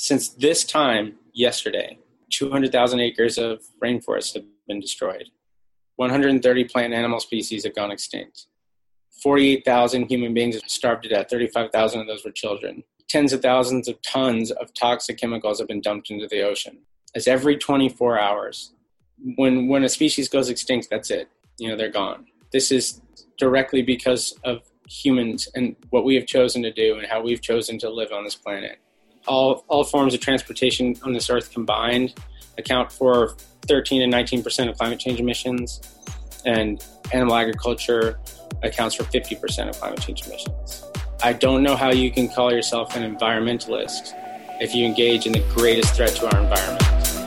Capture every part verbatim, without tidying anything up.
Since this time yesterday, two hundred thousand acres of rainforest have been destroyed. one hundred thirty plant and animal species have gone extinct. forty-eight thousand human beings have starved to death. thirty-five thousand of those were children. Tens of thousands of tons of toxic chemicals have been dumped into the ocean. It's every twenty-four hours. When when a species goes extinct, that's it. You know, they're gone. This is directly because of humans and what we have chosen to do and how we've chosen to live on this planet. All all forms of transportation on this earth combined account for thirteen and nineteen percent of climate change emissions, and animal agriculture accounts for fifty percent of climate change emissions. I don't know how you can call yourself an environmentalist if you engage in the greatest threat to our environment.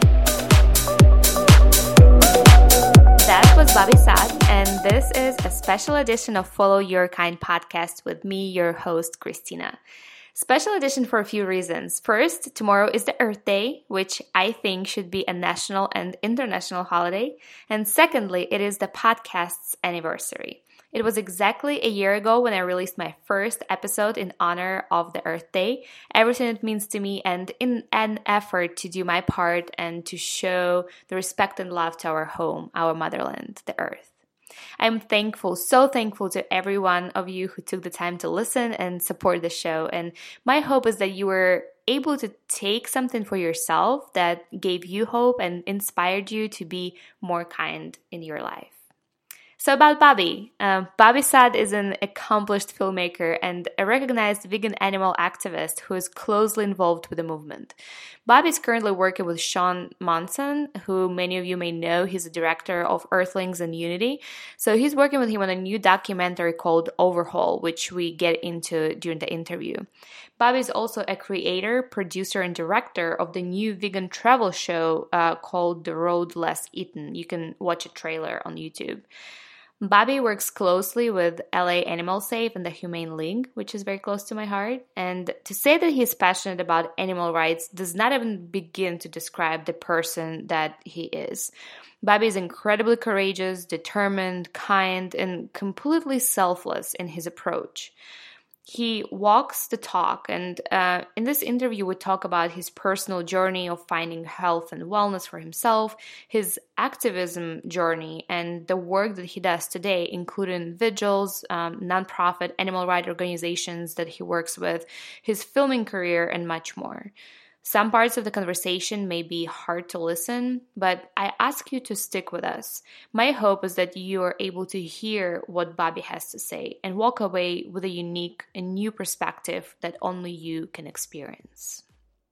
That was Bobby Saad, and this is a special edition of Follow Your Kind podcast with me, your host, Christina. Special edition for a few reasons. First, tomorrow is the Earth Day, which I think should be a national and international holiday. And secondly, it is the podcast's anniversary. It was exactly a year ago when I released my first episode in honor of the Earth Day, everything it means to me, and in an effort to do my part and to show the respect and love to our home, our motherland, the Earth. I'm thankful, so thankful to every one of you who took the time to listen and support the show. And my hope is that you were able to take something for yourself that gave you hope and inspired you to be more kind in your life. So about Bobby. Um, Bobby Saad is an accomplished filmmaker and a recognized vegan animal activist who is closely involved with the movement. Bobby is currently working with Sean Monson, who many of you may know. He's the director of Earthlings and Unity. So he's working with him on a new documentary called Overhaul, which we get into during the interview. Bobby is also a creator, producer, and director of the new vegan travel show uh, called The Road Less Eaten. You can watch a trailer on YouTube. Bobby works closely with L A Animal Safe and the Humane League, which is very close to my heart. And to say that he's passionate about animal rights does not even begin to describe the person that he is. Bobby is incredibly courageous, determined, kind, and completely selfless in his approach. He walks the talk, and uh, in this interview we talk about his personal journey of finding health and wellness for himself, his activism journey, and the work that he does today, including vigils, um, nonprofit animal rights organizations that he works with, his filming career, and much more. Some parts of the conversation may be hard to listen, but I ask you to stick with us. My hope is that you are able to hear what Bobby has to say and walk away with a unique and new perspective that only you can experience.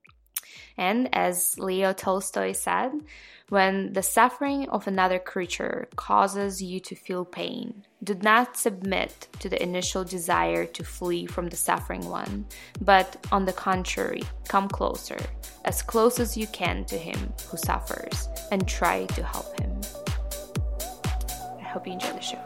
And as Leo Tolstoy said, when the suffering of another creature causes you to feel pain, do not submit to the initial desire to flee from the suffering one, but on the contrary, come closer, as close as you can to him who suffers, and try to help him. I hope you enjoy the show.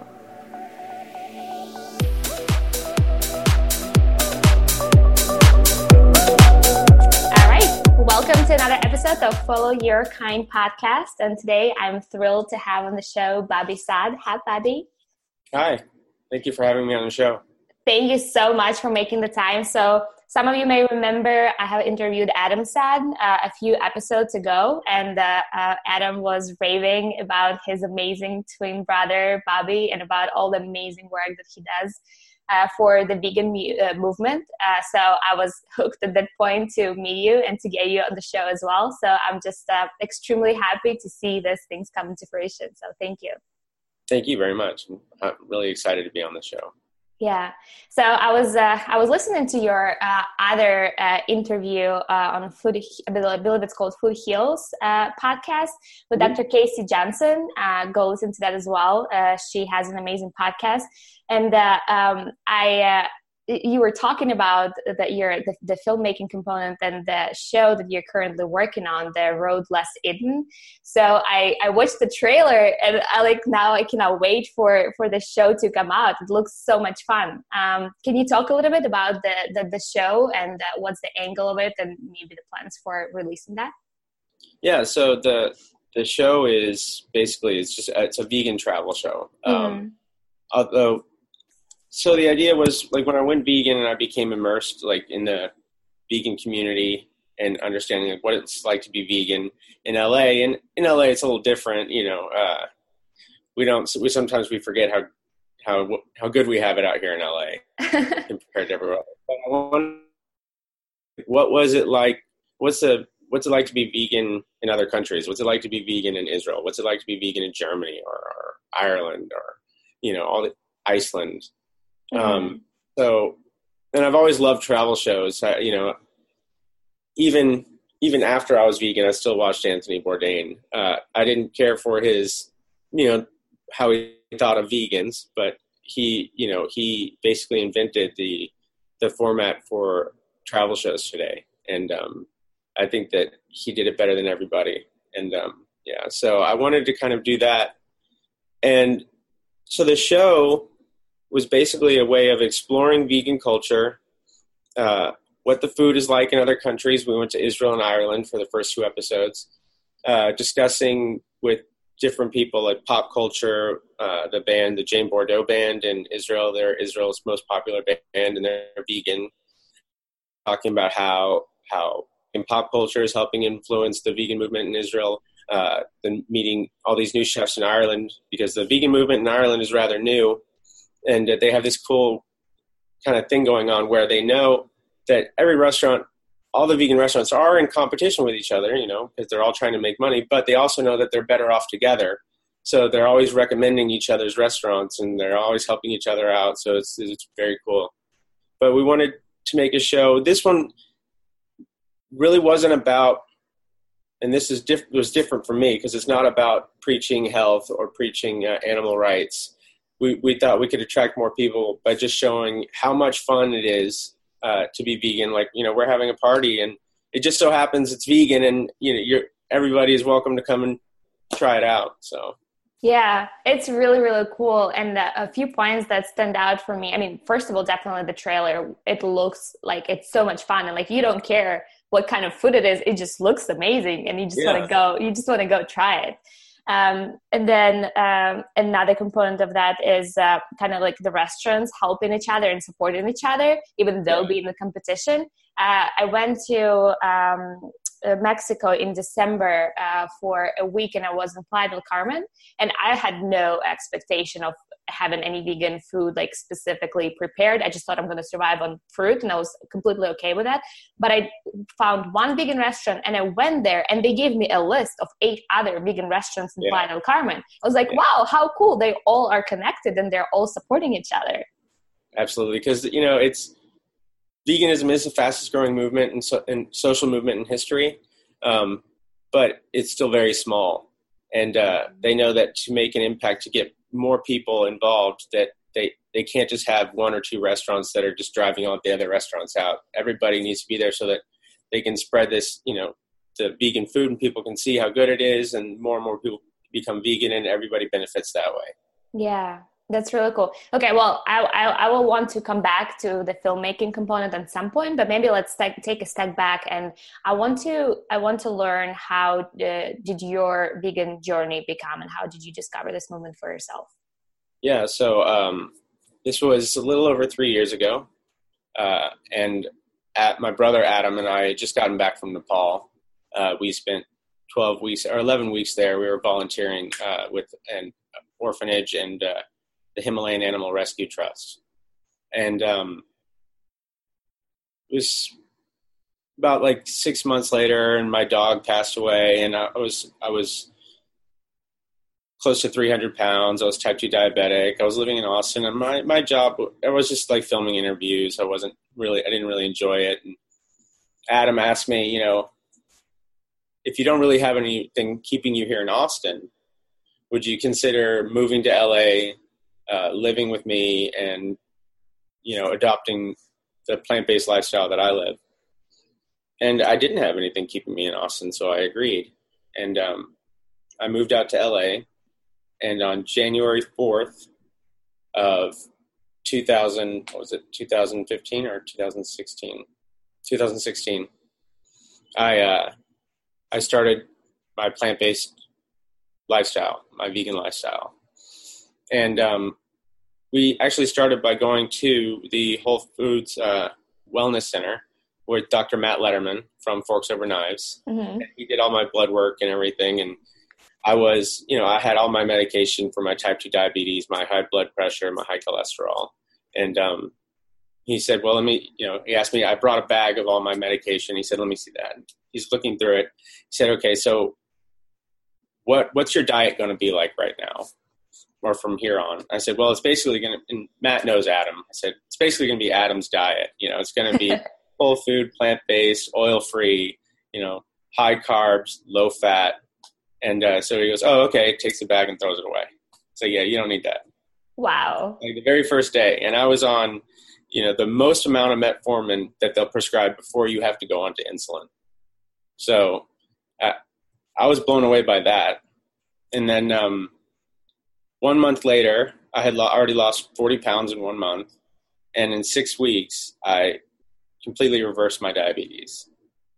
Welcome to another episode of Follow Your Kind podcast. And today I'm thrilled to have on the show Bobby Saad. Hi, Bobby. Hi. Thank you for having me on the show. Thank you so much for making the time. So some of you may remember I have interviewed Adam Saad uh, a few episodes ago. And uh, uh, Adam was raving about his amazing twin brother, Bobby, and about all the amazing work that he does Uh, for the vegan mu- uh, movement. Uh, so I was hooked at that point to meet you and to get you on the show as well. So I'm just uh, extremely happy to see these things come into fruition. So thank you. Thank you very much. I'm really excited to be on the show. Yeah. So I was uh, I was listening to your uh, other uh, interview uh, on Food, I believe it's called Food Heals uh, podcast with mm-hmm. Doctor Casey Johnson. Uh, go listen to that as well. Uh, she has an amazing podcast. And uh, um, I, uh, you were talking about that you're the, the filmmaking component and the show that you're currently working on, The Road Less Eaten. So I, I watched the trailer and I like now I cannot wait for, for the show to come out. It looks so much fun. Um, can you talk a little bit about the, the, the show and uh, what's the angle of it and maybe the plans for releasing that? Yeah. So the, the show is basically, it's just, it's a vegan travel show. Um, mm-hmm. Although, So the idea was, like, when I went vegan and I became immersed, like, in the vegan community, and understanding like what it's like to be vegan in L A. And in L A, it's a little different. You know, uh, we don't. We sometimes we forget how how how good we have it out here in L A compared to everywhere else. But I wonder, what was it like? What's the What's it like to be vegan in other countries? What's it like to be vegan in Israel? What's it like to be vegan in Germany or, or Ireland or, you know, all the Iceland? Mm-hmm. Um, so, and I've always loved travel shows. I, you know, even even after I was vegan, I still watched Anthony Bourdain. Uh, I didn't care for his, you know, how he thought of vegans, but he, you know, he basically invented the the format for travel shows today, and um, I think that he did it better than everybody. And um, yeah, so I wanted to kind of do that. And so the show was basically a way of exploring vegan culture, uh, what the food is like in other countries. We went to Israel and Ireland for the first two episodes, uh, discussing with different people like pop culture, uh, the band, the Jane Bordeaux band in Israel. They're Israel's most popular band, and they're vegan, talking about how how in pop culture is helping influence the vegan movement in Israel, uh, then meeting all these new chefs in Ireland, because the vegan movement in Ireland is rather new, and uh, they have this cool kind of thing going on where they know that every restaurant, all the vegan restaurants are in competition with each other, you know, because they're all trying to make money, but they also know that they're better off together. So they're always recommending each other's restaurants, and they're always helping each other out. So it's it's very cool. But we wanted to make a show. This one really wasn't about, and this is diff- was different for me because it's not about preaching health or preaching uh, animal rights. We we thought we could attract more people by just showing how much fun it is uh, to be vegan. Like, you know, we're having a party and it just so happens it's vegan, and you know, you're everybody is welcome to come and try it out. So. Yeah, it's really, really cool. And uh, a few points that stand out for me. I mean, first of all, definitely the trailer. It looks like it's so much fun, and like you don't care what kind of food it is. It just looks amazing, and you just yeah. want to go. You just want to go try it. Um, and then um, another component of that is uh, kind of like the restaurants helping each other and supporting each other, even though yeah. being a competition. Uh, I went to um, uh, Mexico in December uh, for a week, and I was in Playa del Carmen, and I had no expectation of having any vegan food like specifically prepared. I just thought I'm going to survive on fruit, and I was completely okay with that. But I found one vegan restaurant, and I went there, and they gave me a list of eight other vegan restaurants in yeah. Playa del Carmen. I was like, yeah. wow, how cool. They all are connected, and they're all supporting each other. Absolutely. Because, you know, it's, veganism is the fastest growing movement and so, and social movement in history, um, but it's still very small. And uh, they know that to make an impact, to get more people involved, that they, they can't just have one or two restaurants that are just driving all the other restaurants out. Everybody needs to be there so that they can spread this, you know, the vegan food, and people can see how good it is, and more and more people become vegan, and everybody benefits that way. Yeah. That's really cool. Okay, well, I, I I will want to come back to the filmmaking component at some point, but maybe let's take take a step back, and I want to I want to learn how uh, did your vegan journey become, and how did you discover this movement for yourself? Yeah, so um, this was a little over three years ago, uh, and at, my brother Adam and I had just gotten back from Nepal. Uh, we spent twelve weeks or eleven weeks there. We were volunteering uh, with an orphanage and uh, the Himalayan Animal Rescue Trust. And um, it was about like six months later, and my dog passed away, and I was I was close to three hundred pounds. I was type two diabetic. I was living in Austin, and my, my job, I was just like filming interviews. I wasn't really, I didn't really enjoy it. And Adam asked me, you know, if you don't really have anything keeping you here in Austin, would you consider moving to L A, Uh, living with me, and, you know, adopting the plant-based lifestyle that I live? And I didn't have anything keeping me in Austin, so I agreed. And um, I moved out to L A, and on January fourth of two thousand, what was it, two thousand fifteen or two thousand sixteen? two thousand sixteen, I, uh, I started my plant-based lifestyle, my vegan lifestyle. And um, we actually started by going to the Whole Foods uh, Wellness Center with Doctor Matt Letterman from Forks Over Knives. Mm-hmm. He did all my blood work and everything. And I was, you know, I had all my medication for my type two diabetes, my high blood pressure, my high cholesterol. And um, he said, well, let me, you know, he asked me, I brought a bag of all my medication. He said, let me see that. He's looking through it. He said, okay, so what what's your diet going to be like right now or from here on? I said, well, it's basically going to, and Matt knows Adam. I said, it's basically going to be Adam's diet. You know, it's going to be whole food, plant-based, oil-free, you know, high carbs, low fat. And uh, so he goes, oh, okay, takes the bag and throws it away. So yeah, you don't need that. Wow. Like the very first day. And I was on, you know, the most amount of metformin that they'll prescribe before you have to go onto insulin. So I, I was blown away by that. And then um, one month later, I had lo- already lost forty pounds in one month. And in six weeks, I completely reversed my diabetes.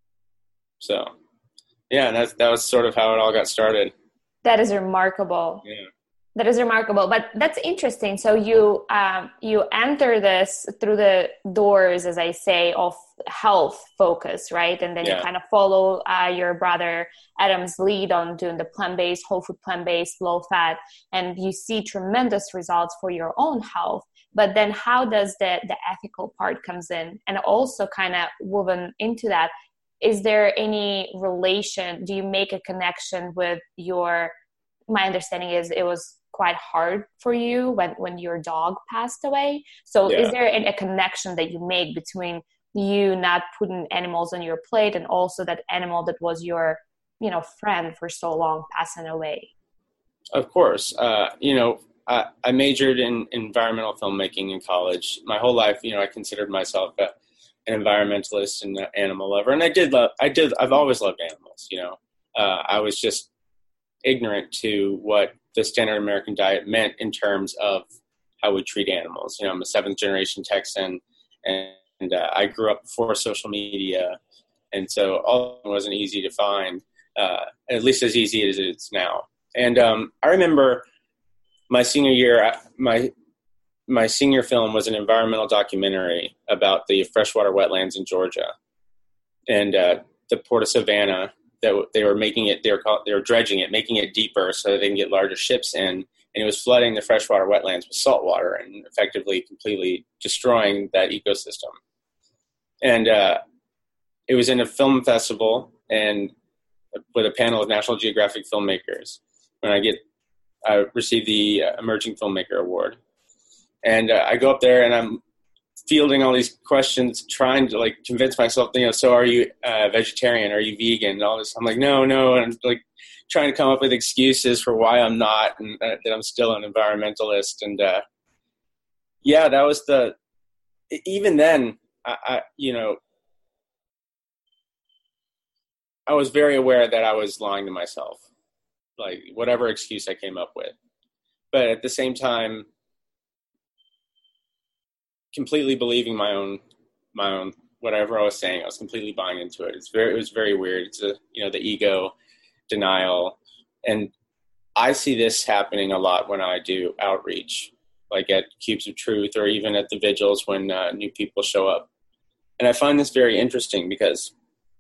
So, yeah, that's, that was sort of how it all got started. That is remarkable. Yeah. That is remarkable, but that's interesting. So you um, you enter this through the doors, as I say, of health focus, right? And then Yeah. you kind of follow uh, your brother Adam's lead on doing the plant-based, whole food plant-based, low-fat, and you see tremendous results for your own health. But then how does the, the ethical part comes in? And also kind of woven into that, is there any relation? Do you make a connection with your, my understanding is it was quite hard for you when, when your dog passed away. So Yeah. is there a, a connection that you make between you not putting animals on your plate and also that animal that was your, you know, friend for so long passing away? Of course. Uh, you know, I, I majored in environmental filmmaking in college. My whole life, you know, I considered myself a, an environmentalist and an animal lover. And I did love, I did, I've always loved animals, you know. Uh, I was just ignorant to what the standard American diet meant in terms of how we treat animals. You know, I'm a seventh generation Texan, and, and uh, I grew up before social media. And so all wasn't easy to find, uh, at least as easy as it's now. And um, I remember my senior year, my my senior film was an environmental documentary about the freshwater wetlands in Georgia and uh, the Port of Savannah. That they were making it, they were called, they were dredging it, making it deeper so that they can get larger ships in, and it was flooding the freshwater wetlands with salt water and effectively completely destroying that ecosystem. And uh, it was in a film festival and with a panel of National Geographic filmmakers. When I get, I received the uh, Emerging Filmmaker Award, and uh, I go up there and I'm fielding all these questions, trying to like convince myself, you know, so are you uh, vegetarian? Are you vegan? And all this. I'm like, no, no. And I'm like trying to come up with excuses for why I'm not, and uh, that I'm still an environmentalist. And uh, yeah, that was the, even then, I, I, you know, I was very aware that I was lying to myself, like whatever excuse I came up with. But at the same time, completely believing my own, my own, whatever I was saying, I was completely buying into it. It's very, it was very weird. It's a, you know, the ego, denial. And I see this happening a lot when I do outreach, like at Cubes of Truth or even at the vigils when uh, new people show up. And I find this very interesting because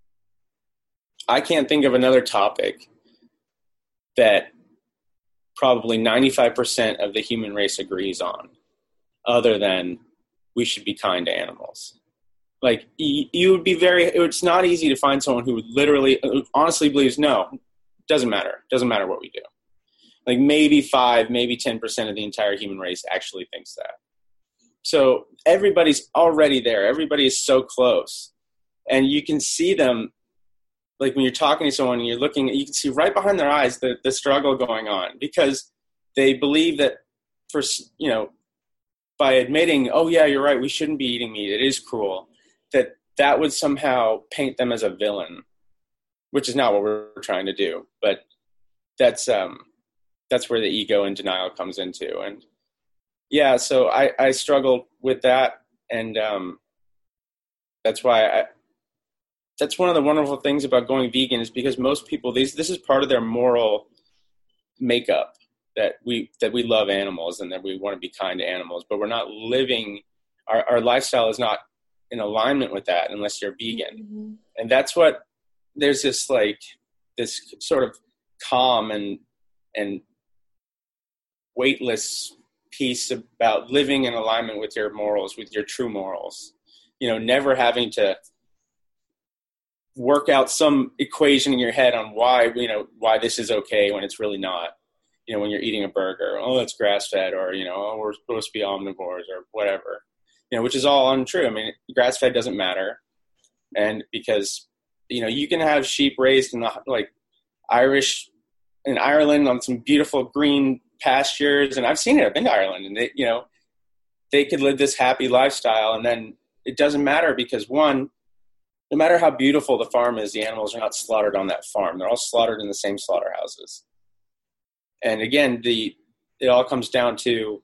I can't think of another topic that probably ninety-five percent of the human race agrees on other than we should be kind to animals. Like you, you would be very, it's not easy to find someone who literally, honestly believes, no, doesn't matter. Doesn't matter what we do. Like maybe five, maybe ten percent of the entire human race actually thinks that. So everybody's already there. Everybody is so close. And you can see them, like when you're talking to someone and you're looking, you can see right behind their eyes the, the struggle going on because they believe that for, you know, by admitting, oh yeah, you're right, we shouldn't be eating meat, it is cruel, that that would somehow paint them as a villain, which is not what we're trying to do. But that's um, that's where the ego and denial comes into. And yeah, so I, I struggled with that. And um, that's why I, that's one of the wonderful things about going vegan is because most people, these this is part of their moral makeup. That we that we love animals and that we want to be kind to animals, but we're not living, our, our lifestyle is not in alignment with that unless you're vegan. Mm-hmm. And that's what, there's this like, this sort of calm and, and weightless piece about living in alignment with your morals, with your true morals, you know, never having to work out some equation in your head on why, you know, why this is okay when it's really not. You know, when you're eating a burger, oh, it's grass-fed, or, you know, oh, we're supposed to be omnivores or whatever, you know, which is all untrue. I mean, grass-fed doesn't matter. And because, you know, you can have sheep raised in the, like, Irish, in Ireland on some beautiful green pastures. And I've seen it. I've been to Ireland, and they, you know, they could live this happy lifestyle. And then it doesn't matter because, one, no matter how beautiful the farm is, the animals are not slaughtered on that farm. They're all slaughtered in the same slaughterhouses. And again, the it all comes down to,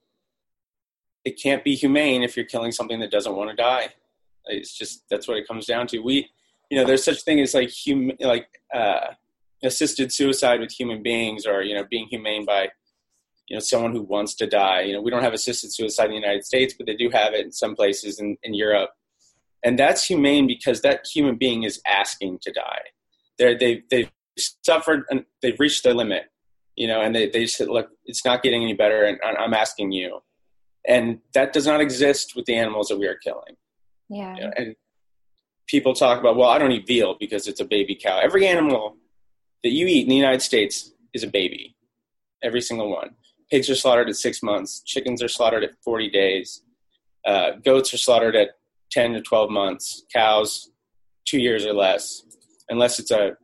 it can't be humane if you're killing something that doesn't want to die. It's just, that's what it comes down to. We, you know, there's such thing as like hum, like uh, assisted suicide with human beings, or, you know, being humane by, you know, someone who wants to die. You know, we don't have assisted suicide in the United States, but they do have it in some places in, in Europe. And that's humane because that human being is asking to die. They're, they, they've suffered and they've reached their limit. You know, and they, they said, look, it's not getting any better, and I'm asking you. And that does not exist with the animals that we are killing. Yeah. You know, and people talk about, well, I don't eat veal because it's a baby cow. Every animal that you eat in the United States is a baby. Every single one. Pigs are slaughtered at six months. Chickens are slaughtered at forty days. Uh, goats are slaughtered at ten to twelve months. Cows, two years or less, unless it's a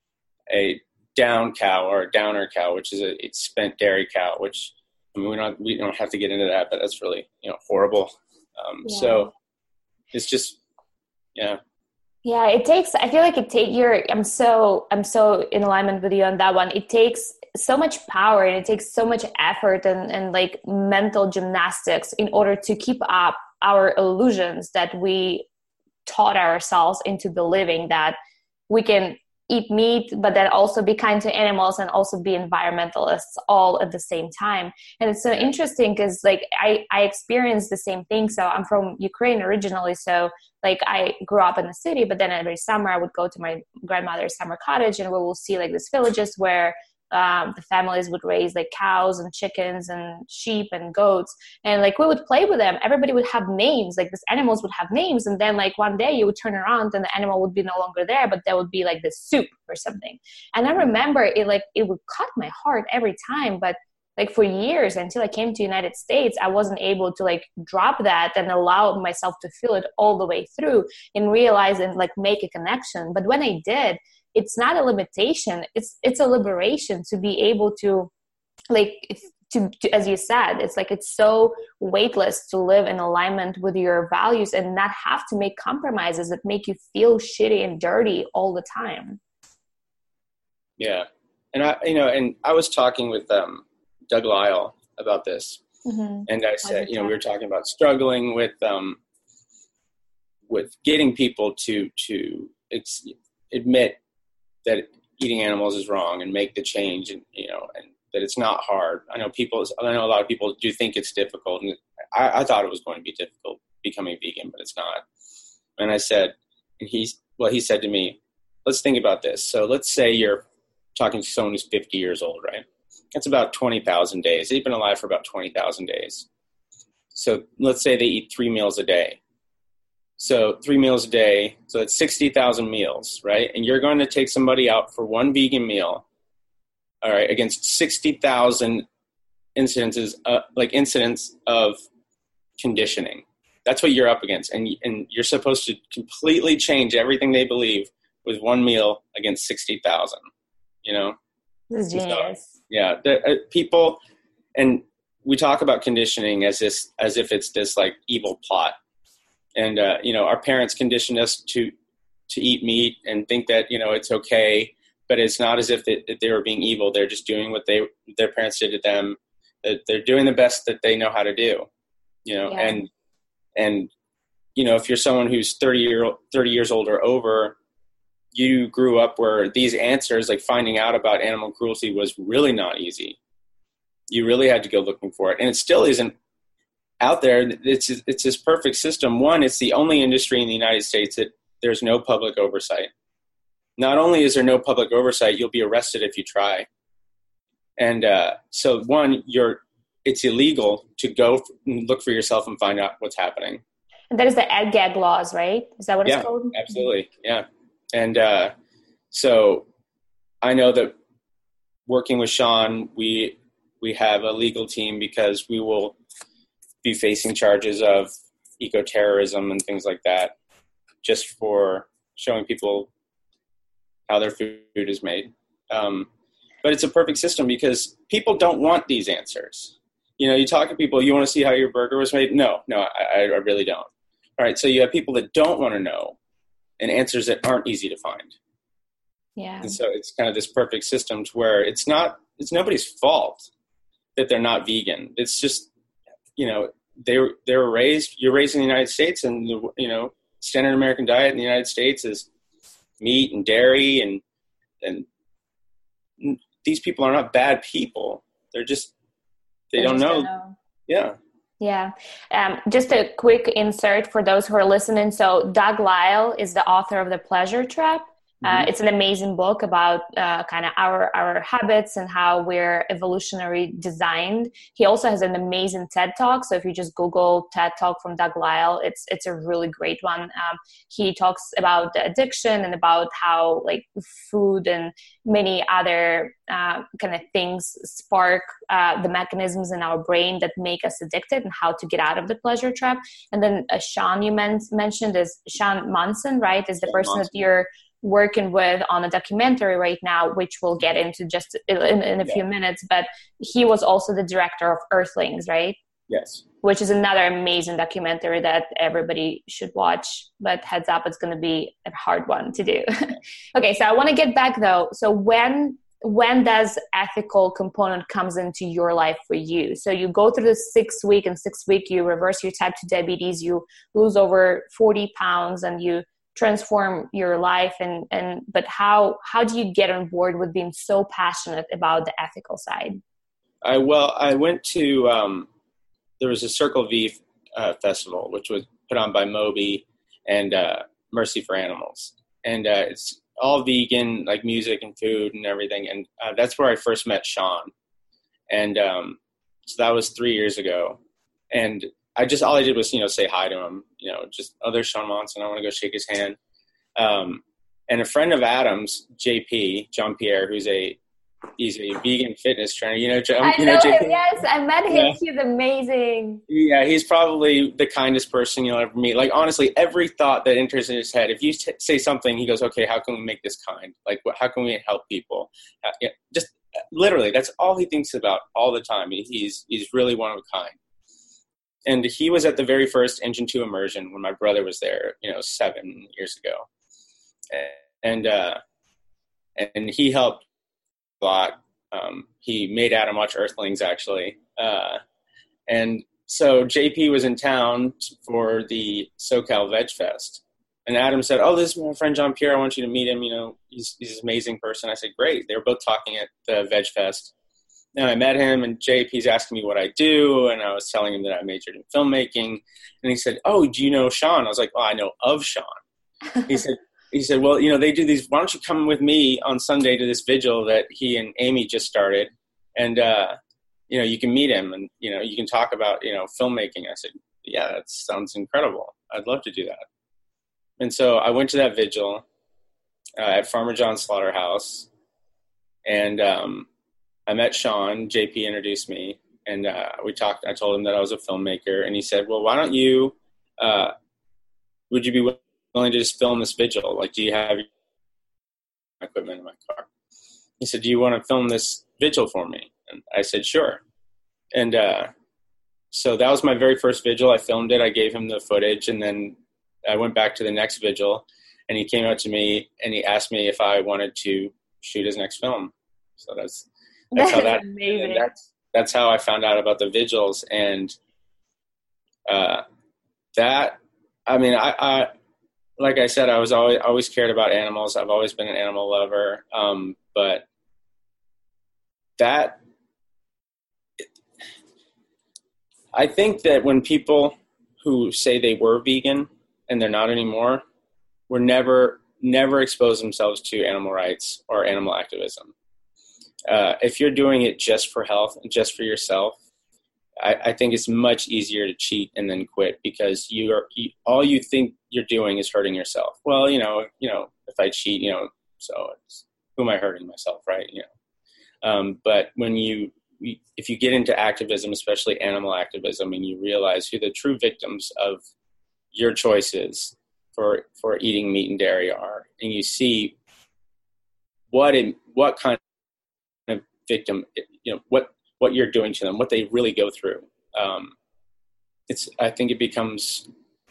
a down cow or a downer cow, which is a, a spent dairy cow, which, I mean, we don't, we don't have to get into that, but that's really, you know, horrible. Um, yeah. So it's just, yeah. Yeah. It takes, I feel like it take your, I'm so, I'm so in alignment with you on that one. It takes so much power, and it takes so much effort and, and like mental gymnastics in order to keep up our illusions that we taught ourselves into believing that we can eat meat, but then also be kind to animals and also be environmentalists all at the same time. And it's so interesting because like I, I experienced the same thing. So I'm from Ukraine originally. So like I grew up in the city, but then every summer I would go to my grandmother's summer cottage, and we will see like these villages where um, the families would raise like cows and chickens and sheep and goats. And like we would play with them. Everybody would have names, like these animals would have names. And then like one day you would turn around and the animal would be no longer there, but there would be like this soup or something. And I remember it, like it would cut my heart every time. But like for years until I came to the United States, I wasn't able to like drop that and allow myself to feel it all the way through and realize and like make a connection. But when I did, it's not a limitation. It's it's a liberation to be able to, like, if, to, to as you said, it's like it's so weightless to live in alignment with your values and not have to make compromises that make you feel shitty and dirty all the time. Yeah, and I, you know, and I was talking with um, Doug Lyle about this, mm-hmm. and I said, you know, we were talking about struggling with um, with getting people to to ex- admit that eating animals is wrong and make the change, and, you know, and that it's not hard. I know people, I know a lot of people do think it's difficult, and I, I thought it was going to be difficult becoming vegan, but it's not. And I said, and he's, well, he said to me, let's think about this. So let's say you're talking to someone who's fifty years old, right? That's about twenty thousand days. They've been alive for about twenty thousand days. So let's say they eat three meals a day. So three meals a day, so that's sixty thousand meals, right? And you're going to take somebody out for one vegan meal, all right, against sixty thousand incidences, uh, like incidents of conditioning. That's what you're up against. And, and you're supposed to completely change everything they believe with one meal against sixty thousand, you know? This is genius. So, yeah, the, uh, people, and we talk about conditioning as this, as if it's this like evil plot. And, uh, you know, our parents conditioned us to, to eat meat and think that, you know, it's okay, but it's not as if they, they were being evil. They're just doing what they, their parents did to them. They're doing the best that they know how to do, you know, yeah. and, and, you know, if you're someone who's thirty year, thirty years old or over, you grew up where these answers, like finding out about animal cruelty, was really not easy. You really had to go looking for it. And it still isn't out there, it's it's this perfect system. One, it's the only industry in the United States that there's no public oversight. Not only is there no public oversight, you'll be arrested if you try. And uh, so, one, you're it's illegal to go and look for yourself and find out what's happening. And that is the ag gag laws, right? Is that what yeah, it's called? Absolutely, yeah. And uh, so, I know that working with Sean, we we have a legal team because we will be facing charges of eco-terrorism and things like that, just for showing people how their food is made. Um, but it's a perfect system because people don't want these answers. You know, you talk to people, you want to see how your burger was made? No, no, I, I really don't. All right, so you have people that don't want to know and answers that aren't easy to find. Yeah. And so it's kind of this perfect system to where it's not, it's nobody's fault that they're not vegan. It's just, you know, they were, they were raised, you're raised in the United States, and the, you know, standard American diet in the United States is meat and dairy, and, and these people are not bad people. They're just, they They don't just know. don't know. Yeah. Yeah. Um, just a quick insert for those who are listening. So Doug Lisle is the author of The Pleasure Trap. Uh, Mhm. it's an amazing book about uh, kind of our our habits and how we're evolutionary designed. He also has an amazing TED Talk. So if you just Google TED Talk from Doug Lisle, it's it's a really great one. Um, he talks about the addiction and about how like food and many other uh, kind of things spark uh, the mechanisms in our brain that make us addicted, and how to get out of the pleasure trap. And then uh, Sean, you men- mentioned is Sean Monson, right? Is the Sean person Monson. that you're working with on a documentary right now, which we'll get into just in, in a Yeah. few minutes. But he was also the director of Earthlings, right? Yes. Which is another amazing documentary that everybody should watch. But heads up, it's going to be a hard one to do. Okay, so I want to get back though. So when when does ethical component comes into your life for you? So you go through the six week and six week, you reverse your type two diabetes, you lose over forty pounds, and you transform your life. And, and, but how, how do you get on board with being so passionate about the ethical side? I, well, I went to, um, there was a Circle V uh, festival, which was put on by Moby and uh, Mercy for Animals. And uh, it's all vegan, like music and food and everything. And uh, that's where I first met Sean. And um, so that was three years ago. And I just, all I did was, you know, say hi to him, you know, just, oh, there's Sean Monson. I want to go shake his hand. Um, and a friend of Adam's, J P, John Pierre, who's a, he's a vegan fitness trainer. You know, I you know, know J P? him, yes, I met him. Yeah. He's amazing. Yeah, he's probably the kindest person you'll ever meet. Like, honestly, every thought that enters in his head, if you t- say something, he goes, okay, how can we make this kind? Like, what, how can we help people? Uh, yeah, just literally, that's all he thinks about all the time. He, he's he's really one of a kind. And he was at the very first Engine two immersion when my brother was there, you know, seven years ago. And uh, and he helped a lot. Um, he made Adam watch Earthlings, actually. Uh, and so J P was in town for the SoCal Veg Fest. And Adam said, oh, this is my friend John Pierre. I want you to meet him. You know, he's, he's an amazing person. I said, great. They were both talking at the Veg Fest. And I met him, and J P's asking me what I do, and I was telling him that I majored in filmmaking. And he said, oh, do you know Sean? I was like, oh, I know of Sean. He said, he said, well, you know, they do these, why don't you come with me on Sunday to this vigil that he and Amy just started, and, uh, you know, you can meet him, and, you know, you can talk about, you know, filmmaking. I said, yeah, that sounds incredible. I'd love to do that. And so I went to that vigil uh, at Farmer John's Slaughterhouse, and um, I met Sean. J P introduced me, and uh, we talked. I told him that I was a filmmaker, and he said, well, why don't you, uh, would you be willing to just film this vigil? Like, do you have equipment in my car? He said, do you want to film this vigil for me? And I said, sure. And uh, so that was my very first vigil. I filmed it. I gave him the footage, and then I went back to the next vigil, and he came up to me and he asked me if I wanted to shoot his next film. So that's that's how that amazing. that's that's how I found out about the vigils. And uh, that I mean, I, I like I said, I was always always cared about animals. I've always been an animal lover, um, but that. I think that when people who say they were vegan and they're not anymore, were never never expose themselves to animal rights or animal activism. Uh, if you're doing it just for health and just for yourself, I, I think it's much easier to cheat and then quit, because you are you, all you think you're doing is hurting yourself. Well, you know, you know, if I cheat, you know, so it's, who am I hurting? Myself, right? You know, um, but when you if you get into activism, especially animal activism, and you realize who the true victims of your choices for for eating meat and dairy are, and you see what it, what kind of victim, you know, what what you're doing to them, what they really go through. Um, it's I think it becomes.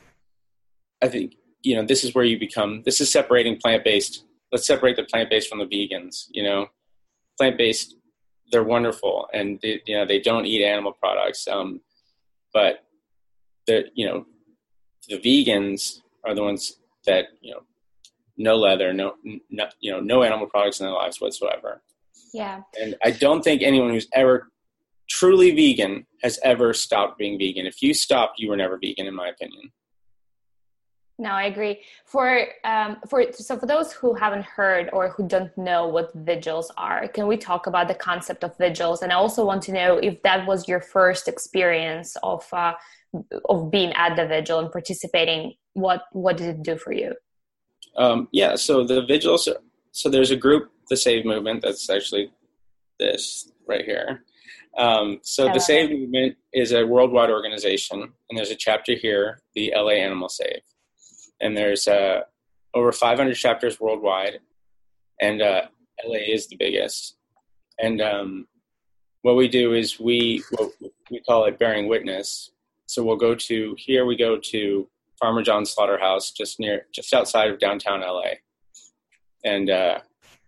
I think you know this is where you become. This is separating plant-based. Let's separate the plant-based from the vegans. You know, plant-based, they're wonderful, and they, you know they don't eat animal products. Um, but the you know the vegans are the ones that you know no leather, no, no you know no animal products in their lives whatsoever. Yeah. And I don't think anyone who's ever truly vegan has ever stopped being vegan. If you stopped, you were never vegan, in my opinion. No, I agree. For um, for so for those who haven't heard or who don't know what vigils are, can we talk about the concept of vigils? And I also want to know if that was your first experience of uh, of being at the vigil and participating. What what did it do for you? Um, yeah, so the vigils. So there's a group, the Save Movement. That's actually this right here. Um, so the Save Movement is a worldwide organization, and there's a chapter here, the L A Animal Save. And there's uh, over five hundred chapters worldwide, and uh, L A is the biggest. And um, what we do is we well, we call it bearing witness. So we'll go to here. We go to Farmer John's Slaughterhouse, just near, just outside of downtown L A, and uh,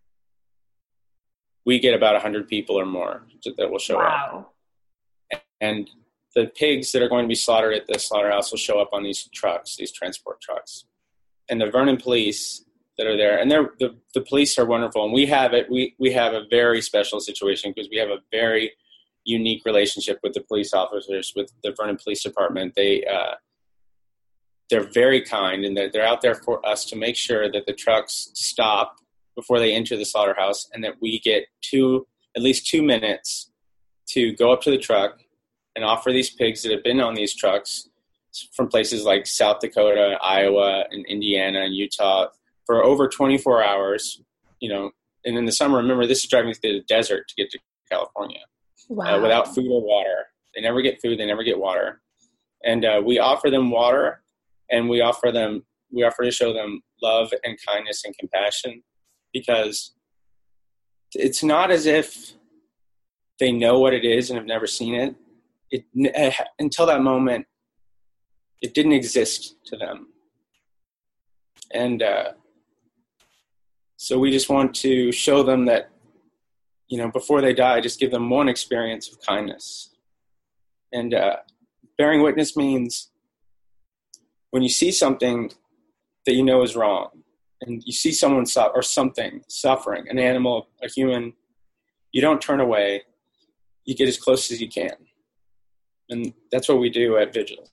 we get about a hundred people or more that will show wow. up. And the pigs that are going to be slaughtered at the slaughterhouse will show up on these trucks, these transport trucks. And the Vernon police that are there, and they're, the, the police are wonderful. And we have it, we, we have a very special situation because we have a very unique relationship with the police officers, with the Vernon Police Department. They, uh, they're very kind, and they're, they're out there for us to make sure that the trucks stop before they enter the slaughterhouse, and that we get two, at least two minutes to go up to the truck and offer these pigs that have been on these trucks from places like South Dakota, Iowa, and Indiana, and Utah for over twenty-four hours, you know, and in the summer, remember, this is driving through the desert to get to California. Wow. uh, without food or water. They never get food. They never get water. And uh, we offer them water, and we offer them, we offer to show them love and kindness and compassion, because it's not as if they know what it is and have never seen it. It, until that moment, it didn't exist to them. And uh, so we just want to show them that, you know, before they die, just give them one experience of kindness. And uh, bearing witness means when you see something that you know is wrong, and you see someone su- or something suffering, an animal, a human, you don't turn away. You get as close as you can. And that's what we do at Vigils.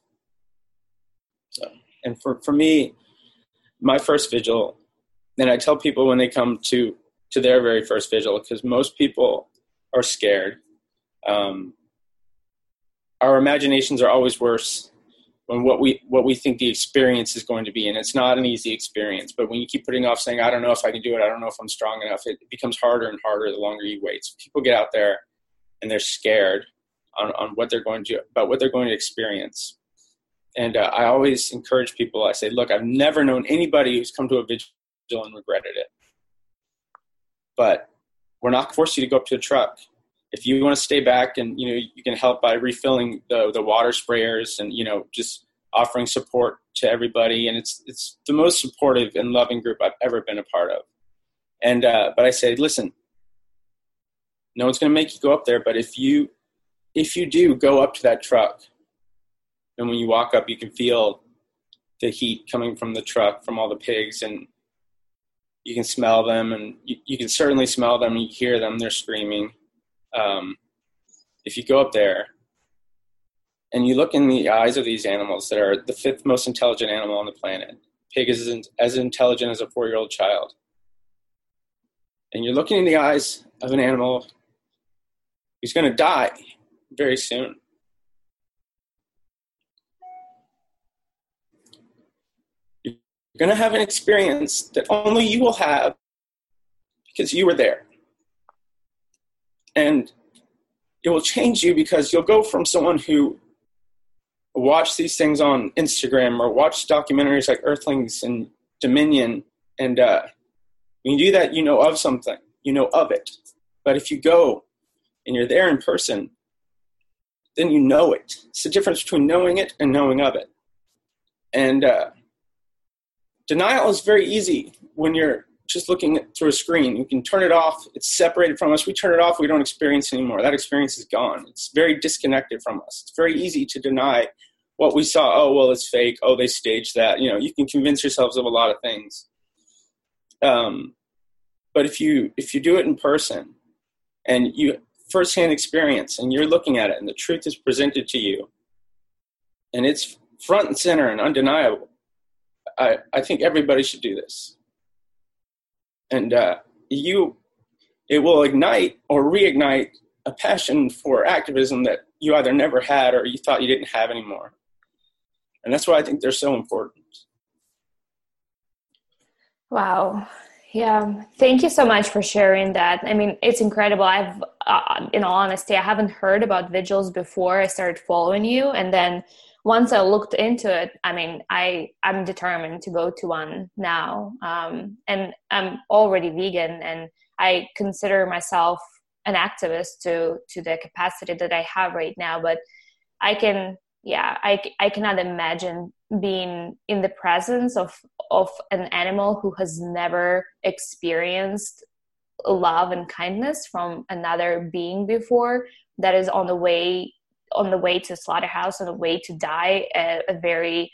So, and for, for me, my first vigil, and I tell people when they come to, to their very first vigil, because most people are scared. Um, our imaginations are always worse when what we what we think the experience is going to be, and it's not an easy experience. But when you keep putting off saying, I don't know if I can do it, I don't know if I'm strong enough, it becomes harder and harder the longer you wait. So people get out there and they're scared on, on what they're going to, about what they're going to experience. And uh, I always encourage people, I say, look, I've never known anybody who's come to a vigil and regretted it. But we're not forcing you to go up to a truck. If you want to stay back, and, you know, you can help by refilling the, the water sprayers and, you know, just offering support to everybody. And it's, it's the most supportive and loving group I've ever been a part of. And, uh, but I say, listen, no one's going to make you go up there. But if you, if you do go up to that truck, and when you walk up, you can feel the heat coming from the truck, from all the pigs, and you can smell them, and you, you can certainly smell them. You hear them, they're screaming. Um, if you go up there, and you look in the eyes of these animals that are the fifth most intelligent animal on the planet. Pig is as intelligent as a four-year-old child. And you're looking in the eyes of an animal who's going to die very soon. You're going to have an experience that only you will have because you were there. And it will change you because you'll go from someone who watched these things on Instagram or watched documentaries like Earthlings and Dominion, and uh, when you do that, you know of something, you know of it. But if you go and you're there in person, then you know it. It's the difference between knowing it and knowing of it. And uh, denial is very easy when you're just looking through a screen. You can turn it off. It's separated from us. We turn it off. We don't experience it anymore. That experience is gone. It's very disconnected from us. It's very easy to deny what we saw. Oh, well, it's fake. Oh, they staged that. You know, you can convince yourselves of a lot of things. Um, but if you if you do it in person and you firsthand experience and you're looking at it and the truth is presented to you and it's front and center and undeniable, I, I think everybody should do this. And uh, you, it will ignite or reignite a passion for activism that you either never had or you thought you didn't have anymore. And that's why I think they're so important. Wow. Yeah. Thank you so much for sharing that. I mean, it's incredible. I've, uh, in all honesty, I haven't heard about vigils before I started following you. And then once I looked into it, I mean, I, I'm determined to go to one now. Um, and I'm already vegan and I consider myself an activist to, to the capacity that I have right now. But I can, yeah, I, I cannot imagine being in the presence of, of an animal who has never experienced love and kindness from another being before, that is on the way on the way to slaughterhouse, on the way to die a, a very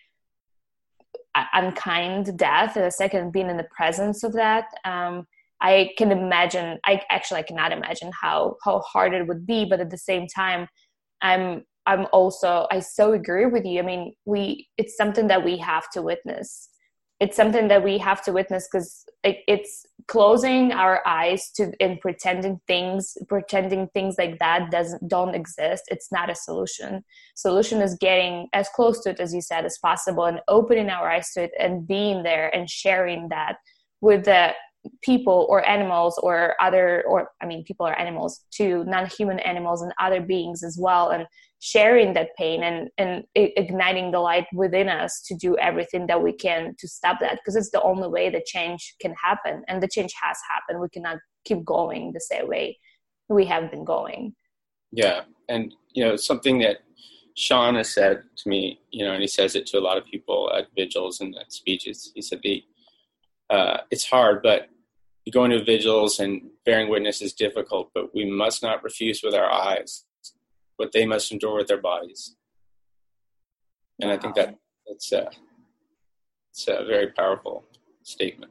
unkind death, and a second being in the presence of that. Um, I can imagine, I actually I cannot imagine how, how hard it would be, but at the same time, I'm, I'm also, I so agree with you. I mean, we, it's something that we have to witness. It's something that we have to witness because it, it's closing our eyes to and pretending things, pretending things like that doesn't don't exist. It's not a solution. Solution is getting as close to it as you said as possible and opening our eyes to it and being there and sharing that with the people or animals or other, or I mean, people are animals too, non-human animals and other beings as well, and sharing that pain and, and igniting the light within us to do everything that we can to stop that, because it's the only way that change can happen, and the change has happened. We cannot keep going the same way we have been going. Yeah, and you know, something that Sean has said to me, you know, and he says it to a lot of people at vigils and at speeches. He said, the uh, it's hard, but going to vigils and bearing witness is difficult, but we must not refuse with our eyes what they must endure with their bodies. And wow. I think that it's a, it's a very powerful statement.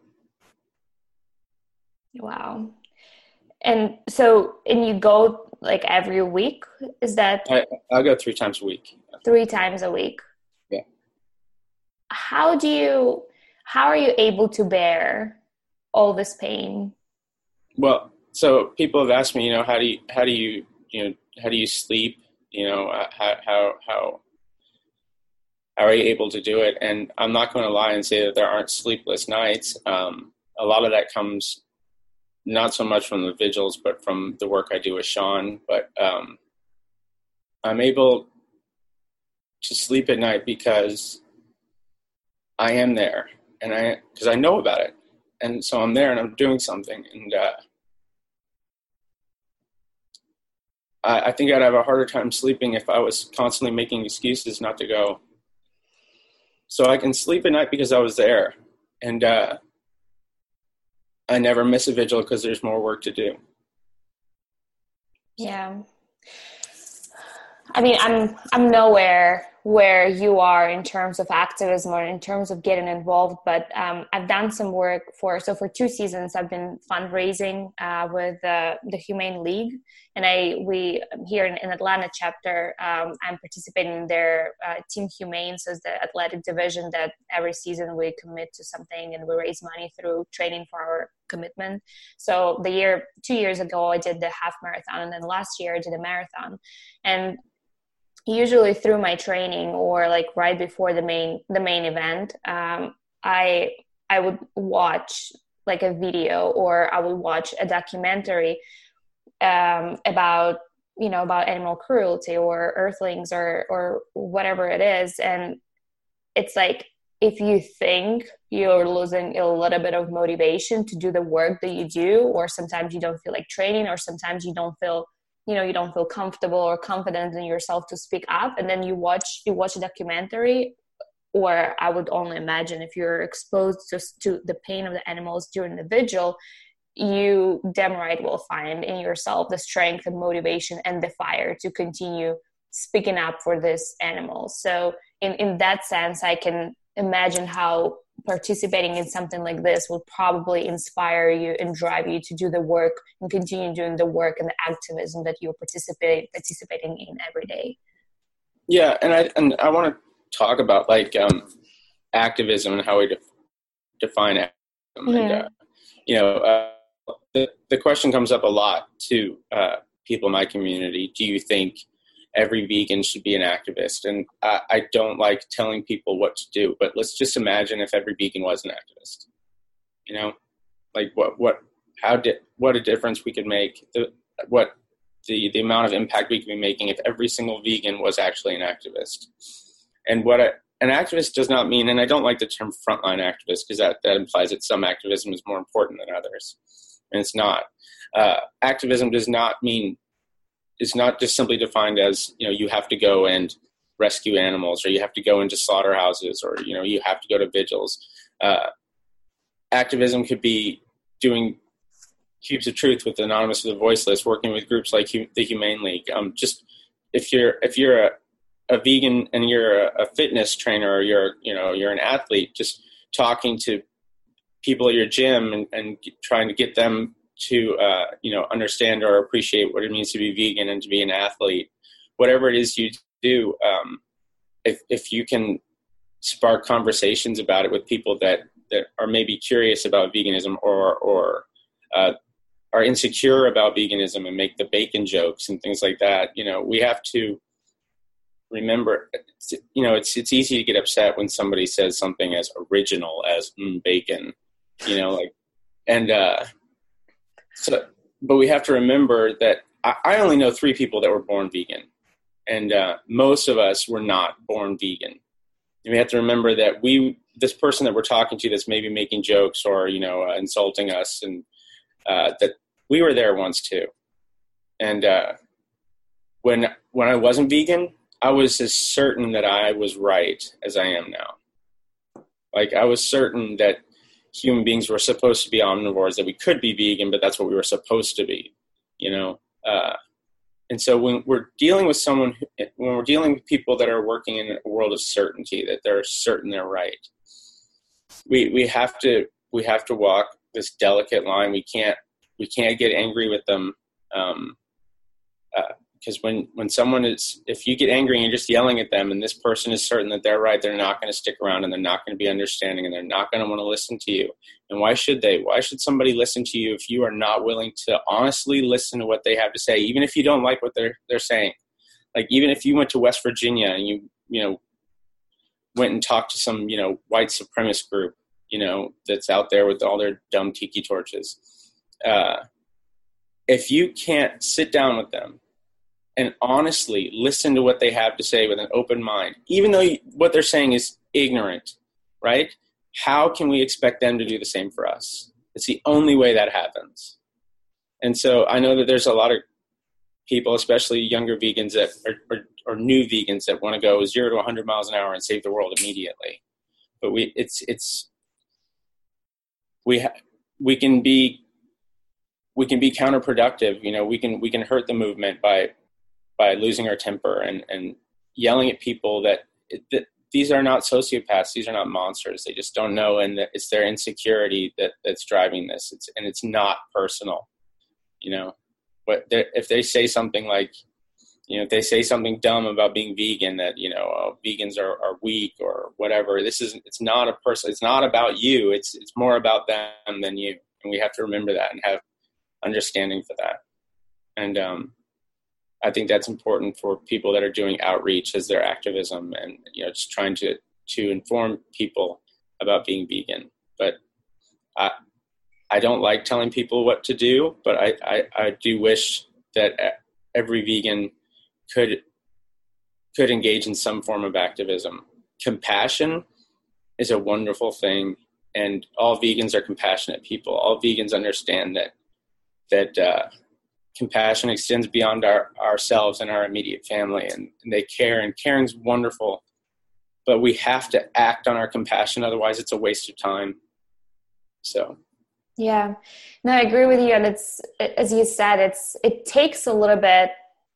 Wow. And so, and you go like every week? Is that? I, I'll go three times a week. Three times a week. Yeah. How do you, how are you able to bear all this pain? Well, so people have asked me, you know, how do you, how do you, you know, how do you sleep? You know, uh, how, how, how, how are you able to do it? And I'm not going to lie and say that there aren't sleepless nights. Um, a lot of that comes not so much from the vigils, but from the work I do with Sean. But um, I'm able to sleep at night because I am there, and I, because I know about it. And so I'm there and I'm doing something. And uh, I, I think I'd have a harder time sleeping if I was constantly making excuses not to go. So I can sleep at night because I was there. And uh, I never miss a vigil because there's more work to do. Yeah. I mean, I'm I'm nowhere where you are in terms of activism or in terms of getting involved, but um, I've done some work for, so for two seasons, I've been fundraising uh, with uh, the Humane League. And I, we here in, in Atlanta chapter, um, I'm participating in their uh, Team Humane, so it's the athletic division that every season we commit to something and we raise money through training for our commitment. So the year, two years ago, I did the half marathon, and then last year I did a marathon. And usually through my training or like right before the main the main event, um, I I would watch like a video or I would watch a documentary um, about you know about animal cruelty or earthlings or or whatever it is, and it's like if you think you're losing a little bit of motivation to do the work that you do, or sometimes you don't feel like training, or sometimes you don't feel you know, you don't feel comfortable or confident in yourself to speak up. And then you watch, you watch a documentary, or I would only imagine if you're exposed to, to the pain of the animals during the vigil, you damn right will find in yourself the strength and motivation and the fire to continue speaking up for this animal. So in, in that sense, I can imagine how participating in something like this will probably inspire you and drive you to do the work and continue doing the work and the activism that you're participate, participating in every day. Yeah. And I, and I want to talk about like um, activism and how we def- define activism. Mm-hmm. And, uh, you know, uh, the, the question comes up a lot to uh, people in my community. Do you think every vegan should be an activist? And I, I don't like telling people what to do, but let's just imagine if every vegan was an activist, you know, like what, what, how did, what a difference we could make, the, what the, the amount of impact we could be making if every single vegan was actually an activist. And what a, an activist does not mean, and I don't like the term frontline activist because that, that implies that some activism is more important than others. And it's not. Uh, activism does not mean It's not just simply defined as, you know, you have to go and rescue animals, or you have to go into slaughterhouses, or, you know, you have to go to vigils. Uh, activism could be doing Cubes of Truth with Anonymous for the Voiceless, working with groups like the Humane League. Um, just if you're if you're a, a vegan and you're a, a fitness trainer, or you're you know you're an athlete, just talking to people at your gym and, and trying to get them to, uh, you know, understand or appreciate what it means to be vegan and to be an athlete, whatever it is you do. Um, if, if you can spark conversations about it with people that, that are maybe curious about veganism or, or, uh, are insecure about veganism and make the bacon jokes and things like that, you know, we have to remember, you know, it's, it's easy to get upset when somebody says something as original as mm, bacon, you know, like, and, uh, So, but we have to remember that I, I only know three people that were born vegan, and uh, most of us were not born vegan. And we have to remember that we, this person that we're talking to, that's maybe making jokes or you know uh, insulting us, and uh, that we were there once too. And uh, when when I wasn't vegan, I was as certain that I was right as I am now. Like I was certain that human beings were supposed to be omnivores, that we could be vegan, but that's what we were supposed to be, you know? Uh, and so when we're dealing with someone, who, when we're dealing with people that are working in a world of certainty, that they're certain they're right, we, we have to, we have to walk this delicate line. We can't, we can't get angry with them. Um, uh, Because when, when someone is, if you get angry and you're just yelling at them and this person is certain that they're right, they're not going to stick around and they're not going to be understanding and they're not going to want to listen to you. And why should they? Why should somebody listen to you if you are not willing to honestly listen to what they have to say, even if you don't like what they're they're saying? Like even if you went to West Virginia and you, you know, went and talked to some, you know, white supremacist group, you know, that's out there with all their dumb tiki torches. Uh, if you can't sit down with them and honestly listen to what they have to say with an open mind, even though you, what they're saying is ignorant, right? How can we expect them to do the same for us? It's the only way that happens. And so I know that there's a lot of people, especially younger vegans that are, or, or new vegans that want to go zero to one hundred miles an hour and save the world immediately. But we, it's, it's, we, ha- we can be, we can be counterproductive. You know, we can, we can hurt the movement by, by losing our temper and, and yelling at people that it, th- these are not sociopaths. These are not monsters. They just don't know. And it's their insecurity that that's driving this. It's, and it's not personal, you know, but if they say something like, you know, if they say something dumb about being vegan, that, you know, oh, vegans are, are weak or whatever, this isn't, it's not a person. It's not about you. It's, it's more about them than you. And we have to remember that and have understanding for that. And, um, I think that's important for people that are doing outreach as their activism and, you know, just trying to, to inform people about being vegan. But I, I don't like telling people what to do, but I, I, I do wish that every vegan could, could engage in some form of activism. Compassion is a wonderful thing. And all vegans are compassionate people. All vegans understand that, that, uh, compassion extends beyond our ourselves and our immediate family, and, and they care, and caring's wonderful, but we have to act on our compassion. Otherwise it's a waste of time. So. Yeah, no, I agree with you. And it's, as you said, it's, it takes a little bit,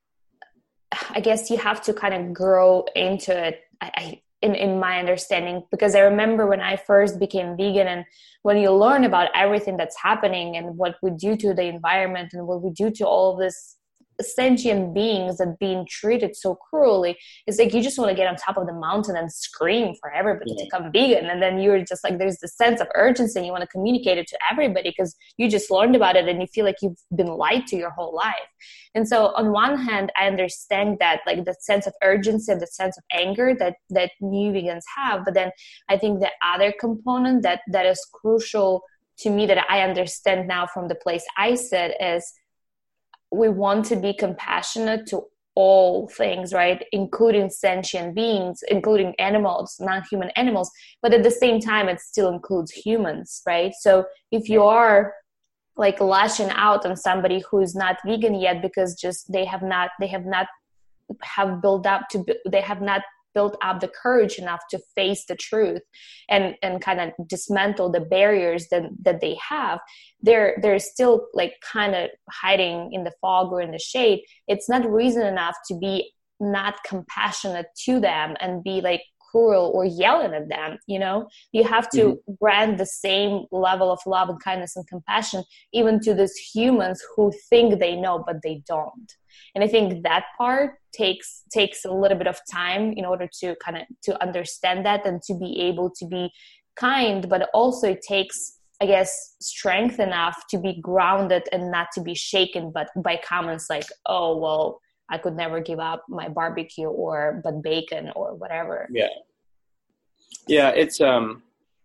I guess you have to kind of grow into it. I, I in, in my understanding, because I remember when I first became vegan, and when you learn about everything that's happening and what we do to the environment and what we do to all of this sentient beings that being treated so cruelly, it's like you just want to get on top of the mountain and scream for everybody yeah. to become vegan. And then you're just like, there's this sense of urgency and you want to communicate it to everybody because you just learned about it and you feel like you've been lied to your whole life. And so on one hand, I understand that, like, the sense of urgency and the sense of anger that, that new vegans have. But then I think the other component that, that is crucial to me that I understand now from the place I sit is we want to be compassionate to all things, right? Including sentient beings, including animals, non-human animals. But at the same time, it still includes humans, right? So if you are like lashing out on somebody who is not vegan yet because just they have not, they have not have built up to, they have not built up the courage enough to face the truth and, and kind of dismantle the barriers that, that they have, they're, they're still like kind of hiding in the fog or in the shade. It's not reason enough to be not compassionate to them and be like cruel or yelling at them. You know, you have to mm-hmm. grant the same level of love and kindness and compassion even to these humans who think they know, but they don't. And I think that part takes takes a little bit of time in order to kind of to understand that and to be able to be kind, but also it takes, I guess, strength enough to be grounded and not to be shaken but by comments like, oh, well, I could never give up my barbecue or but bacon or whatever. Yeah. Yeah, it's um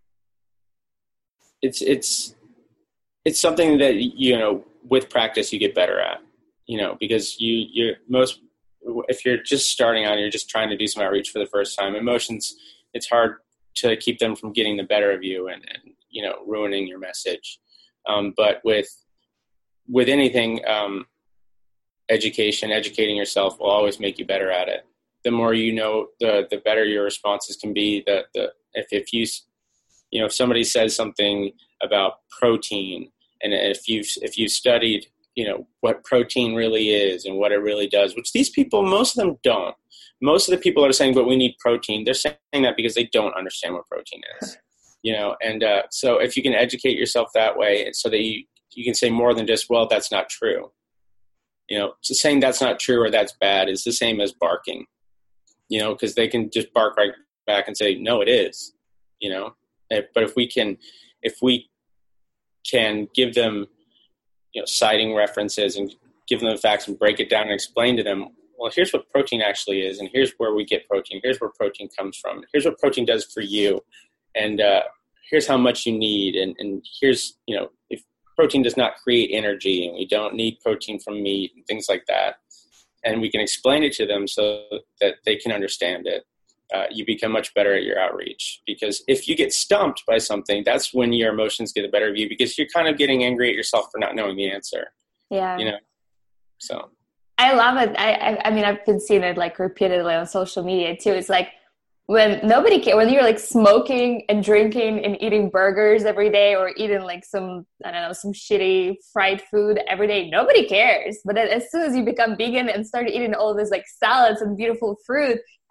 it's it's it's something that, you know, with practice you get better at. You know, because you, you're most, if you're just starting out, you're just trying to do some outreach for the first time, emotions, it's hard to keep them from getting the better of you and, and you know, ruining your message. Um, but with, with anything, um, education, educating yourself will always make you better at it. The more you know, the, the better your responses can be. The, the, if, if you, you know, if somebody says something about protein, and if you've, if you've studied, you know, what protein really is and what it really does, which these people, most of them don't. Most of the people are saying, but we need protein. They're saying that because they don't understand what protein is, you know? And uh, so if you can educate yourself that way so that you, you can say more than just, well, that's not true. You know, so saying that's not true or that's bad is the same as barking, you know, because they can just bark right back and say, no, it is, you know? But if we can, if we can give them, you know, citing references and give them the facts and break it down and explain to them, well, here's what protein actually is, and here's where we get protein. Here's where protein comes from. Here's what protein does for you, and uh, here's how much you need. And, and here's, you know, if protein does not create energy, and we don't need protein from meat and things like that, and we can explain it to them so that they can understand it, uh, you become much better at your outreach. Because if you get stumped by something, that's when your emotions get the better of you, because you're kind of getting angry at yourself for not knowing the answer. Yeah. You know, so. I love it. I, I, I mean, I've been seeing it like repeatedly on social media too. It's like when nobody cares, when you're like smoking and drinking and eating burgers every day or eating like some, I don't know, some shitty fried food every day, nobody cares. But then as soon as you become vegan and start eating all this like salads and beautiful fruit,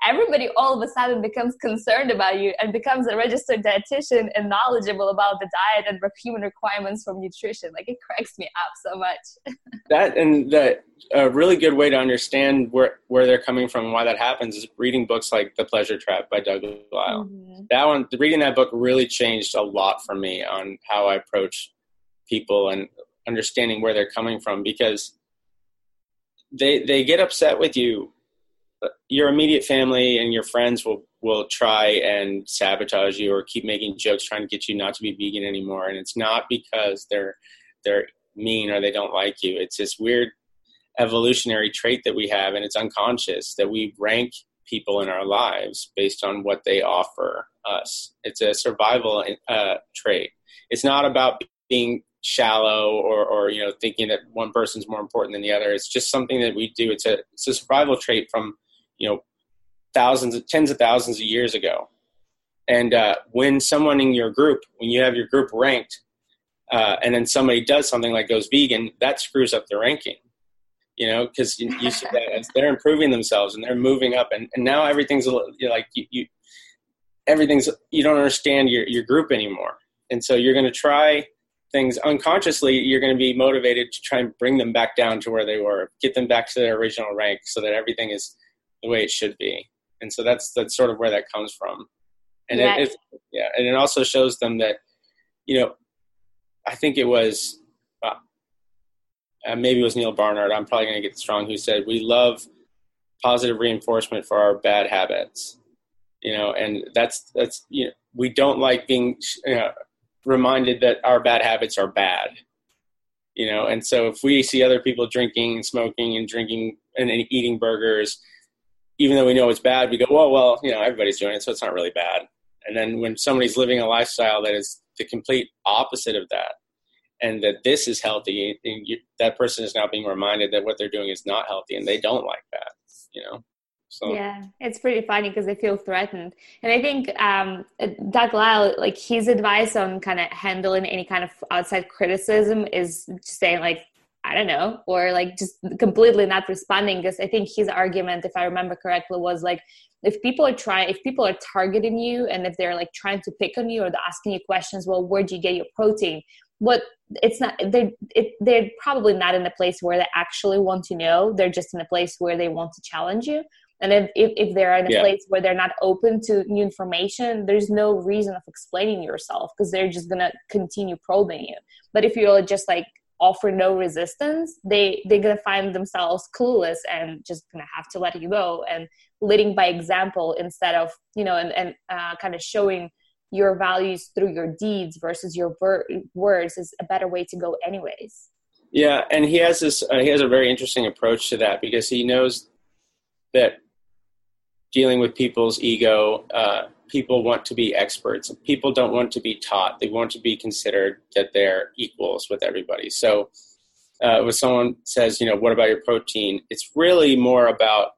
everybody all of a sudden becomes concerned about you and becomes a registered dietitian and knowledgeable about the diet and human requirements from nutrition. Like, it cracks me up so much. That and that a really good way to understand where, where they're coming from and why that happens is reading books like The Pleasure Trap by Doug Lisle. Mm-hmm. That one, reading that book really changed a lot for me on how I approach people and understanding where they're coming from, because they they get upset with you. Your immediate family and your friends will, will try and sabotage you or keep making jokes trying to get you not to be vegan anymore. And it's not because they're they're mean or they don't like you. It's this weird evolutionary trait that we have, and it's unconscious, that we rank people in our lives based on what they offer us. It's a survival uh, trait. It's not about being shallow or, or, you know, thinking that one person's more important than the other. It's just something that we do. It's a, it's a survival trait from, you know, thousands of tens of thousands of years ago. And uh, when someone in your group, when you have your group ranked, uh, and then somebody does something like goes vegan, that screws up the ranking, you know, because you, you see that as they're improving themselves and they're moving up, and, and now everything's a little, you're like you, you, everything's, you don't understand your, your group anymore. And so you're going to try things unconsciously. You're going to be motivated to try and bring them back down to where they were, get them back to their original rank so that everything is the way it should be. And so that's, that's sort of where that comes from. And yeah. It, it, yeah. And it also shows them that, you know, I think it was, uh, uh, maybe it was Neil Barnard, I'm probably going to get this wrong, who said, we love positive reinforcement for our bad habits, you know, and that's, that's, you know, we don't like being, you know, reminded that our bad habits are bad, you know. And so if we see other people drinking and smoking and drinking and, and eating burgers, even though we know it's bad, we go, well, well, you know, everybody's doing it, so it's not really bad. And then when somebody's living a lifestyle that is the complete opposite of that, and that this is healthy, and you, that person is now being reminded that what they're doing is not healthy, and they don't like that, you know. So. Yeah, it's pretty funny because they feel threatened. And I think um, Doug Lisle, like, his advice on kind of handling any kind of outside criticism is just saying, like, I don't know, or like just completely not responding. Because I think his argument, if I remember correctly, was like, if people are trying, if people are targeting you and if they're like trying to pick on you or they're asking you questions, well, where do you get your protein? What it's not, they it, they're probably not in a place where they actually want to know. They're just in a place where they want to challenge you. And if, if, if they're in a yeah. place where they're not open to new information, there's no reason of explaining yourself because they're just going to continue probing you. But if you're just like offer no resistance, they, they're going to find themselves clueless and just going to have to let you go. And leading by example instead of, you know, and, and uh, kind of showing your values through your deeds versus your ver- words is a better way to go anyways. Yeah. And he has this, uh, he has a very interesting approach to that because he knows that dealing with people's ego, uh, people want to be experts. People don't want to be taught. They want to be considered that they're equals with everybody. So uh, when someone says, you know, what about your protein? It's really more about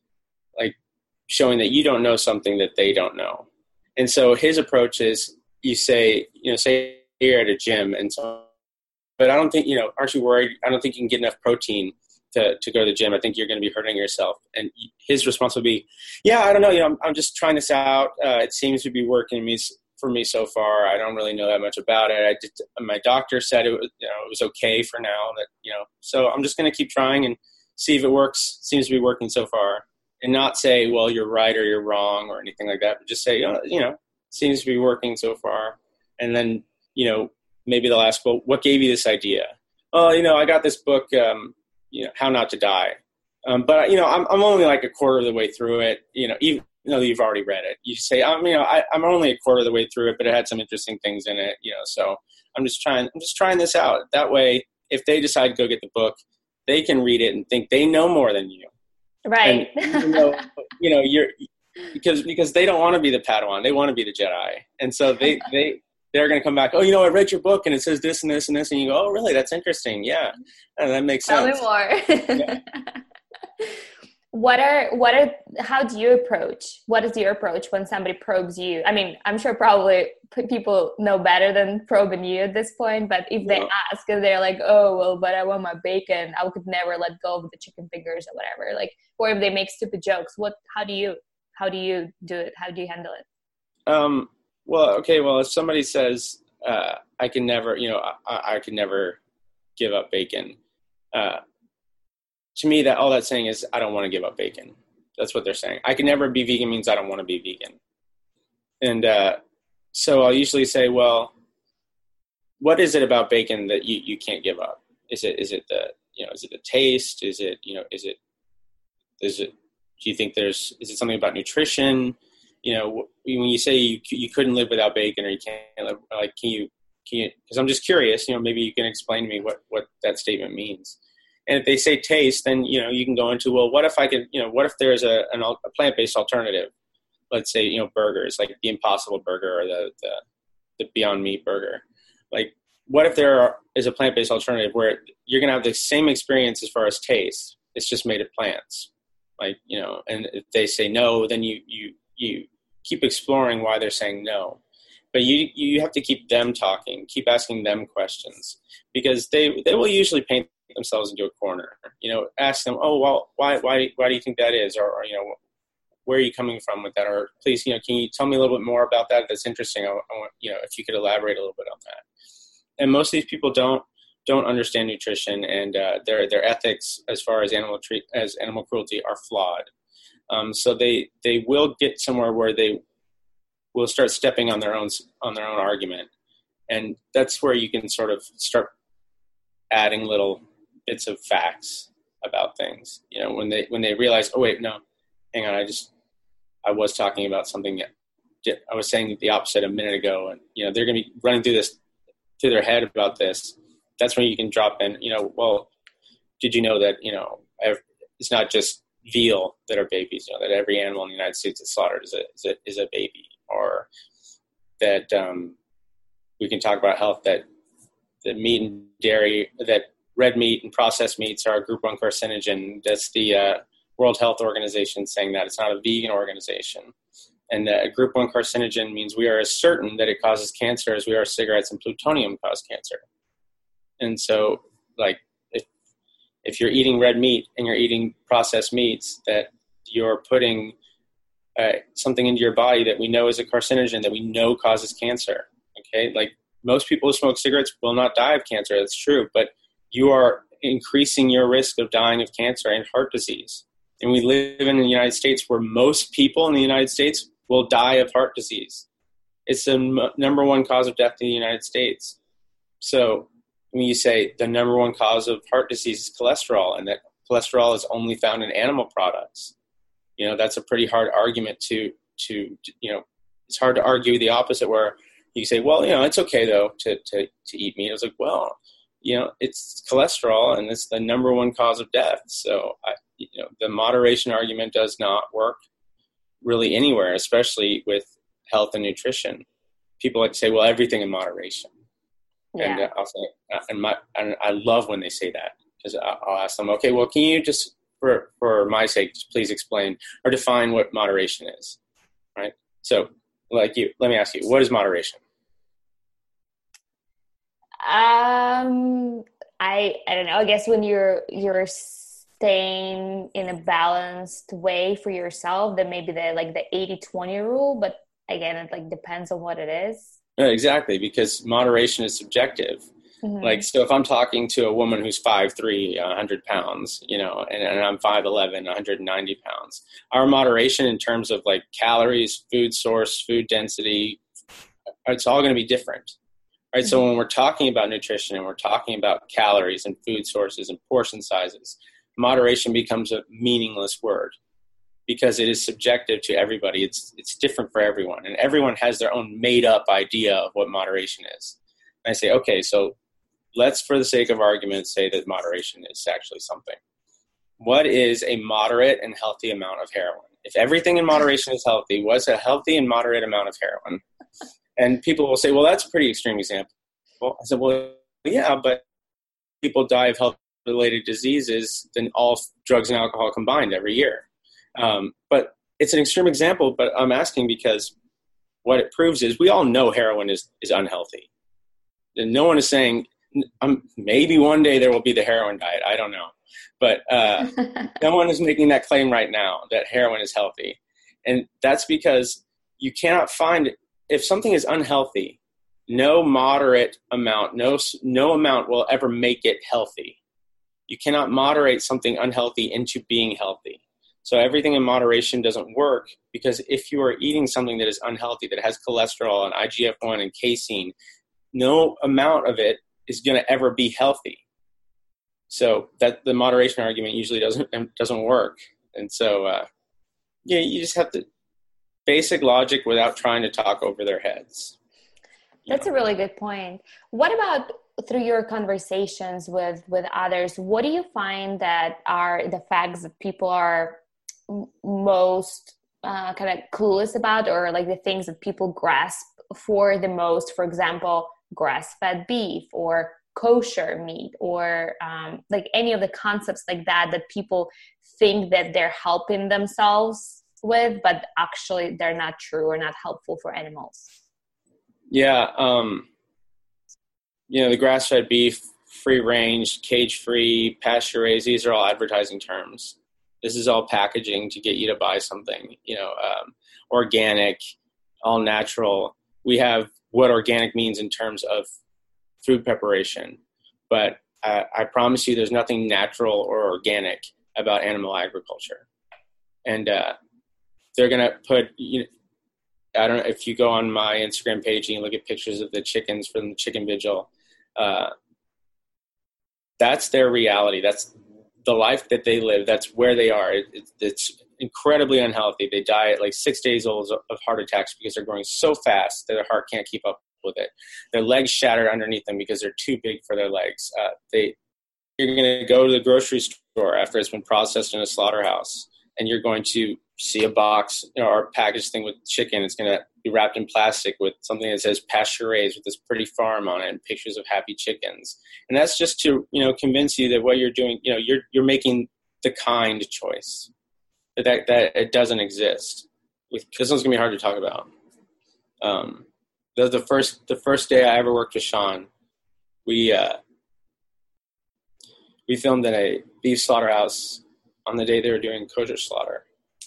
like showing that you don't know something that they don't know. And so his approach is you say, you know, say you're at a gym and so, but I don't think, you know, aren't you worried? I don't think you can get enough protein to, to go to the gym. I think you're going to be hurting yourself. And his response would be, yeah, I don't know. You know, I'm, I'm just trying this out. Uh, it seems to be working me, for me so far. I don't really know that much about it. I did, my doctor said it was, you know, it was okay for now that, you know, so I'm just going to keep trying and see if it works. It seems to be working so far, and not say, well, you're right or you're wrong or anything like that. But just say, oh, you know, it seems to be working so far. And then, you know, maybe they'll ask, well, what gave you this idea? Oh, you know, I got this book, um, you know, How Not to Die. Um, but, you know, I'm, I'm only like a quarter of the way through it, you know, even though you've already read it. You say, I'm, you know, I, I'm only a quarter of the way through it, but it had some interesting things in it, you know, so I'm just trying, I'm just trying this out. That way, if they decide to go get the book, they can read it and think they know more than you. Right. And, you know, you know, you're, because, because they don't want to be the Padawan. They want to be the Jedi. And so they, they, they're going to come back, oh, you know, I read your book and it says this and this and this. And you go, oh, really? That's interesting. Yeah. And that makes Tell sense. Tell me more. Yeah. What are, what are, how do you approach, what is your approach when somebody probes you? I mean, I'm sure probably people know better than probing you at this point, but if they yeah. ask and they're like, oh, well, but I want my bacon, I could never let go of the chicken fingers or whatever. Like, or if they make stupid jokes, what, how do you, how do you do it? How do you handle it? Um, well, okay. Well, if somebody says, uh, I can never, you know, I, I can never give up bacon. Uh, to me, that all that's saying is I don't want to give up bacon. That's what they're saying. I can never be vegan means I don't want to be vegan. And uh, so I'll usually say, well, what is it about bacon that you, you can't give up? Is it is it the you know is it the taste? Is it you know is it is it do you think there's is it something about nutrition? You know, when you say you you couldn't live without bacon or you can't live, like can you can you? Because I'm just curious. You know, maybe you can explain to me what what that statement means. And if they say taste, then, you know, you can go into, well, what if I could, you know, what if there's a, an, a plant-based alternative? Let's say, you know, burgers, like the Impossible Burger or the, the, the Beyond Meat burger. Like, what if there are, is a plant-based alternative where you're going to have the same experience as far as taste? It's just made of plants. Like, you know, and if they say no, then you, you, you keep exploring why they're saying no. But you, you have to keep them talking, keep asking them questions, because they, they will usually paint themselves into a corner. You know, ask them, oh, well, why, why, why do you think that is? Or, or, you know, where are you coming from with that? Or please, you know, can you tell me a little bit more about that? That's interesting. I, I want, you know, if you could elaborate a little bit on that. And most of these people don't, don't understand nutrition, and uh, their, their ethics as far as animal treat, as animal cruelty are flawed. Um, so they, they will get somewhere where they will start stepping on their own, on their own argument. And that's where you can sort of start adding little bits of facts about things, you know, when they, when they realize, oh wait, no, hang on. I just, I was talking about something that I was saying the opposite a minute ago. And, you know, they're going to be running through this, through their head about this. That's when you can drop in, you know, well, did you know that, you know, it's not just veal that are babies, you know, that every animal in the United States that's slaughtered is a, is a, is a baby, or that um, we can talk about health, that the meat and dairy, that red meat and processed meats are a group one carcinogen. That's the uh, World Health Organization saying that. It's not a vegan organization. And that a group one carcinogen means we are as certain that it causes cancer as we are cigarettes and plutonium cause cancer. And so, like, if, if you're eating red meat and you're eating processed meats, that you're putting uh, something into your body that we know is a carcinogen, that we know causes cancer. Okay? Like, most people who smoke cigarettes will not die of cancer. That's true. But you are increasing your risk of dying of cancer and heart disease. And we live in the United States where most people in the United States will die of heart disease. It's the m- number one cause of death in the United States. So when you say the number one cause of heart disease is cholesterol, and that cholesterol is only found in animal products, you know, that's a pretty hard argument to, to, you know, it's hard to argue the opposite, where you say, well, you know, it's okay though to, to, to eat meat. I was like, well, you know, it's cholesterol and it's the number one cause of death. So, I, you know, the moderation argument does not work really anywhere, especially with health and nutrition. People like to say, well, everything in moderation. Yeah. And uh, I'll say, uh, and my, and I love when they say that, because I'll ask them, okay, well, can you just, for, for my sake, just please explain or define what moderation is, right? So, like you, let me ask you, what is moderation? Um, I I don't know. I guess when you're you're staying in a balanced way for yourself, then maybe the like the eighty twenty rule. But again, it like depends on what it is. Yeah, exactly, because moderation is subjective. Mm-hmm. Like, so if I'm talking to a woman who's five three, one hundred pounds, you know, and, and I'm five eleven, one hundred ninety pounds, our moderation in terms of like calories, food source, food density, it's all going to be different. Right. Mm-hmm. So when we're talking about nutrition and we're talking about calories and food sources and portion sizes, moderation becomes a meaningless word, because it is subjective to everybody. It's it's different for everyone, and everyone has their own made up idea of what moderation is. And I say, okay, so let's, for the sake of argument, say that moderation is actually something. What is a moderate and healthy amount of heroin? If everything in moderation is healthy, what's a healthy and moderate amount of heroin? And people will say, well, that's a pretty extreme example. Well, I said, well, yeah, but people die of health-related diseases than all drugs and alcohol combined every year. Um, but it's an extreme example, but I'm asking because what it proves is we all know heroin is, is unhealthy. And no one is saying, um, maybe one day there will be the heroin diet. I don't know. But uh, no one is making that claim right now that heroin is healthy. And that's because you cannot find, if something is unhealthy, no moderate amount, no, no amount will ever make it healthy. You cannot moderate something unhealthy into being healthy. So everything in moderation doesn't work, because if you are eating something that is unhealthy, that has cholesterol and I G F one and casein, no amount of it is going to ever be healthy. So that the moderation argument usually doesn't doesn't work. And so, uh, yeah, you just have to basic logic without trying to talk over their heads. That's a really good point. What about through your conversations with, with others, what do you find that are the facts that people are most uh, kind of clueless about, or like the things that people grasp for the most? For example, grass-fed beef or kosher meat, or um, like any of the concepts like that that people think that they're helping themselves with, but actually they're not true or not helpful for animals. Yeah. Um, you know, the grass-fed beef, free range, cage-free, pasture-raised, these are all advertising terms. This is all packaging to get you to buy something, you know, um, organic, all natural. We have what organic means in terms of food preparation, but uh, I promise you there's nothing natural or organic about animal agriculture. And uh, they're going to put, you know, I don't know if you go on my Instagram page and you look at pictures of the chickens from the chicken vigil, uh, that's their reality. That's the life that they live. That's where they are. It, it, it's incredibly unhealthy. They die at like six days old of heart attacks because they're growing so fast that their heart can't keep up with it. Their legs shatter underneath them because they're too big for their legs. Uh, they, you're going to go to the grocery store after it's been processed in a slaughterhouse, and you're going to see a box, you know, or a packaged thing with chicken. It's going to be wrapped in plastic with something that says pasture raised with this pretty farm on it and pictures of happy chickens. And that's just to, you know, convince you that what you're doing, you know, you're, you're making the kind choice, that, that, that it doesn't exist. With, this one's going to be hard to talk about. Um, the, the first, the first day I ever worked with Sean, we, uh, we filmed in a beef slaughterhouse on the day they were doing kosher slaughter.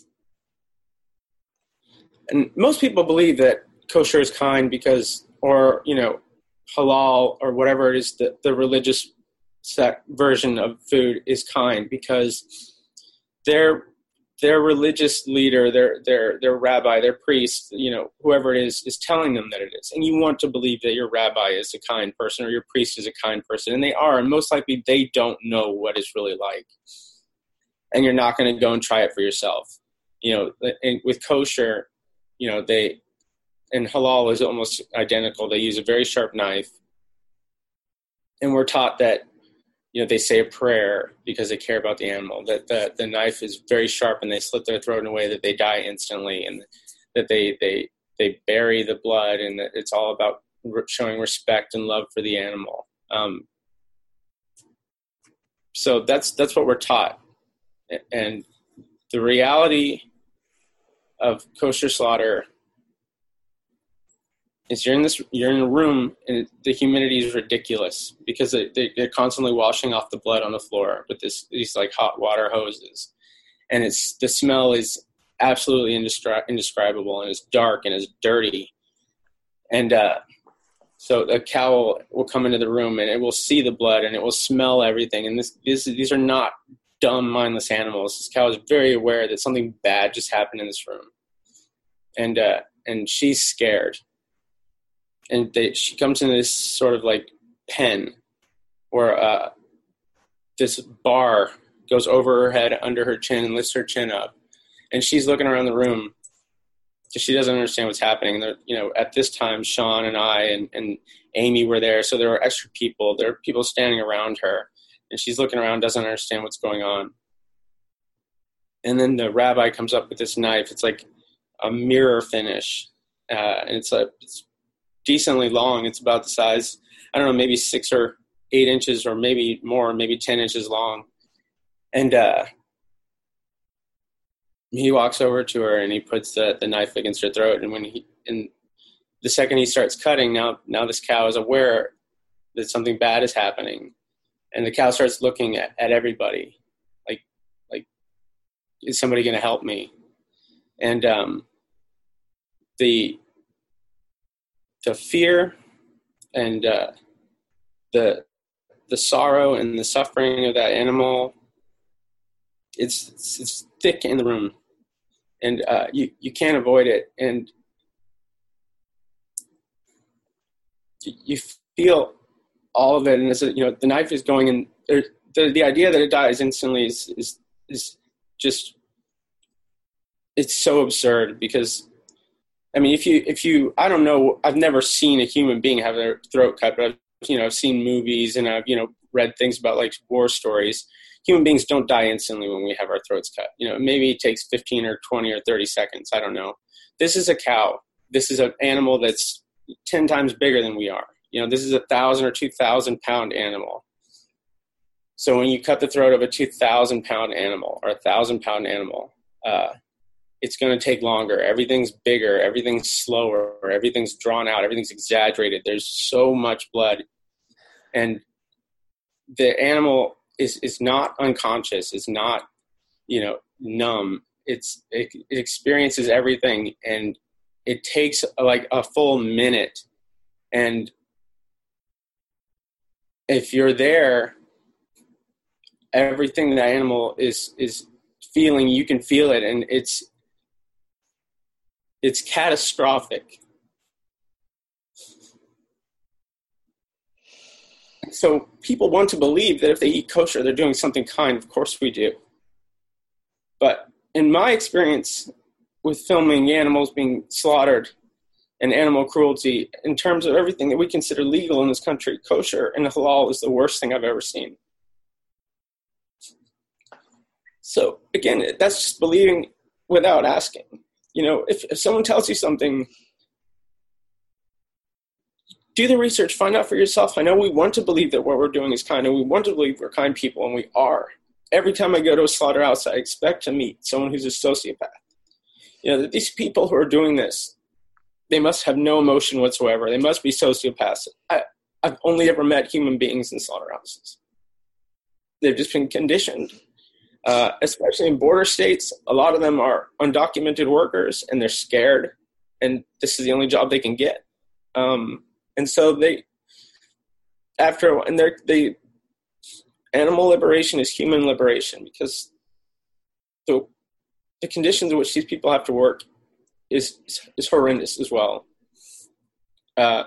And most people believe that kosher is kind because, or, you know, halal or whatever it is, the, the religious sect version of food is kind because their their religious leader, their their their rabbi, their priest, you know, whoever it is, is telling them that it is. And you want to believe that your rabbi is a kind person or your priest is a kind person. And they are. And most likely they don't know what it's really like. And you're not going to go and try it for yourself. You know, and with kosher, you know, they, and halal is almost identical. They use a very sharp knife. And we're taught that, you know, they say a prayer because they care about the animal, that the, the knife is very sharp and they slit their throat in a way that they die instantly, and that they, they, they bury the blood, and that it's all about showing respect and love for the animal. Um, so that's, that's what we're taught. And the reality of kosher slaughter is you're in this, you're in a room and the humidity is ridiculous because they, they, they're constantly washing off the blood on the floor with this, these like hot water hoses. And it's, the smell is absolutely indescri- indescribable, and it's dark and it's dirty. And uh, so the cow will, will come into the room and it will see the blood and it will smell everything. And this, this these are not dumb, mindless animals. This cow is very aware that something bad just happened in this room. And, uh, and she's scared. And they, she comes into this sort of like pen where, uh, this bar goes over her head, under her chin, and lifts her chin up. And she's looking around the room. She doesn't understand what's happening. There, you know, at this time, Sean and I and, and Amy were there. So there were extra people. There are people standing around her. And she's looking around, doesn't understand what's going on. And then the rabbi comes up with this knife. It's like a mirror finish. Uh, and it's, a, it's decently long. It's about the size, I don't know, maybe six or eight inches or maybe more, maybe ten inches long. And uh, he walks over to her and he puts the, the knife against her throat. And when he, and the second he starts cutting, now, now this cow is aware that something bad is happening. And the cow starts looking at, at everybody like, like, is somebody going to help me? And um, the the fear and uh, the the sorrow and the suffering of that animal, it's it's, it's thick in the room, and uh, you you can't avoid it, and you, you feel all of it. And it's a, you know the knife is going in. The the idea that it dies instantly is is is just, it's so absurd, because I mean, if you, if you, I don't know, I've never seen a human being have their throat cut, but I've, you know, I've seen movies and I've, you know, read things about like war stories. Human beings don't die instantly when we have our throats cut. You know, maybe it takes fifteen or twenty or thirty seconds. I don't know. This is a cow. This is an animal that's ten times bigger than we are. You know, this is a thousand or two thousand pound animal. So when you cut the throat of a two thousand pound animal or a thousand pound animal, uh, it's going to take longer. Everything's bigger. Everything's slower. Everything's drawn out. Everything's exaggerated. There's so much blood. And the animal is, is not unconscious. It's not, you know, numb. It's, it, it experiences everything. And it takes like a full minute. And if you're there, everything that animal is, is feeling, you can feel it. And it's, It's catastrophic. So people want to believe that if they eat kosher, they're doing something kind. Of course we do. But in my experience with filming animals being slaughtered and animal cruelty, in terms of everything that we consider legal in this country, kosher and halal is the worst thing I've ever seen. So again, that's just believing without asking. You know, if, if someone tells you something, do the research, find out for yourself. I know we want to believe that what we're doing is kind, and we want to believe we're kind people, and we are. Every time I go to a slaughterhouse, I expect to meet someone who's a sociopath. You know, that these people who are doing this, they must have no emotion whatsoever. They must be sociopaths. I, I've only ever met human beings in slaughterhouses. They've just been conditioned. Uh, especially in border states, a lot of them are undocumented workers, and they're scared, and this is the only job they can get. Um, and so they, after, and they're, they, animal liberation is human liberation, because the the conditions in which these people have to work is is horrendous as well. Uh,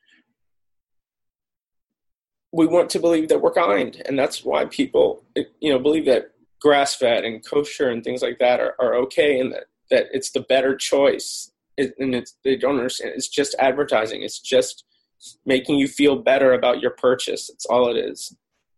we want to believe that we're kind, and that's why people, you know, believe that grass-fed and kosher and things like that are, are okay, and that, that it's the better choice. It, and it's, they don't understand. It's just advertising. It's just making you feel better about your purchase. That's all it is.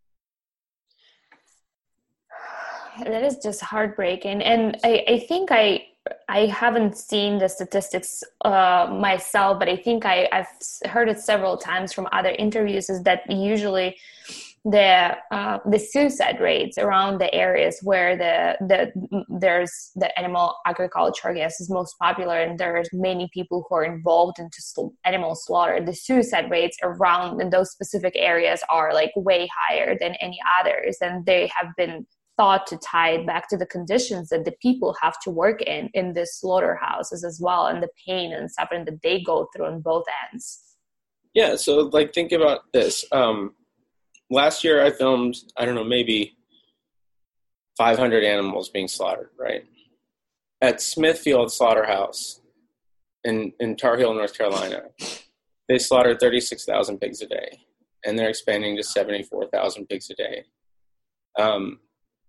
That is just heartbreaking. And I, I think I I haven't seen the statistics uh, myself, but I think I, I've heard it several times from other interviews, is that usually the uh, the suicide rates around the areas where the the there's the animal agriculture, I guess, is most popular, and there's many people who are involved into sl- animal slaughter. The suicide rates around in those specific areas are like way higher than any others, and they have been thought to tie it back to the conditions that the people have to work in in the slaughterhouses as well, and the pain and suffering that they go through on both ends. Yeah, so like think about this. Um, Last year I filmed, I don't know, maybe five hundred animals being slaughtered, right? At Smithfield Slaughterhouse in, in Tar Heel, North Carolina, they slaughter thirty-six thousand pigs a day, and they're expanding to seventy-four thousand pigs a day. Um,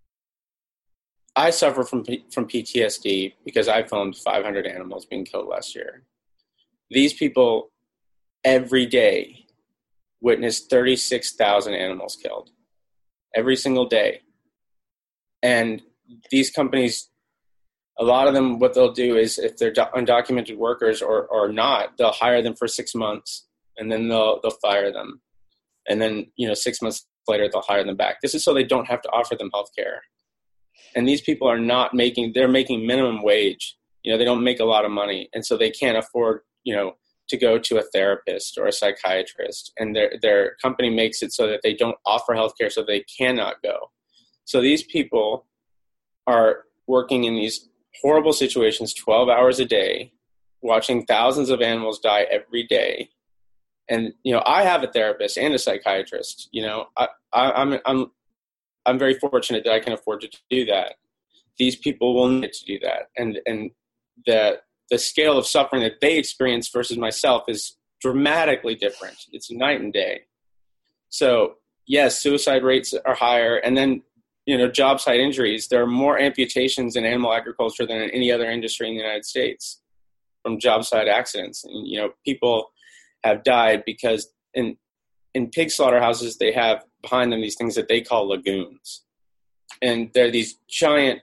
I suffer from from P T S D because I filmed five hundred animals being killed last year. These people every day witnessed thirty-six thousand animals killed every single day. And these companies, a lot of them, what they'll do is if they're do- undocumented workers or, or not, they'll hire them for six months and then they'll, they'll fire them. And then, you know, six months later, they'll hire them back. This is so they don't have to offer them health care. And these people are not making, they're making minimum wage. You know, they don't make a lot of money. And so they can't afford, you know, to go to a therapist or a psychiatrist, and their their company makes it so that they don't offer healthcare, so they cannot go. So these people are working in these horrible situations, twelve hours a day, watching thousands of animals die every day. And, you know, I have a therapist and a psychiatrist. You know, I, I, I'm, I'm, I'm very fortunate that I can afford to do that. These people will need to do that. And, and the, the scale of suffering that they experience versus myself is dramatically different. It's night and day. So yes, suicide rates are higher. And then, you know, job site injuries, there are more amputations in animal agriculture than in any other industry in the United States from job site accidents. And, you know, people have died because in in pig slaughterhouses, they have behind them these things that they call lagoons. And they're these giant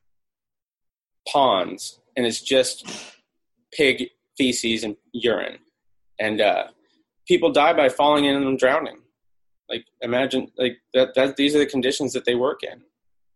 ponds, and it's just pig feces and urine. And uh, people die by falling in and drowning. Like, imagine, like, that, that these are the conditions that they work in.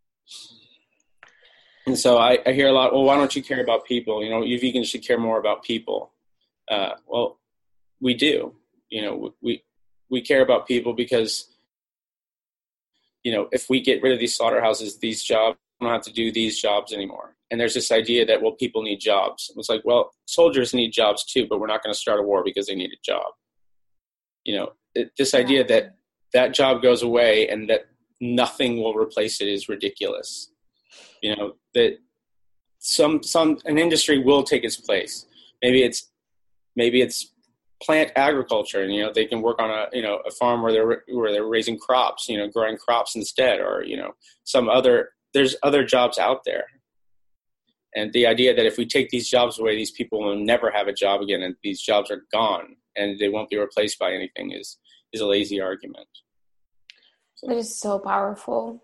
And so I, I hear a lot, well, why don't you care about people? You know, you vegans should care more about people. Uh, well, we do. You know, we we care about people because, you know, if we get rid of these slaughterhouses, these jobs, we don't have to do these jobs anymore. And there's this idea that, well, people need jobs. It's like, well, soldiers need jobs too, but we're not going to start a war because they need a job. You know, it, this idea that that job goes away and that nothing will replace it is ridiculous. You know, that some some an industry will take its place. Maybe it's maybe it's plant agriculture, and you know they can work on a you know a farm where they're where they're raising crops, you know, growing crops instead, or you know some other there's other jobs out there. And the idea that if we take these jobs away, these people will never have a job again, and these jobs are gone and they won't be replaced by anything is is a lazy argument. So. That is so powerful.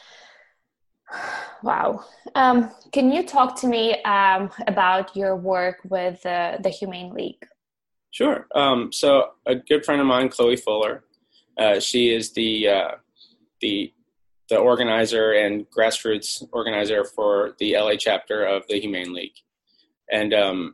Wow. Um, can you talk to me um, about your work with uh, the Humane League? Sure. Um, so a good friend of mine, Chloe Fuller, uh, she is the uh, the the organizer and grassroots organizer for the L A chapter of the Humane League. And um,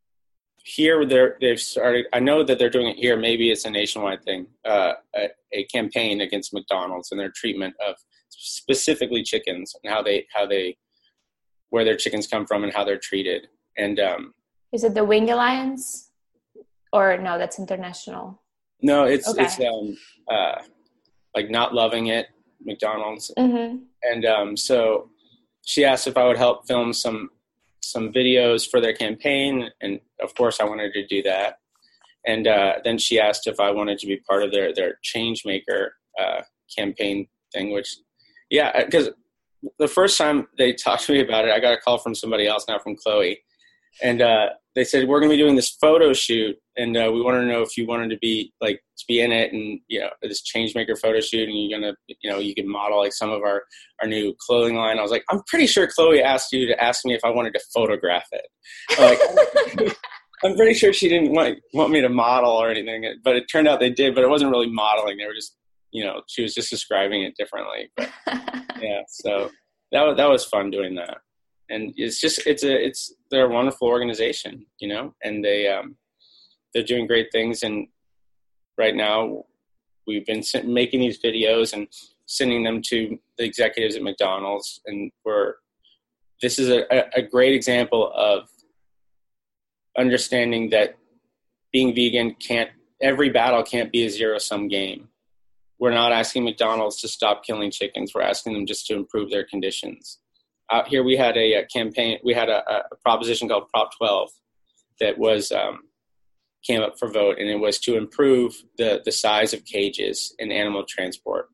here they're, they've started, I know that they're doing it here, maybe it's a nationwide thing, uh, a, a campaign against McDonald's and their treatment of specifically chickens and how they, how they, where their chickens come from and how they're treated. And um, is it the Wing Alliance? Or no, that's international. No, it's, okay. it's um, uh, like Not Loving It, McDonald's. Mm-hmm. And um, so she asked if I would help film some some videos for their campaign, and of course I wanted to do that. And uh, then she asked if I wanted to be part of their their Changemaker uh, campaign thing, which, yeah, because the first time they talked to me about it, I got a call from somebody else, not from Chloe, and uh, they said, we're going to be doing this photo shoot, and uh, we wanted to know if you wanted to be like to be in it, and you know this Changemaker photo shoot, and you're gonna, you know, you can model like some of our our new clothing line. I was like, I'm pretty sure Chloe asked you to ask me if I wanted to photograph it. Like, I'm pretty sure she didn't want want me to model or anything, but it turned out they did. But it wasn't really modeling; they were just, you know, she was just describing it differently. But, yeah, so that was that was fun doing that. And it's just, it's a, it's, they're a wonderful organization, you know, and they, um, they're doing great things. And right now we've been making these videos and sending them to the executives at McDonald's. And we're, this is a, a great example of understanding that being vegan can't, every battle can't be a zero sum game. We're not asking McDonald's to stop killing chickens. We're asking them just to improve their conditions. Out here, we had a, a campaign. We had a, a proposition called Prop twelve that was um, came up for vote, and it was to improve the the size of cages in animal transport.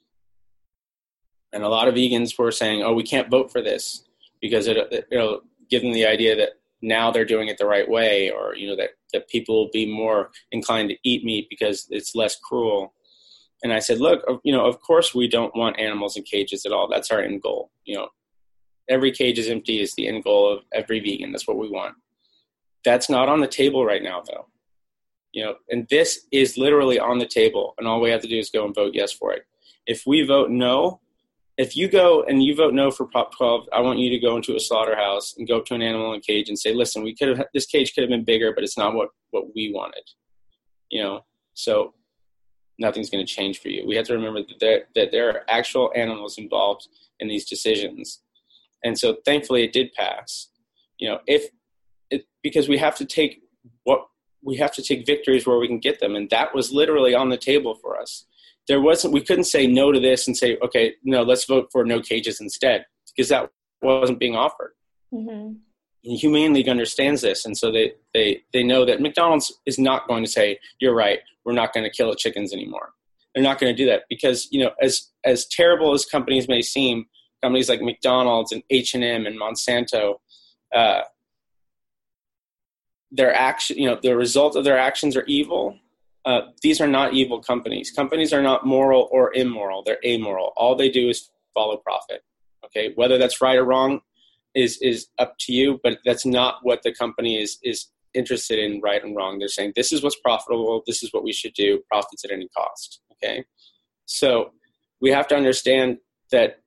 And a lot of vegans were saying, "Oh, we can't vote for this because it, it, it'll give them the idea that now they're doing it the right way, or you know that that people will be more inclined to eat meat because it's less cruel." And I said, "Look, you know, of course we don't want animals in cages at all. That's our end goal. You know." Every cage is empty is the end goal of every vegan. That's what we want. That's not on the table right now, though. You know, and this is literally on the table, and all we have to do is go and vote yes for it. If we vote no, if you go and you vote no for Prop twelve, I want you to go into a slaughterhouse and go up to an animal in a cage and say, "Listen, we could have this cage could have been bigger, but it's not what what we wanted." You know, so nothing's going to change for you. We have to remember that there, that there are actual animals involved in these decisions. And so thankfully it did pass, you know, if it, because we have to take what we have to take victories where we can get them. And that was literally on the table for us. There wasn't, we couldn't say no to this and say, okay, no, let's vote for no cages instead, because that wasn't being offered. Mm-hmm. And Humane League understands this. And so they, they, they know that McDonald's is not going to say, you're right, we're not going to kill chickens anymore. They're not going to do that because, you know, as, as terrible as companies may seem, companies like McDonald's and H and M and Monsanto, uh, their action, you know, the result of their actions are evil. Uh, these are not evil companies. Companies are not moral or immoral. They're amoral. All they do is follow profit. Okay. Whether that's right or wrong is, is up to you, but that's not what the company is, is interested in, right and wrong. They're saying, this is what's profitable. This is what we should do. Profits at any cost. Okay. So we have to understand that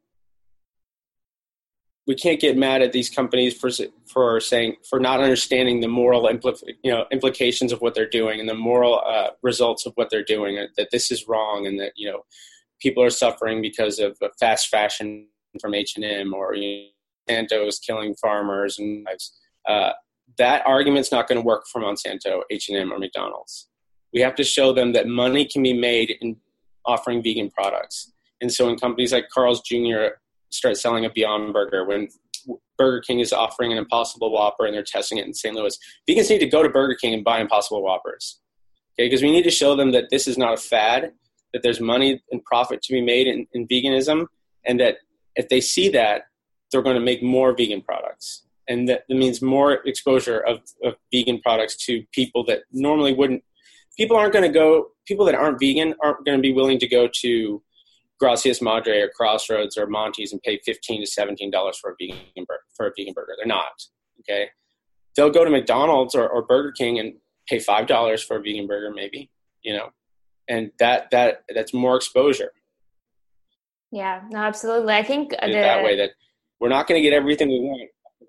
we can't get mad at these companies for, for saying, for not understanding the moral impl- you know, implications of what they're doing and the moral uh, results of what they're doing, that this is wrong. And that, you know, people are suffering because of fast fashion from H and M, or, you know, Monsanto is killing farmers and lives. Uh, that argument's not going to work for Monsanto, H and M, or McDonald's. We have to show them that money can be made in offering vegan products. And so when companies like Carl's Junior start selling a Beyond Burger, when Burger King is offering an Impossible Whopper and they're testing it in Saint Louis, vegans need to go to Burger King and buy Impossible Whoppers. Okay, because we need to show them that this is not a fad, that there's money and profit to be made in, in veganism, and that if they see that, they're going to make more vegan products. And that, that means more exposure of, of vegan products to people that normally wouldn't. People aren't going to go, people that aren't vegan aren't going to be willing to go to Gracias Madre or Crossroads or Monty's and pay fifteen to seventeen dollars for a vegan burger, for a vegan burger. They're not. Okay. They'll go to McDonald's or, or Burger King and pay five dollars for a vegan burger, maybe, you know, and that, that, that's more exposure. Yeah, no, absolutely. I think the, that way that we're not going to get everything we want.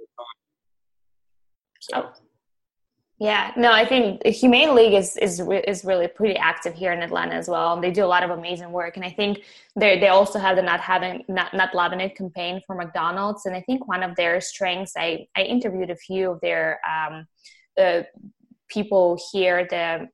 So. Oh. Yeah, no, I think Humane League is is re- is really pretty active here in Atlanta as well. They do a lot of amazing work, and I think they they also have the not having not not loving it campaign for McDonald's. And I think one of their strengths, I I interviewed a few of their um the people here, the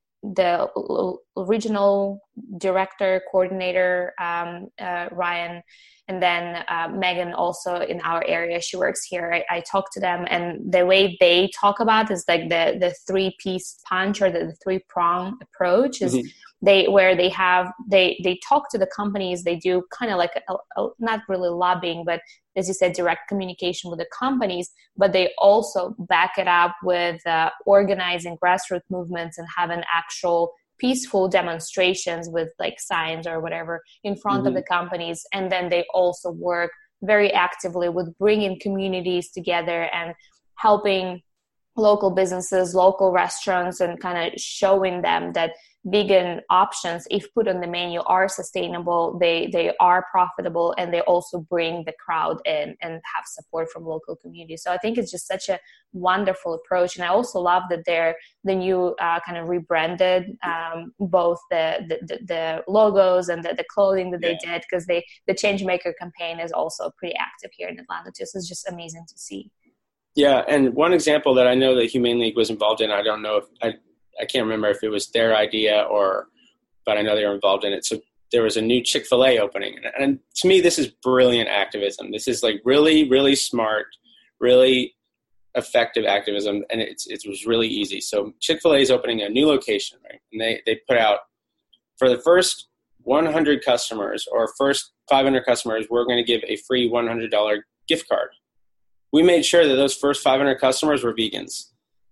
the regional director coordinator um uh, Ryan. And then uh, Megan also in our area, she works here. I, I talk to them, and the way they talk about is like the the three piece punch or the, the three prong approach is mm-hmm. they where they have they they talk to the companies. They do kind of like a, a, not really lobbying, but as you said, direct communication with the companies. But they also back it up with uh, organizing grassroots movements and having actual peaceful demonstrations with like signs or whatever in front mm-hmm. of the companies. And then they also work very actively with bringing communities together and helping local businesses, local restaurants, and kind of showing them that vegan options, if put on the menu, are sustainable, they they are profitable, and they also bring the crowd in and have support from local communities. So I think it's just such a wonderful approach. And I also love that they're the new uh, kind of rebranded um, both the, the the logos and the, the clothing that yeah. they did, because they the Changemaker campaign is also pretty active here in Atlanta too. So it's just amazing to see. Yeah, and one example that I know that Humane League was involved in, I don't know if I I can't remember if it was their idea or, but I know they were involved in it. So there was a new Chick-fil-A opening. And, and to me, this is brilliant activism. This is like really, really smart, really effective activism. And it's, it was really easy. So Chick-fil-A is opening a new location, right? And they, they put out for the first one hundred customers or first five hundred customers, we're going to give a free one hundred dollars gift card. We made sure that those first five hundred customers were vegans.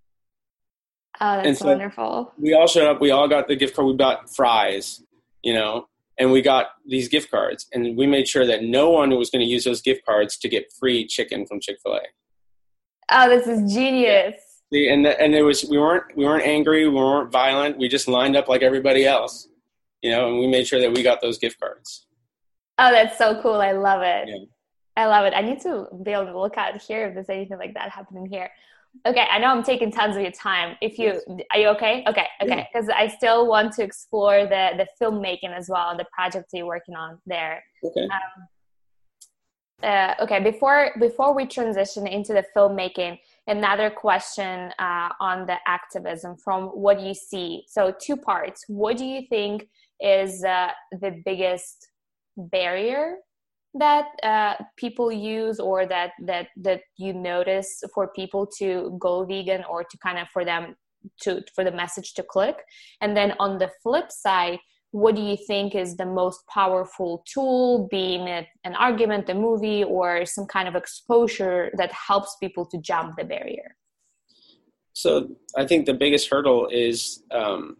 Oh, that's so wonderful. We all showed up. We all got the gift card. We bought fries, you know, and we got these gift cards. And we made sure that no one was going to use those gift cards to get free chicken from Chick-fil-A. Oh, this is genius. See, and the, and it was we weren't we weren't angry. We weren't violent. We just lined up like everybody else, you know, and we made sure that we got those gift cards. Oh, that's so cool. I love it. Yeah. I love it. I need to be able to look out here if there's anything like that happening here. Okay, I know I'm taking tons of your time. If you, yes. Are you okay? Okay, okay. Because yeah. I still want to explore the the filmmaking as well and the project you're working on there. Okay. Um, Uh, okay, before before we transition into the filmmaking, another question uh, on the activism from what you see. So two parts. What do you think is uh, the biggest barrier that uh, people use, or that that that you notice for people to go vegan, or to kind of for them to for the message to click? And then on the flip side, what do you think is the most powerful tool, being it an argument, a movie, or some kind of exposure that helps people to jump the barrier? So I think the biggest hurdle is um,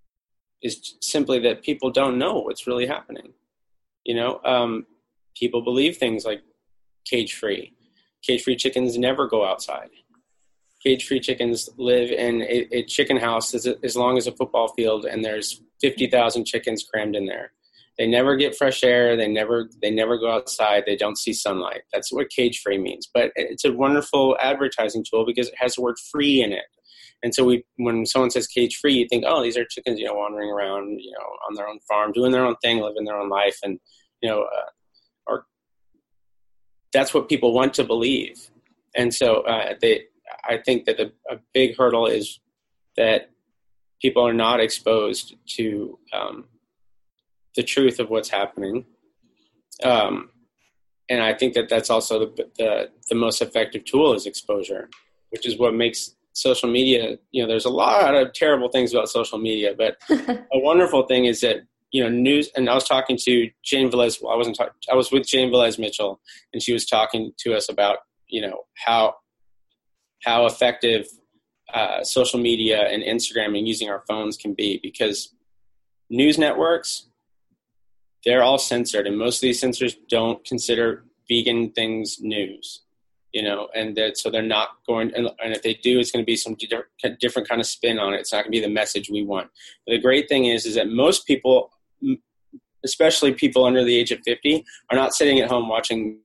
is simply that people don't know what's really happening. You know, um, people believe things like cage-free. Cage-free chickens never go outside. Cage-free chickens live in a, a chicken house as, as long as a football field, and there's fifty thousand chickens crammed in there. They never get fresh air. They never they never go outside. They don't see sunlight. That's what cage-free means. But it's a wonderful advertising tool because it has the word free in it. And so we, when someone says cage-free, you think, oh, these are chickens, you know, wandering around, you know, on their own farm, doing their own thing, living their own life, and you know, uh, or that's what people want to believe. And so uh, they. I think that the, a big hurdle is that people are not exposed to um, the truth of what's happening. Um, and I think that that's also the, the, the most effective tool is exposure, which is what makes social media, you know, there's a lot of terrible things about social media, but a wonderful thing is that, you know, news, and I was talking to Jane Velez, well, I wasn't talking, I was with Jane Velez Mitchell, and she was talking to us about, you know, how, how effective uh, social media and Instagram and using our phones can be, because news networks, they're all censored, and most of these censors don't consider vegan things news, you know, and that, so they're not going, and, and if they do, it's going to be some di- different kind of spin on it. It's not going to be the message we want. But the great thing is, is that most people, especially people under the age of fifty, are not sitting at home watching,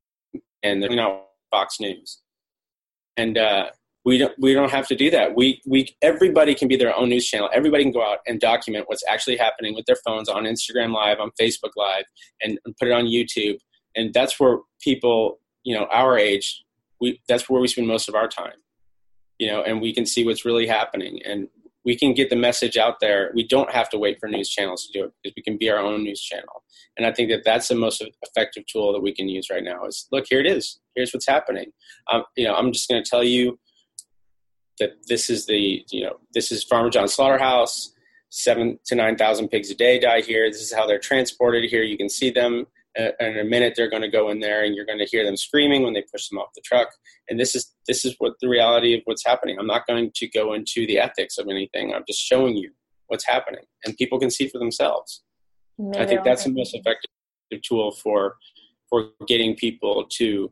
and they're not Fox News. And uh, we don't we don't have to do that. We we everybody can be their own news channel. Everybody can go out and document what's actually happening with their phones on Instagram Live, on Facebook Live, and, and put it on YouTube. And that's where people, you know, our age, we that's where we spend most of our time. You know, and we can see what's really happening, and we can get the message out there. We don't have to wait for news channels to do it, because we can be our own news channel. And I think that that's the most effective tool that we can use right now is, look, here it is. Here's what's happening. Um, you know, I'm just going to tell you that this is the, you know, this is Farmer John Slaughterhouse. Seven to nine thousand pigs a day die here. This is how they're transported here. You can see them. Uh, in a minute, they're going to go in there, and you're going to hear them screaming when they push them off the truck. And this is this is what the reality of what's happening. I'm not going to go into the ethics of anything. I'm just showing you what's happening, and people can see for themselves. Maybe I think that's the most effective tool for for getting people to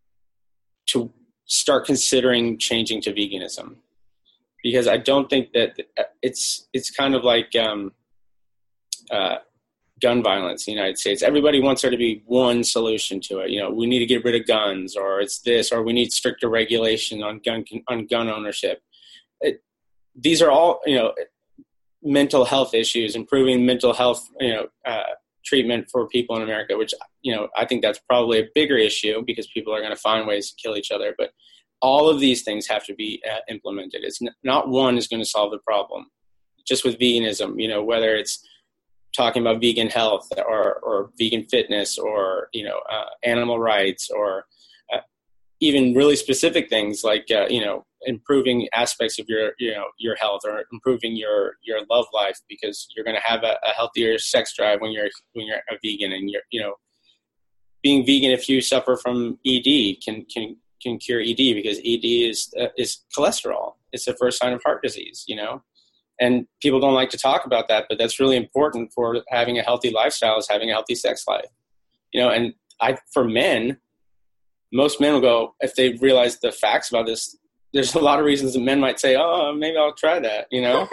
to start considering changing to veganism, because I don't think that it's it's kind of like um, uh, gun violence in the United States. Everybody wants there to be one solution to it. You know, we need to get rid of guns, or it's this, or we need stricter regulation on gun on gun ownership. It, these are all, you know, mental health issues, improving mental health, you know, uh, treatment for people in America, which, you know, I think that's probably a bigger issue because people are going to find ways to kill each other. But all of these things have to be uh, implemented. It's n- not one is going to solve the problem. Just with veganism, you know, whether it's talking about vegan health or, or vegan fitness, or, you know, uh, animal rights, or uh, even really specific things like, uh, you know, improving aspects of your, you know, your health, or improving your, your love life, because you're going to have a, a healthier sex drive when you're, when you're a vegan. And you're, you know, being vegan, if you suffer from E D, can, can, can cure E D, because E D is, uh, is cholesterol. It's the first sign of heart disease, you know, and people don't like to talk about that, but that's really important for having a healthy lifestyle, is having a healthy sex life, you know. And I, for men, most men will go, if they realize the facts about this, there's a lot of reasons that men might say, oh, maybe I'll try that, you know,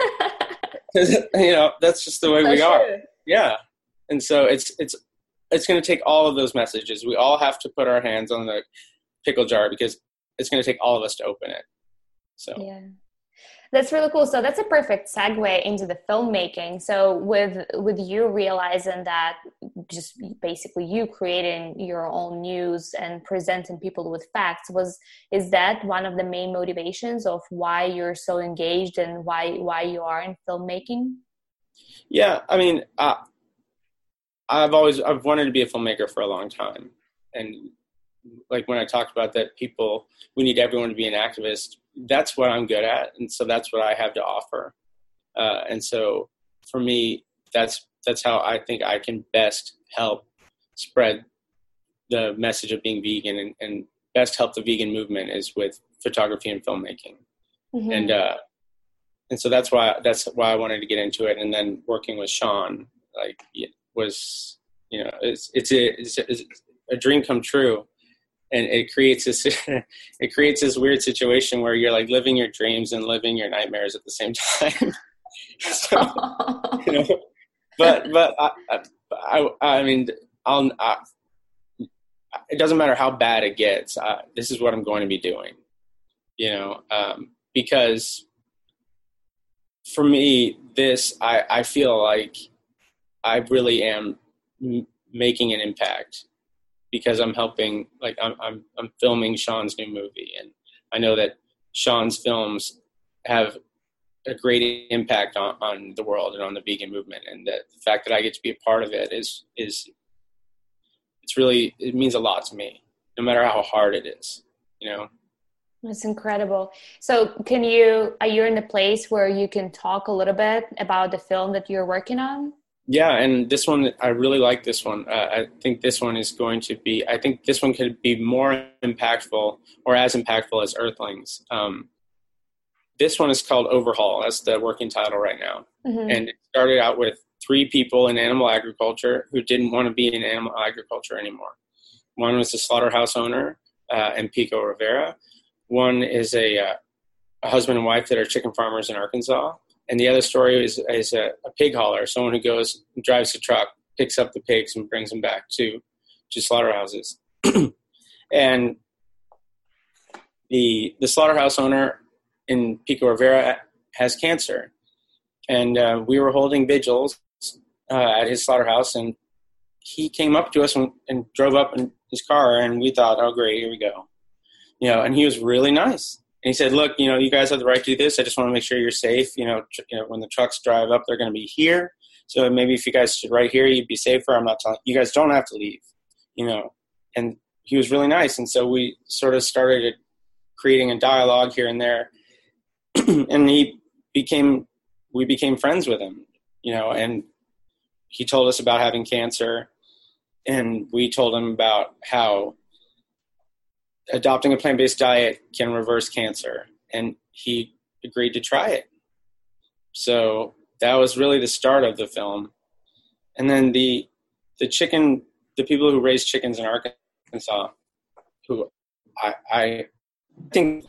you know, that's just the way we are. Yeah. And so it's, it's, it's going to take all of those messages. We all have to put our hands on the pickle jar, because it's going to take all of us to open it. So, yeah. That's really cool. So that's a perfect segue into the filmmaking. So with with you realizing that just basically you creating your own news and presenting people with facts, was is that one of the main motivations of why you're so engaged and why why you are in filmmaking? Yeah, I mean, uh, I've always I've wanted to be a filmmaker for a long time, and like when I talked about that, people we need everyone to be an activist. That's what I'm good at, and so that's what I have to offer. Uh, and so for me, that's that's how I think I can best help spread the message of being vegan, and, and best help the vegan movement is with photography and filmmaking. Mm-hmm. And uh, and so that's why that's why I wanted to get into it. And then working with Sean, like, it was, you know, it's it's a, it's a, it's a dream come true. And it creates this, it creates this weird situation where you're like living your dreams and living your nightmares at the same time. So, you know, but, but I, I, I mean, I'll, I, it doesn't matter how bad it gets. I, this is what I'm going to be doing, you know, um, because for me, this, I, I feel like I really am m- making an impact. Because I'm helping, like I'm, I'm, I'm filming Sean's new movie, and I know that Sean's films have a great impact on, on the world and on the vegan movement, and that the fact that I get to be a part of it is, is, it's really, it means a lot to me, no matter how hard it is, you know? That's incredible. So can you, are you in a place where you can talk a little bit about the film that you're working on? Yeah, and this one, I really like this one. Uh, I think this one is going to be, I think this one could be more impactful or as impactful as Earthlings. Um, this one is called Overhaul. That's the working title right now. Mm-hmm. And it started out with three people in animal agriculture who didn't want to be in animal agriculture anymore. One was a slaughterhouse owner uh, in Pico Rivera. One is a, uh, a husband and wife that are chicken farmers in Arkansas. And the other story is, is a, a pig hauler, someone who goes, drives a truck, picks up the pigs and brings them back to, to slaughterhouses. And the the slaughterhouse owner in Pico Rivera has cancer. And uh, we were holding vigils uh, at his slaughterhouse, and he came up to us and, and drove up in his car, and we thought, oh, great, here we go. You know, and he was really nice. And he said, look, you know, you guys have the right to do this. I just want to make sure you're safe. You know, tr- you know when the trucks drive up, they're going to be here. So maybe if you guys stood right here, you'd be safer. I'm not telling you guys don't have to leave, you know. And he was really nice. And so we sort of started creating a dialogue here and there. And he became, we became friends with him, you know, and he told us about having cancer. And we told him about how adopting a plant-based diet can reverse cancer, and he agreed to try it. So that was really the start of the film. And then the the chicken, the people who raise chickens in Arkansas, who I, I think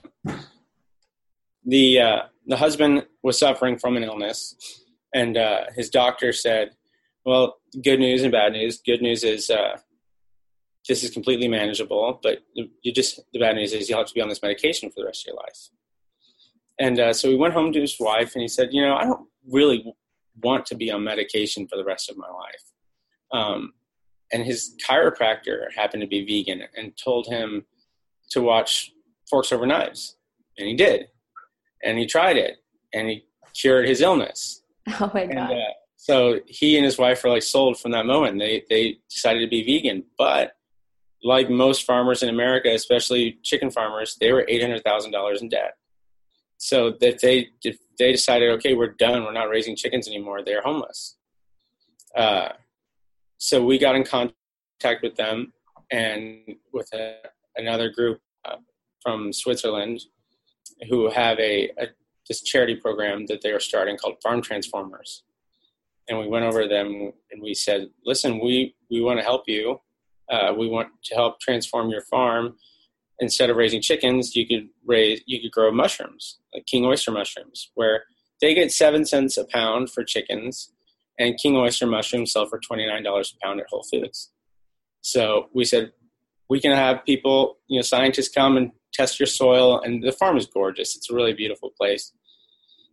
the uh, the husband was suffering from an illness, and uh, his doctor said, well, good news and bad news. Good news is uh, this is completely manageable, but you just, the bad news is you'll have to be on this medication for the rest of your life. And uh, so he went home to his wife, and he said, you know, I don't really want to be on medication for the rest of my life. Um, and his chiropractor happened to be vegan and told him to watch Forks Over Knives. And he did. And he tried it, and he cured his illness. Oh my God. And, uh, so he and his wife were like sold from that moment. They they decided to be vegan. But like most farmers in America, especially chicken farmers, they were eight hundred thousand dollars in debt. So that they if they decided, okay, we're done. We're not raising chickens anymore. They're homeless. Uh, so we got in contact with them and with a, another group uh, from Switzerland who have a, a this charity program that they are starting called Farm Transformers. And we went over to them and we said, listen, we, we want to help you. Uh, we want to help transform your farm. Instead of raising chickens, you could raise, you could grow mushrooms, like king oyster mushrooms, where they get seven cents a pound for chickens, and king oyster mushrooms sell for twenty-nine dollars a pound at Whole Foods. So we said, we can have people, you know, scientists come and test your soil, and the farm is gorgeous. It's a really beautiful place.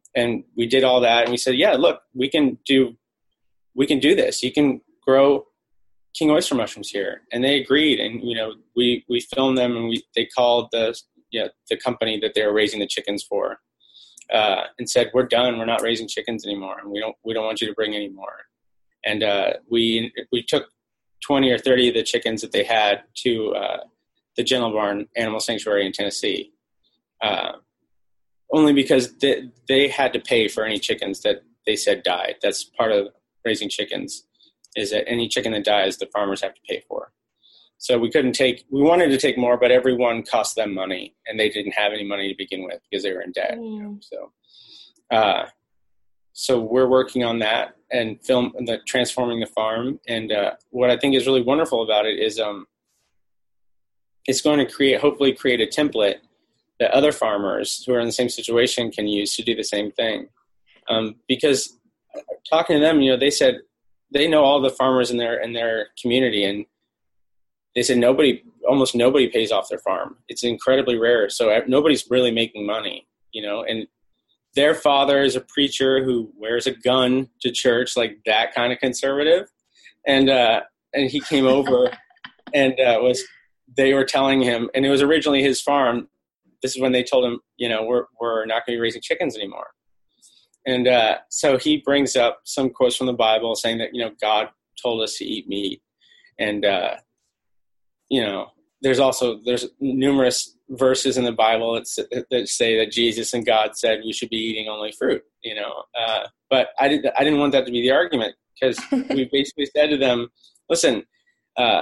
and we did all that, and we said, yeah, look, we can do, we can do this. You can grow king oyster mushrooms here. And they agreed. And, you know, we, we filmed them, and we, they called the, you know, the company that they were raising the chickens for, uh, and said, we're done. We're not raising chickens anymore. And we don't, we don't want you to bring any more. And, uh, we, we took twenty or thirty of the chickens that they had to, uh, the Gentle Barn Animal Sanctuary in Tennessee, uh, only because they, they had to pay for any chickens that they said died. That's part of raising chickens, is that any chicken that dies, the farmers have to pay for. So we couldn't take, we wanted to take more, but every one cost them money, and they didn't have any money to begin with because they were in debt. Mm. You know? So, uh, so we're working on that and film the transforming the farm. And uh, what I think is really wonderful about it is um, it's going to create, hopefully create a template that other farmers who are in the same situation can use to do the same thing. Um, because talking to them, you know, they said they know all the farmers in their in their community, and they said nobody, almost nobody pays off their farm. It's incredibly rare. So nobody's really making money, you know, and their father is a preacher who wears a gun to church, like that kind of conservative. And, uh, and he came over and, uh, was, they were telling him, and it was originally his farm. This is when they told him, you know, we're, we're not going to be raising chickens anymore. And, uh, so he brings up some quotes from the Bible saying that, you know, God told us to eat meat. And, uh, you know, there's also, there's numerous verses in the Bible that, that say that Jesus and God said we should be eating only fruit, you know. Uh, but I, did, I didn't want that to be the argument, because we basically said to them, listen, uh,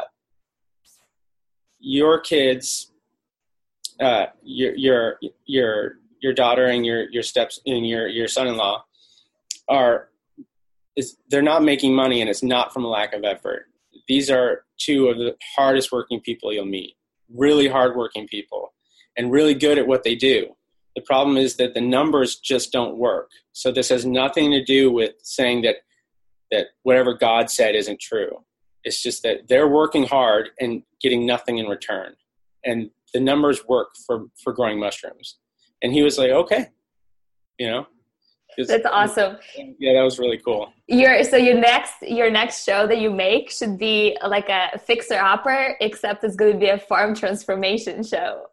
your kids, uh, your, your, your, your daughter and your, your steps and your, your son-in-law are, is they're not making money, and it's not from a lack of effort. These are two of the hardest working people you'll meet, really hardworking people, and really good at what they do. The problem is that the numbers just don't work. So this has nothing to do with saying that that whatever God said isn't true. It's just that they're working hard and getting nothing in return. And the numbers work for, for growing mushrooms. And he was like, okay, you know. That's awesome. Yeah, that was really cool. Your so your next your next show that you make should be like a fixer upper, except it's going to be a farm transformation show.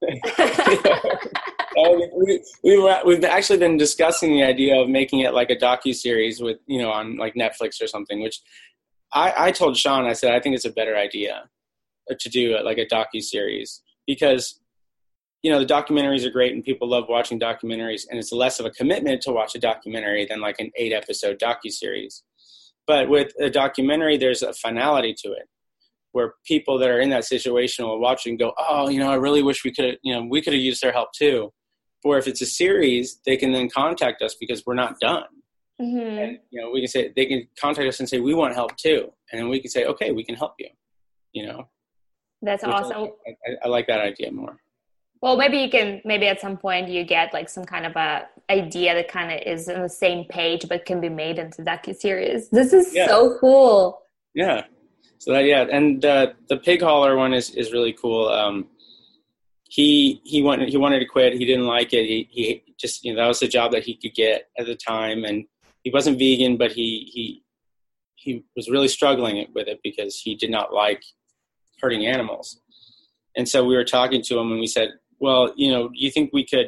we, we, we were, we've actually been discussing the idea of making it like a docu-series with, you know, on like Netflix or something, which I, I told Sean, I said, I think it's a better idea to do like a docu-series, because you know, the documentaries are great and people love watching documentaries, and it's less of a commitment to watch a documentary than like an eight episode docuseries. But with a documentary, there's a finality to it where people that are in that situation will watch it and go, oh, you know, I really wish we could, you know, we could have used their help too. Or if it's a series, they can then contact us because we're not done. Mm-hmm. And, you know, we can say, they can contact us and say, we want help too. And then we can say, okay, we can help you, you know. That's awesome. I, I, I like that idea more. Well, maybe you can, maybe at some point you get like some kind of a idea that kind of is on the same page, but can be made into docuseries. This is yeah. so cool. Yeah. So that, yeah. And the, the pig hauler one is, is really cool. Um, he, he wanted, he wanted to quit. He didn't like it. He, he just, you know, that was the job that he could get at the time. And he wasn't vegan, but he, he, he was really struggling with it because he did not like hurting animals. And so we were talking to him and we said, well, you know, do you think we could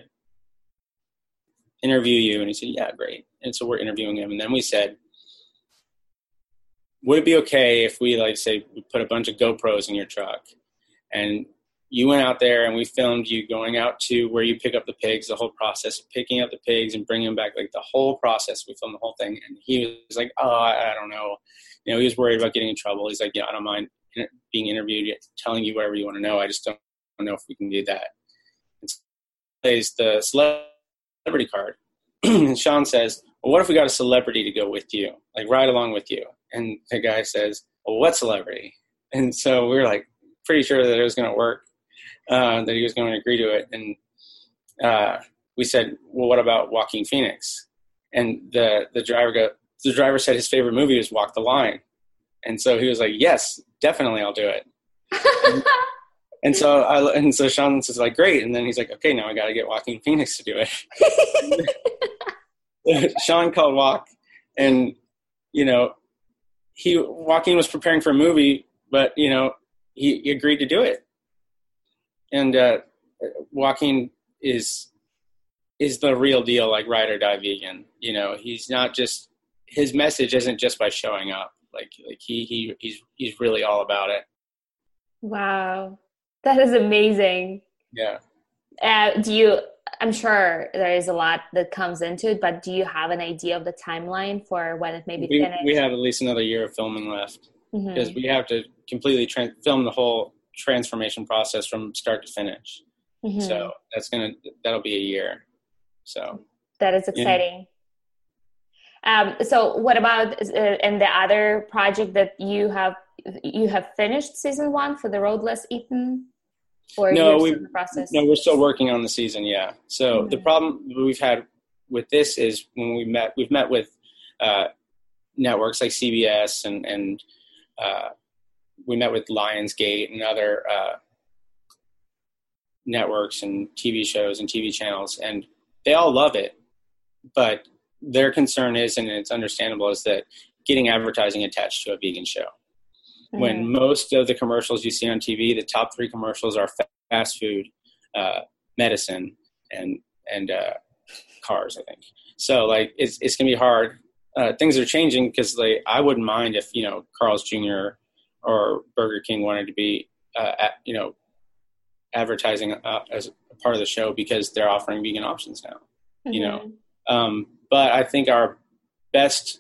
interview you? And he said, yeah, great. And so we're interviewing him. And then we said, would it be okay if we, like, say, we put a bunch of GoPros in your truck and you went out there and we filmed you going out to where you pick up the pigs, the whole process of picking up the pigs and bringing them back, like the whole process. We filmed the whole thing. And he was like, oh, I, I don't know. You know, he was worried about getting in trouble. He's like, yeah, I don't mind being interviewed, telling you whatever you want to know. I just don't know if we can do that. Plays the celebrity card. And Sean says, well, what if we got a celebrity to go with you, like ride along with you? And the guy says, well, what celebrity? And so we were like pretty sure that it was going to work, uh, that he was going to agree to it. And uh, we said, well, what about Joaquin Phoenix? And the, the driver go, the driver said his favorite movie was Walk the Line. And so he was like, yes, definitely I'll do it. and, and so I, and so Sean was like, great. And then he's like, okay, now I got to get Joaquin Phoenix to do it. Sean called Walk, and you know, he Joaquin was preparing for a movie, but you know, he, he agreed to do it. And uh, Joaquin is is the real deal, like ride or die vegan. You know, he's not just his message isn't just by showing up. Like like he he he's he's really all about it. Wow, that is amazing. Yeah. Uh, do you? I'm sure there is a lot that comes into it, but do you have an idea of the timeline for when it may be we, finished? We have at least another year of filming left because mm-hmm. we have to completely tra- film the whole transformation process from start to finish. Mm-hmm. So that's gonna that'll be a year. So that is exciting. Yeah. Um, so what about uh, and the other project that you have you have finished season one for the Road Less Eaten? Or no, we in the process? No, we're still working on the season. Yeah. So mm-hmm. the problem we've had with this is when we met, we've met with uh, networks like C B S and and uh, we met with Lionsgate and other uh, networks and T V shows and T V channels, and they all love it, but their concern is, and it's understandable, is that getting advertising attached to a vegan show. Mm-hmm. When most of the commercials you see on T V, the top three commercials are fast food, uh, medicine, and and uh, cars, I think. So like it's it's gonna be hard. Uh, things are changing because like I wouldn't mind if you know Carl's Junior or Burger King wanted to be uh, at, you know advertising uh, as a part of the show because they're offering vegan options now. Mm-hmm. You know, um, but I think our best.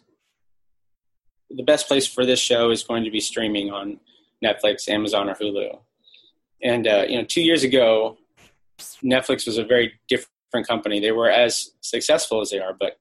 The best place for this show is going to be streaming on Netflix, Amazon, or Hulu. And, uh, you know, two years ago, Netflix was a very different company. They were as successful as they are, but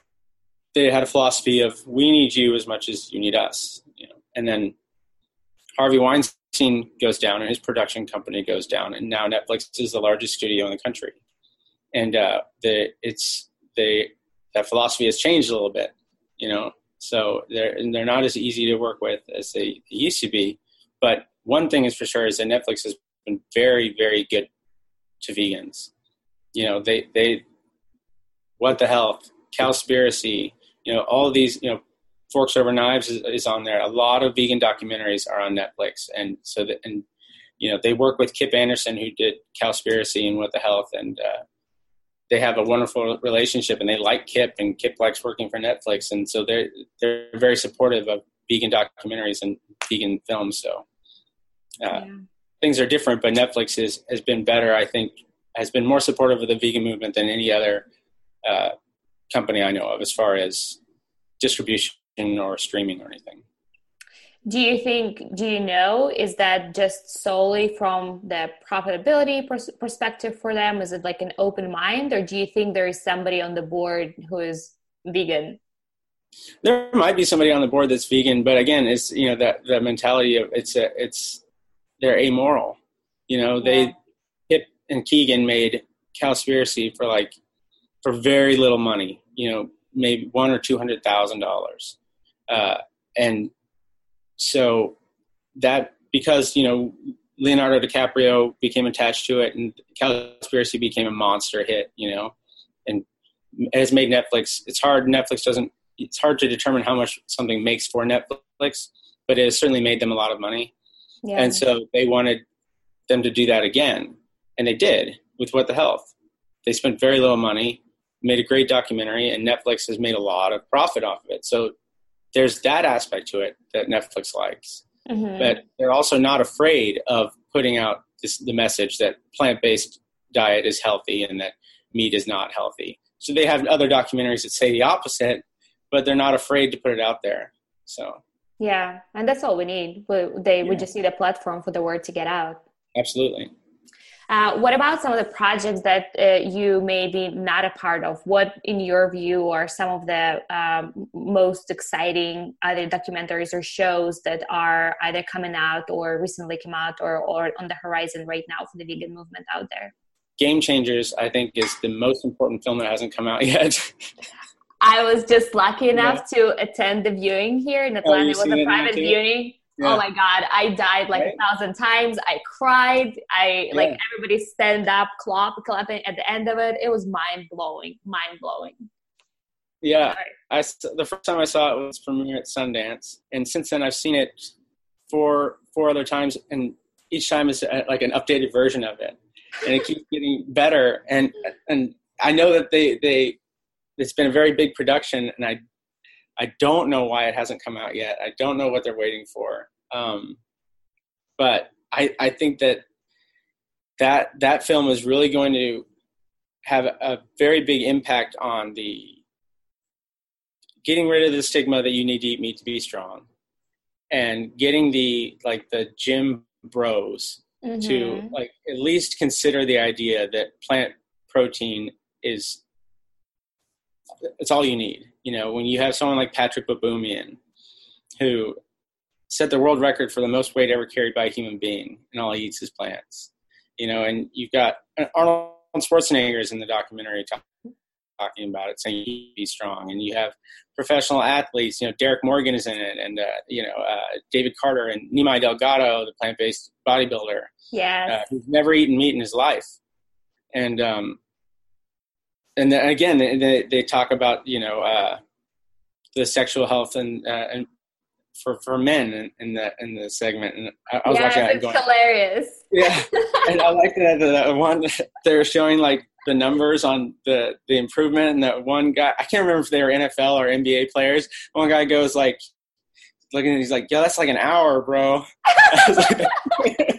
they had a philosophy of we need you as much as you need us. You know, and then Harvey Weinstein goes down and his production company goes down. And now Netflix is the largest studio in the country. And uh, the, it's they, that philosophy has changed a little bit, you know. So they're they're not as easy to work with as they used to be. But one thing is for sure is that Netflix has been very, very good to vegans. You know, they they What the Health, Cowspiracy, you know, all of these, you know, Forks Over Knives is, is on there. A lot of vegan documentaries are on Netflix, and so that and you know they work with Kip Anderson, who did Cowspiracy and What the Health, and uh, they have a wonderful relationship, and they like Kip, and Kip likes working for Netflix, and so they're they're very supportive of vegan documentaries and vegan films. So uh, yeah. Things are different, but Netflix is has been better. I think has been more supportive of the vegan movement than any other uh, company I know of, as far as distribution or streaming or anything. Do you think, do you know, is that just solely from the profitability pers- perspective for them? Is it like an open mind, or do you think there is somebody on the board who is vegan? There might be somebody on the board that's vegan, but again, it's, you know, that the mentality of it's a, it's, they're amoral. You know, they, yeah. Kip and Keegan made Cowspiracy for like, for very little money, you know, maybe one or two hundred thousand dollars. Uh, and so that, because, you know, Leonardo DiCaprio became attached to it and Cowspiracy became a monster hit, you know, and has made Netflix, it's hard, Netflix doesn't, it's hard to determine how much something makes for Netflix, but it has certainly made them a lot of money. Yeah. And so they wanted them to do that again. And they did with What the Health. They spent very little money, made a great documentary, and Netflix has made a lot of profit off of it. So there's that aspect to it that Netflix likes. Mm-hmm. But they're also not afraid of putting out this, the message that plant-based diet is healthy and that meat is not healthy. So they have other documentaries that say the opposite, but they're not afraid to put it out there. So yeah, and that's all we need. We, they, yeah. we just need a platform for the word to get out. Absolutely. Uh, what about some of the projects that uh, you may be not a part of? What, in your view, are some of the um, most exciting either documentaries or shows that are either coming out or recently came out or, or on the horizon right now for the vegan movement out there? Game Changers, I think, is the most important film that hasn't come out yet. I was just lucky enough yeah. to attend the viewing here in Atlanta. Oh, it was a private viewing. Yeah. Oh my God, I died like right? a thousand times. I cried. I yeah. like everybody stand up, clap, clapping at the end of it. It was mind blowing, mind blowing. Yeah, I, the first time I saw it was premiere at Sundance, and since then I've seen it four four other times, and each time is like an updated version of it, and it keeps getting better. And and I know that they they it's been a very big production, and I I don't know why it hasn't come out yet. I don't know what they're waiting for, um, but I I think that that that film is really going to have a very big impact on the getting rid of the stigma that you need to eat meat to be strong, and getting the like the gym bros mm-hmm. to like at least consider the idea that plant protein is it's all you need. You know, when you have someone like Patrick Baboumian, who set the world record for the most weight ever carried by a human being, and all he eats is plants. You know, and you've got Arnold Schwarzenegger is in the documentary talk, talking about it, saying you be strong, and you have professional athletes. You know, Derek Morgan is in it, and uh, you know uh, David Carter and Nimai Delgado, the plant-based bodybuilder, yeah, uh, who's never eaten meat in his life, and um, and then again they, they talk about you know uh, the sexual health and uh, and for, for men in, in the in the segment, and I, I was yes, watching that it's going, hilarious. Yeah, and I like that the one they're showing like the numbers on the the improvement, and that one guy, I can't remember if they were N F L or N B A players. One guy goes like, looking, he's like, "Yeah, that's like an hour, bro." I was like,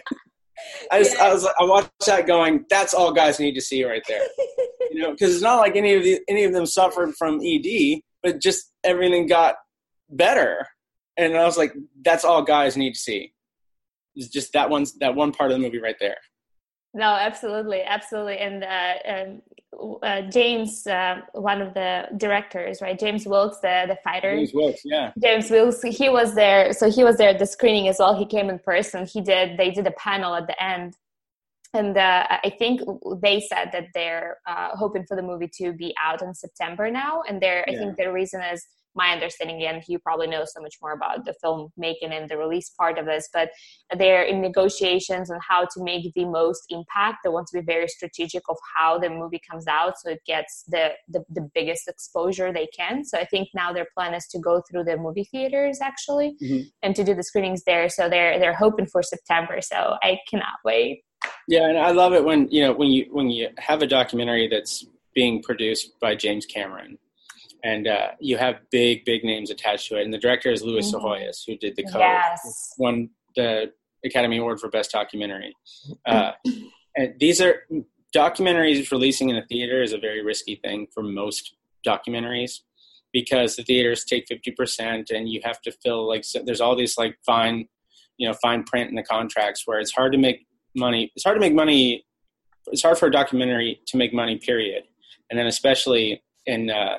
I just, yeah. I was, I watched that going, that's all guys need to see right there, you know, because it's not like any of the any of them suffered from E D, but just everything got better, and I was like, that's all guys need to see. It's just that one that one part of the movie right there. No, absolutely, absolutely, and uh, and uh, James, uh, one of the directors, right? James Wilkes, the the fighter. James Wilkes, yeah. James Wilkes, he was there, so he was there at the screening as well. He came in person. He did. They did a panel at the end, and uh, I think they said that they're uh, hoping for the movie to be out in September now. And they're, yeah. I think the reason is, my understanding, and you probably know so much more about the film making and the release part of this, but they're in negotiations on how to make the most impact. They want to be very strategic of how the movie comes out so it gets the, the, the biggest exposure they can. So I think now their plan is to go through the movie theaters actually mm-hmm. and to do the screenings there. So they're they're hoping for September. So I cannot wait. Yeah, and I love it when you know when you when you have a documentary that's being produced by James Cameron. And uh, you have big, big names attached to it. And the director is Louis mm-hmm. Sohoyos, who did The Code, yes. won the Academy Award for Best Documentary. Uh, and these are documentaries releasing in a theater is a very risky thing for most documentaries because the theaters take fifty percent and you have to fill like so there's all these like fine, you know, fine print in the contracts where it's hard to make money. It's hard to make money. It's hard for a documentary to make money, period. And then especially in uh,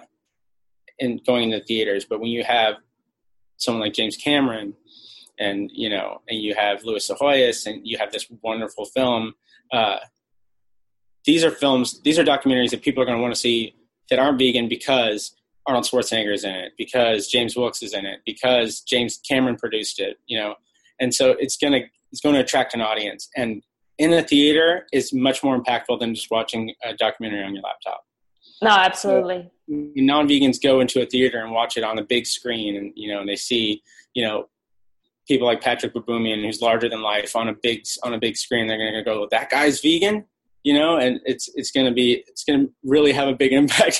in going into theaters, but when you have someone like James Cameron and, you know, and you have Louis Sohoyos and you have this wonderful film, uh, these are films, these are documentaries that people are going to want to see that aren't vegan because Arnold Schwarzenegger is in it, because James Wilkes is in it, because James Cameron produced it, you know, and so it's going to, it's going to attract an audience, and in a theater is much more impactful than just watching a documentary on your laptop. No, absolutely. So, non-vegans go into a theater and watch it on the big screen, and you know, and they see, you know, people like Patrick Baboumian, who's larger than life, on a big on a big screen. They're going to go, "That guy's vegan," you know, and it's it's going to be it's going to really have a big impact.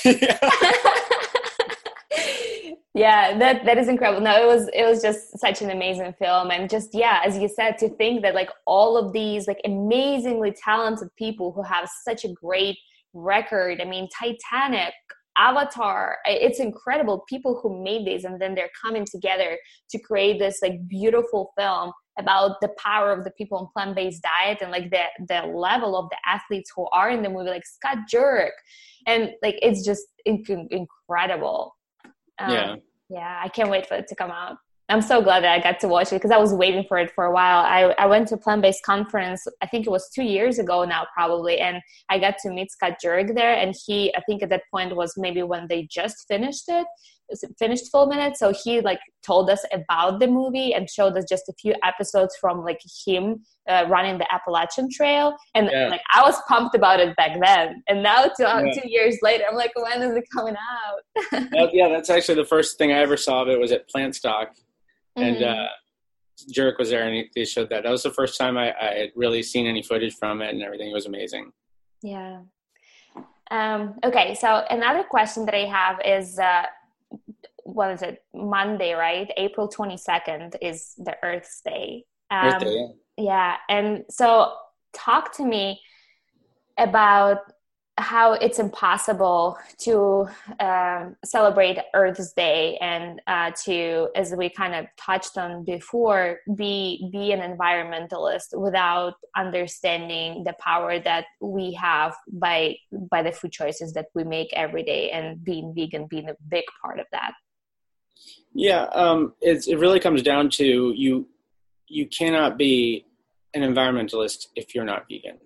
Yeah, that that is incredible. No, it was it was just such an amazing film, and just yeah, as you said, to think that like all of these like amazingly talented people who have such a great record. I mean, Titanic, Avatar, it's incredible. People who made these, and then they're coming together to create this like beautiful film about the power of the people on plant-based diet and like the the level of the athletes who are in the movie, like Scott Jurek, and like it's just inc- incredible. Um, yeah, yeah, I can't wait for it to come out. I'm so glad that I got to watch it because I was waiting for it for a while. I, I went to a plant-based conference, I think it was two years ago now probably, and I got to meet Scott Jurek there, and he, I think at that point was maybe when they just finished it. finished Full Minute, so he like told us about the movie and showed us just a few episodes from like him uh, running the Appalachian Trail, and Yeah. like I was pumped about it back then, and now two, Yeah. two years later, I'm like, when is it coming out? Well, yeah, that's actually the first thing I ever saw of it was at Plantstock, and Mhm. uh, Jurek was there, and he, they showed that. That was the first time I, I had really seen any footage from it, and everything. It was amazing. Yeah. Um, okay, so another question that I have is, uh, what is it? Monday, right? April twenty-second is the Earth's Day. Um, Earth Day, yeah. Yeah, and so talk to me about how it's impossible to um, celebrate Earth's Day and uh, to, as we kind of touched on before, be be an environmentalist without understanding the power that we have by by the food choices that we make every day, and being vegan being a big part of that. Yeah, um, it's, it really comes down to you. You cannot be an environmentalist if you're not vegan.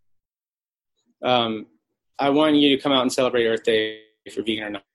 Um, I want you to come out and celebrate Earth Day if you're vegan or not.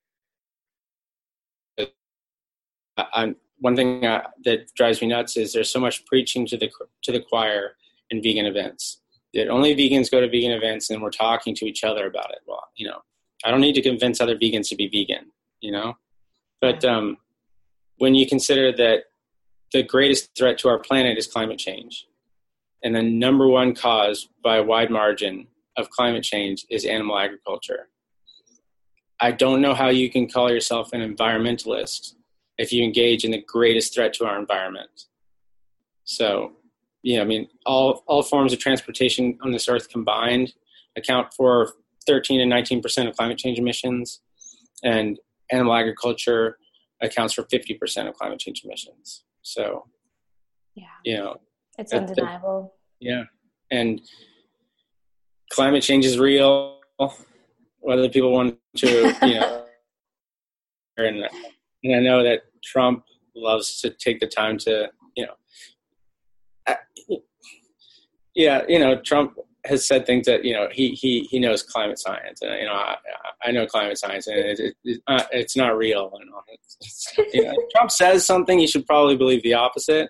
I, I'm, one thing uh, that drives me nuts is there's so much preaching to the to the choir in vegan events. That only vegans go to vegan events, and we're talking to each other about it. Well, you know, I don't need to convince other vegans to be vegan, you know. But um, when you consider that the greatest threat to our planet is climate change, and the number one cause by a wide margin of climate change is animal agriculture. I don't know how you can call yourself an environmentalist if you engage in the greatest threat to our environment. So, yeah, I mean, all, all forms of transportation on this earth combined account for thirteen and nineteen percent of climate change emissions, and animal agriculture accounts for fifty percent of climate change emissions. So, yeah, you know, it's undeniable. Yeah. And climate change is real, whether people want to, you know, and, and I know that Trump loves to take the time to, you know, I, yeah, you know, Trump has said things that, you know, he, he, he knows climate science, and, you know, I, I know climate science, and it, it, it, uh, it's not real. And it's, it's, you know, if Trump says something, you should probably believe the opposite.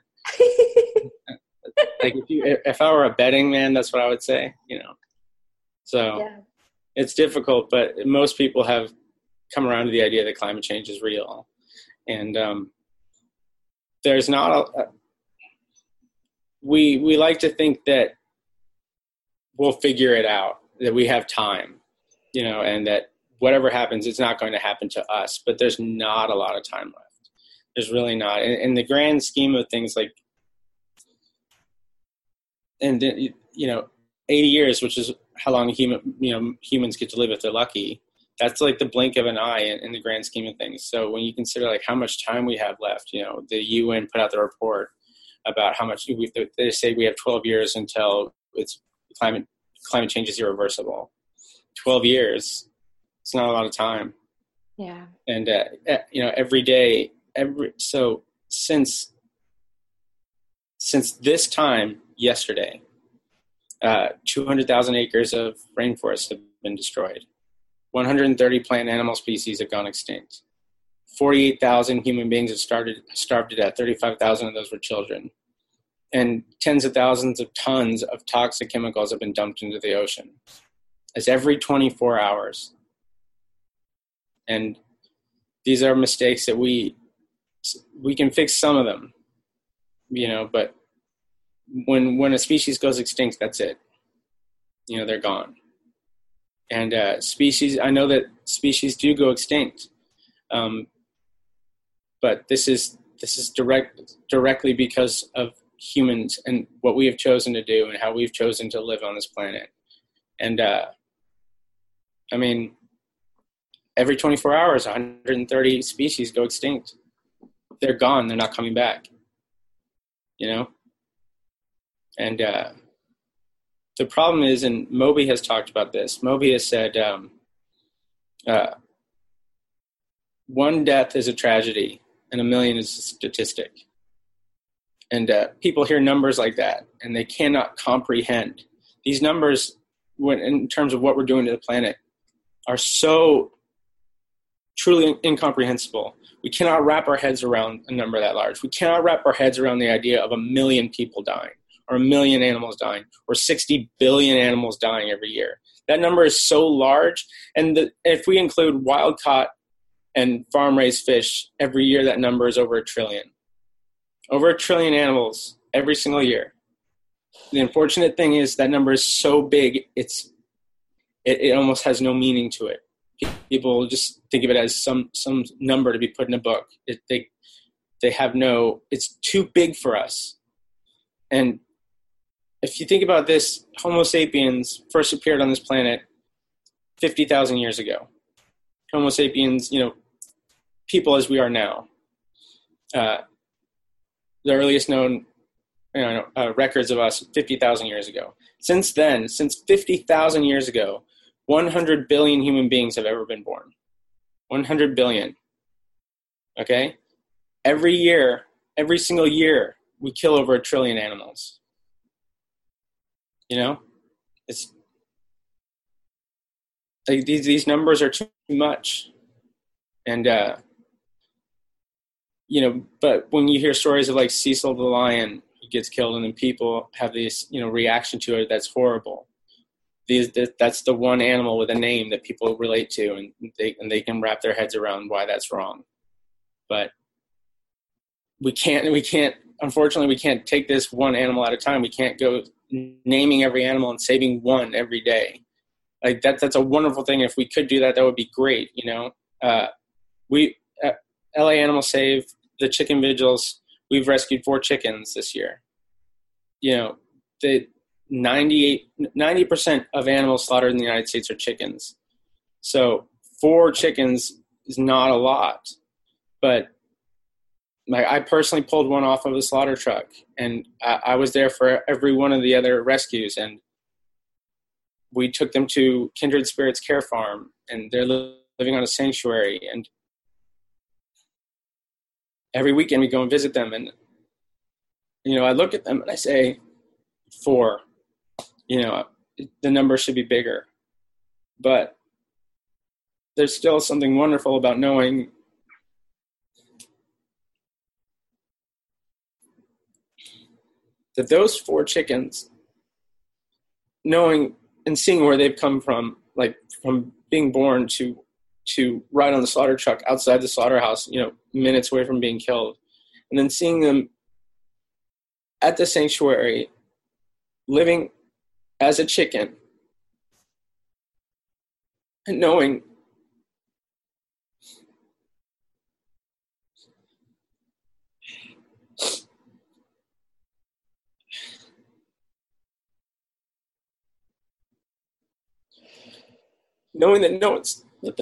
Like if you, if I were a betting man, that's what I would say, you know. So yeah. It's difficult, but most people have come around to the idea that climate change is real. And um, there's not a, a we we like to think that we'll figure it out, that we have time, you know, and that whatever happens, it's not going to happen to us. But there's not a lot of time left. There's really not. In, in the grand scheme of things, like, and you know, eighty years, which is how long human, you know, humans get to live if they're lucky. That's like the blink of an eye in, in the grand scheme of things. So when you consider like how much time we have left, you know, the U N put out the report about how much we, they say we have twelve years until it's climate climate change is irreversible. twelve years, it's not a lot of time. Yeah. And uh, you know, every day, every so since since this time yesterday, uh, two hundred thousand acres of rainforest have been destroyed. one hundred thirty plant and animal species have gone extinct. forty-eight thousand human beings have started, starved to death. thirty-five thousand of those were children. And tens of thousands of tons of toxic chemicals have been dumped into the ocean. It's every twenty-four hours. And these are mistakes that we we can fix some of them, you know, but when when a species goes extinct, that's it. You know, they're gone. And uh, species, I know that species do go extinct, um, but this is this is direct directly because of humans and what we have chosen to do and how we've chosen to live on this planet. And uh, I mean, every twenty-four hours, one hundred thirty species go extinct. They're gone. They're not coming back. You know? And uh, the problem is, and Moby has talked about this, Moby has said um, uh, one death is a tragedy and a million is a statistic. And uh, people hear numbers like that and they cannot comprehend. These numbers, when, in terms of what we're doing to the planet, are so truly incomprehensible. We cannot wrap our heads around a number that large. We cannot wrap our heads around the idea of a million people dying, or a million animals dying, or sixty billion animals dying every year. That number is so large. And the, if we include wild-caught and farm-raised fish, every year that number is over a trillion. Over a trillion animals every single year. The unfortunate thing is that number is so big, it's it, it almost has no meaning to it. People just think of it as some some number to be put in a book. It, they they have no. It's too big for us. And if you think about this, Homo sapiens first appeared on this planet fifty thousand years ago. Homo sapiens, you know, people as we are now. Uh, the earliest known you know, uh, records of us fifty thousand years ago. Since then, since fifty thousand years ago, one hundred billion human beings have ever been born. one hundred billion. Okay? Every year, every single year, we kill over a trillion animals. You know? It's like these these numbers are too much. And uh you know, but when you hear stories of like Cecil the lion who gets killed, and then people have this, you know, reaction to it that's horrible. These that's the one animal with a name that people relate to, and they and they can wrap their heads around why that's wrong. But we can't we can't unfortunately we can't take this one animal at a time. We can't go naming every animal and saving one every day. Like that that's a wonderful thing. If we could do that, that would be great. You know, uh, we uh, L A Animal Save, the chicken vigils. We've rescued four chickens this year. You know, the ninety-eight, ninety percent of animals slaughtered in the United States are chickens. So four chickens is not a lot, but like I personally pulled one off of a slaughter truck, and I, I was there for every one of the other rescues, and we took them to Kindred Spirits Care Farm, and they're li- living on a sanctuary, and every weekend we go and visit them, and you know, I look at them and I say, four. You know, the number should be bigger. But there's still something wonderful about knowing that those four chickens, knowing and seeing where they've come from, like from being born to to ride on the slaughter truck outside the slaughterhouse, you know, minutes away from being killed, and then seeing them at the sanctuary living as a chicken, and knowing knowing that no one's no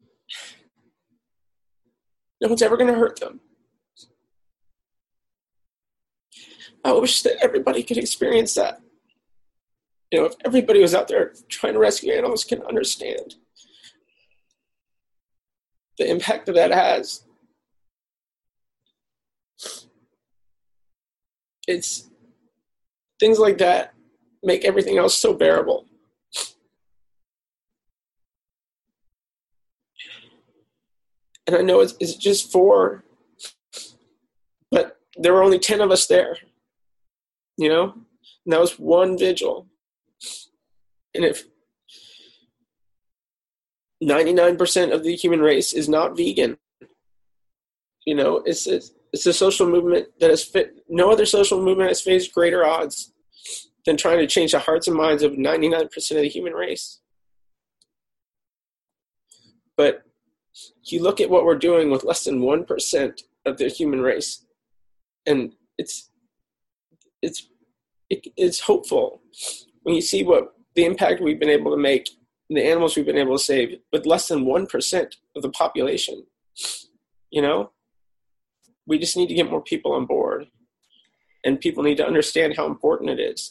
one's ever going to hurt them. I wish that everybody could experience that. You know, if everybody was out there trying to rescue animals, can understand the impact that that has. It's things like that make everything else so bearable. And I know it's, it's just four, but there were only ten of us there, you know, and that was one vigil. And if ninety-nine percent of the human race is not vegan, you know, it's, it's, it's a social movement that has fit, no other social movement has faced greater odds than trying to change the hearts and minds of ninety-nine percent of the human race. But you look at what we're doing with less than one percent of the human race, and it's, it's, it, it's hopeful when you see what the impact we've been able to make, the animals we've been able to save, with less than one percent of the population. You know, we just need to get more people on board, and people need to understand how important it is.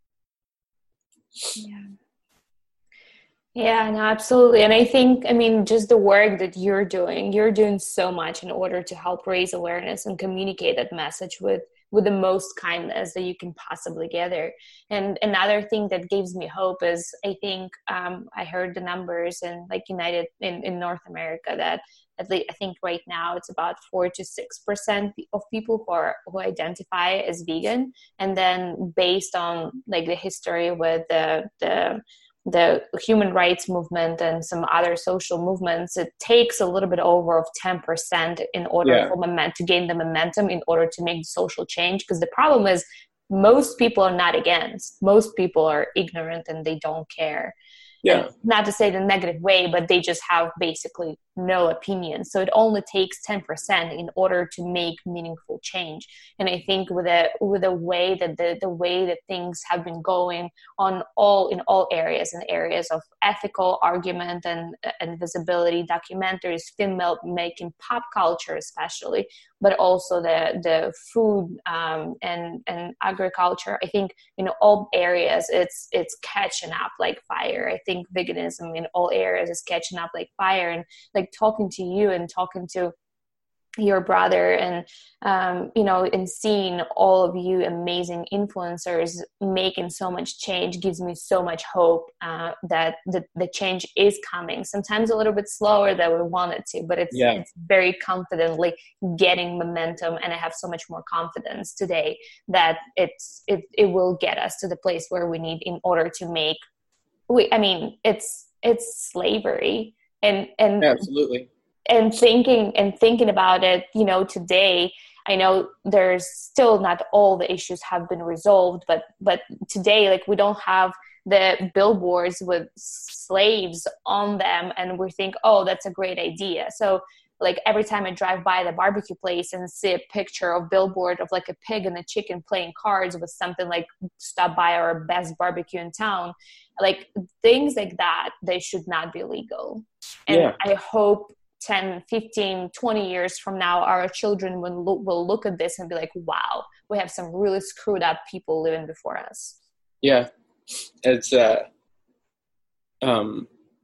Yeah. Yeah, no, absolutely. And I think, I mean, just the work that you're doing, you're doing so much in order to help raise awareness and communicate that message with, with the most kindness that you can possibly gather. And another thing that gives me hope is, I think um, I heard the numbers in like United in, in North America that at least I think right now it's about four to six percent of people who are who identify as vegan. And then based on like the history with the the the human rights movement and some other social movements, it takes a little bit over of ten percent in order Yeah. for moment to gain the momentum in order to make social change. Because the problem is most people are not against. Most people are ignorant and they don't care. Yeah. And not to say the negative way, but they just have basically no opinion. So it only takes ten percent in order to make meaningful change. And I think with a with the way that the, the way that things have been going on all in all areas, in areas of ethical argument and, and visibility, documentaries, film making, pop culture especially, but also the the food um, and and agriculture. I think in all areas it's it's catching up like fire. I think veganism in all areas is catching up like fire. And like talking to you and talking to your brother and um, you know, and seeing all of you amazing influencers making so much change gives me so much hope uh, that the, the change is coming. Sometimes a little bit slower than we want it to, but it's, Yeah. it's very confidently getting momentum. And I have so much more confidence today that it's it, it will get us to the place where we need in order to make we I mean it's it's slavery and and Yeah, absolutely. and thinking and thinking about it, you know, today, I know there's still not all the issues have been resolved, but but today, like, we don't have the billboards with slaves on them, and we think, oh, that's a great idea. So like every time I drive by the barbecue place and see a picture of billboard of like a pig and a chicken playing cards with something like stop by our best barbecue in town, like things like that, they should not be legal. And Yeah. I hope ten, fifteen, twenty years from now, our children will look, will look at this and be like, wow, we have some really screwed up people living before us. Yeah. It's, uh, um,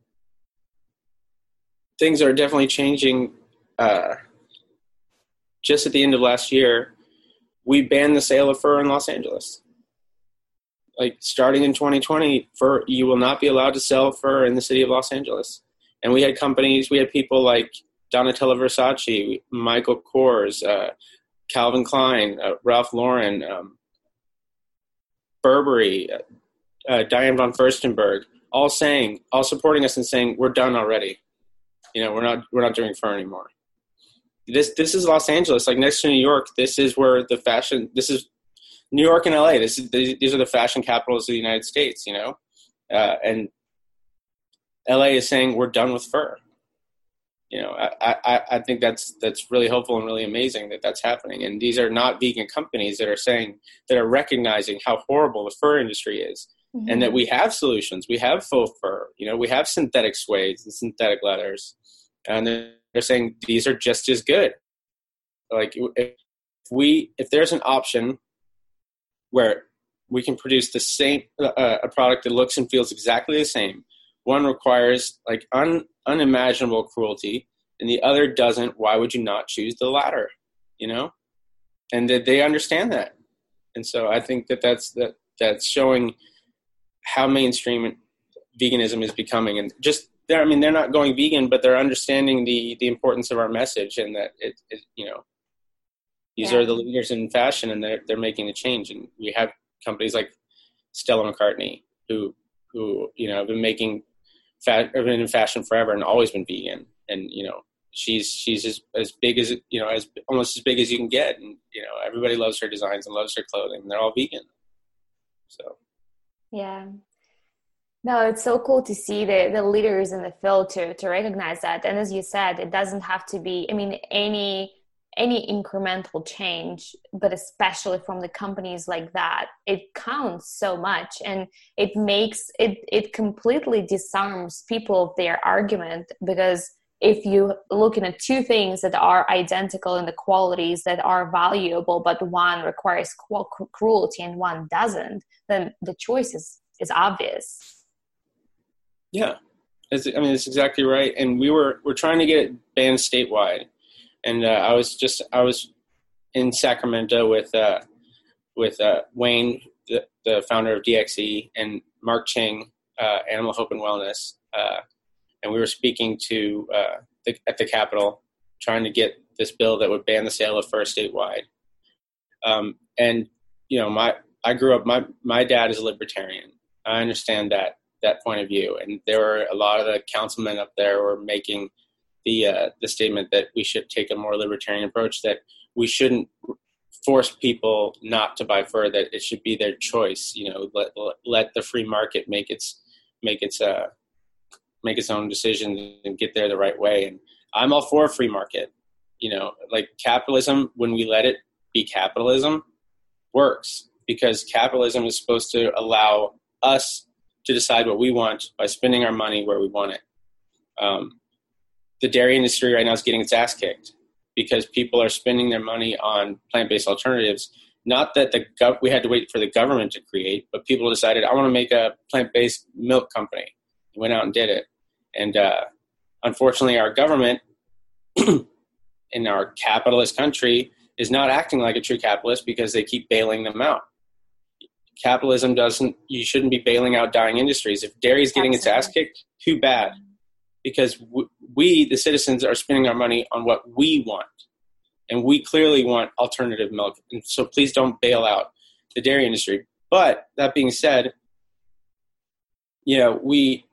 things are definitely changing. Uh, just at the end of last year, we banned the sale of fur in Los Angeles. Like starting in twenty twenty, fur, you will not be allowed to sell fur in the city of Los Angeles. And we had companies, we had people like Donatella Versace, Michael Kors, uh, Calvin Klein, uh, Ralph Lauren, um, Burberry, uh, uh, Diane von Furstenberg, all saying, all supporting us and saying, we're done already. You know, we're not, we're not doing fur anymore. This, this is Los Angeles, like next to New York. This is where the fashion, this is New York and L A. This is, these are the fashion capitals of the United States, you know? Uh, and L A is saying we're done with fur. You know, I, I, I think that's that's really hopeful and really amazing that that's happening. And these are not vegan companies that are saying, that are recognizing how horrible the fur industry is, mm-hmm. and that we have solutions. We have faux fur. You know, we have synthetic suedes and synthetic leathers, and they're, they're saying these are just as good. Like if we, if there's an option where we can produce the same uh, a product that looks and feels exactly the same. One requires like un, unimaginable cruelty and the other doesn't. Why would you not choose the latter? You know, and that they understand that. And so I think that that's, that that's showing how mainstream veganism is becoming. And just they're, I mean, they're not going vegan, but they're understanding the, the importance of our message and that it, it you know, these yeah. are the leaders in fashion and they're, they're making the change. And we have companies like Stella McCartney who, who, you know, have been making Fat, been in fashion forever and always been vegan, and you know she's she's as, as big as you know as almost as big as you can get, and you know everybody loves her designs and loves her clothing. And they're all vegan, so yeah. No, it's so cool to see the the leaders in the field to to recognize that. And as you said, it doesn't have to be. I mean, any any incremental change, but especially from the companies like that, it counts so much, and it makes it, it completely disarms people of their argument. Because if you looking at two things that are identical in the qualities that are valuable, but one requires cruelty and one doesn't, then the choice is, is obvious. Yeah. It's, I mean, it's exactly right. And we were, we're trying to get it banned statewide. And uh, I was just I was in Sacramento with uh, with uh, Wayne, the, the founder of D X E, and Mark Ching, uh, Animal Hope and Wellness, uh, and we were speaking to uh, the, at the Capitol trying to get this bill that would ban the sale of fur statewide. Um, and, you know, my, I grew up, my, my dad is a libertarian. I understand that, that point of view. And there were a lot of the councilmen up there were making the, uh, the statement that we should take a more libertarian approach, that we shouldn't force people not to buy fur, that it should be their choice. You know, let, let the free market make its, make its, uh, make its own decisions and get there the right way. And I'm all for a free market. You know, like capitalism, when we let it be capitalism, works, because capitalism is supposed to allow us to decide what we want by spending our money where we want it. Um, the dairy industry right now is getting its ass kicked because people are spending their money on plant-based alternatives. Not that the gov- we had to wait for the government to create, but people decided, I want to make a plant-based milk company. They went out and did it. And uh, unfortunately, our government in our capitalist country is not acting like a true capitalist because they keep bailing them out. Capitalism doesn't, you shouldn't be bailing out dying industries. If dairy is getting Absolutely. its ass kicked, too bad. Because w- we, the citizens, are spending our money on what we want. And we clearly want alternative milk. And so please don't bail out the dairy industry. But that being said, you know, we,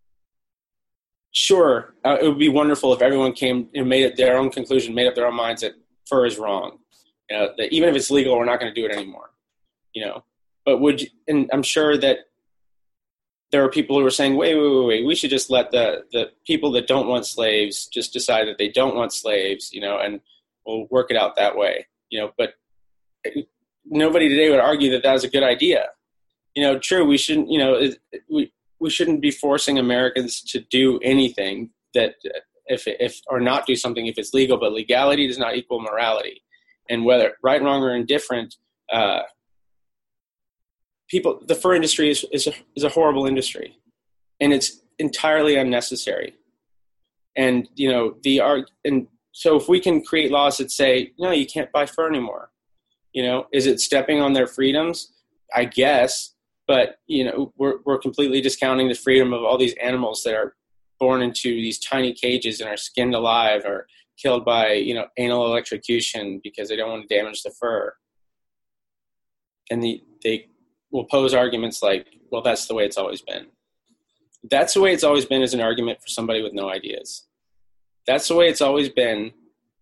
sure, uh, it would be wonderful if everyone came and made it their own conclusion, made up their own minds that fur is wrong. You know, that even if it's legal, we're not going to do it anymore. You know, but would you, and I'm sure that there are people who are saying, wait, wait, wait, wait, we should just let the, the people that don't want slaves just decide that they don't want slaves, you know, and we'll work it out that way, you know, but nobody today would argue that that was a good idea. You know, true, we shouldn't, you know, it, we, we shouldn't be forcing Americans to do anything that if, if, or not do something if it's legal, but legality does not equal morality. And whether right, wrong, or indifferent, uh, people, the fur industry is, is a, is a horrible industry, and it's entirely unnecessary. And, you know, the art, and so if we can create laws that say, no, you can't buy fur anymore, you know, is it stepping on their freedoms? I guess, but, you know, we're, we're completely discounting the freedom of all these animals that are born into these tiny cages and are skinned alive or killed by, you know, anal electrocution because they don't want to damage the fur. And the, they will pose arguments like, well, that's the way it's always been. That's the way it's always been as an argument for somebody with no ideas. That's the way it's always been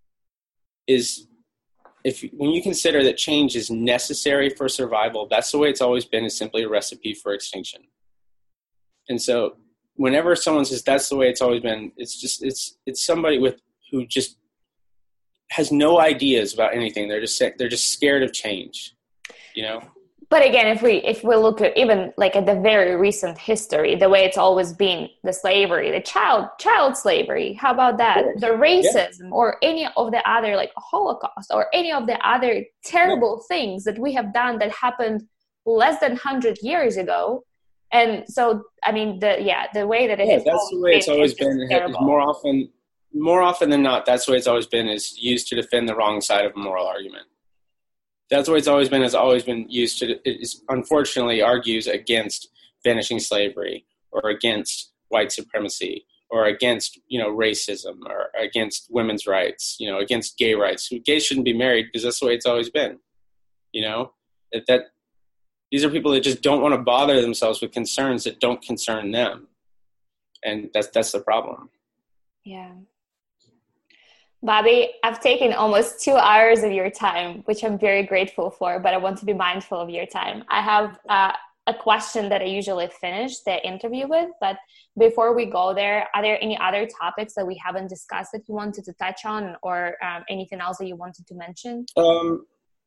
is if when you consider that change is necessary for survival, that's the way it's always been is simply a recipe for extinction. And so whenever someone says that's the way it's always been, it's just, it's, it's somebody with, who just has no ideas about anything. They're just, they're just scared of change, you know? But again, if we if we look at even like at the very recent history, the way it's always been, the slavery, the child child slavery, how about that? The racism, yeah. Or any of the other like Holocaust or any of the other terrible yeah. things that we have done that happened less than one hundred years ago. And so, I mean, the yeah, the way that it yeah, is. That's the way it's always been. It's more often, more often than not, that's the way it's always been is used to defend the wrong side of a moral argument. That's the way it's always been, has always been used to, it is, unfortunately argues against banishing slavery or against white supremacy or against, you know, racism or against women's rights, you know, against gay rights. Gays shouldn't be married because that's the way it's always been, you know, that, that these are people that just don't want to bother themselves with concerns that don't concern them. And that's, that's the problem. Yeah. Bobby, I've taken almost two hours of your time, which I'm very grateful for, but I want to be mindful of your time. I have uh, a question that I usually finish the interview with, but before we go there, are there any other topics that we haven't discussed that you wanted to touch on or um, anything else that you wanted to mention? Um,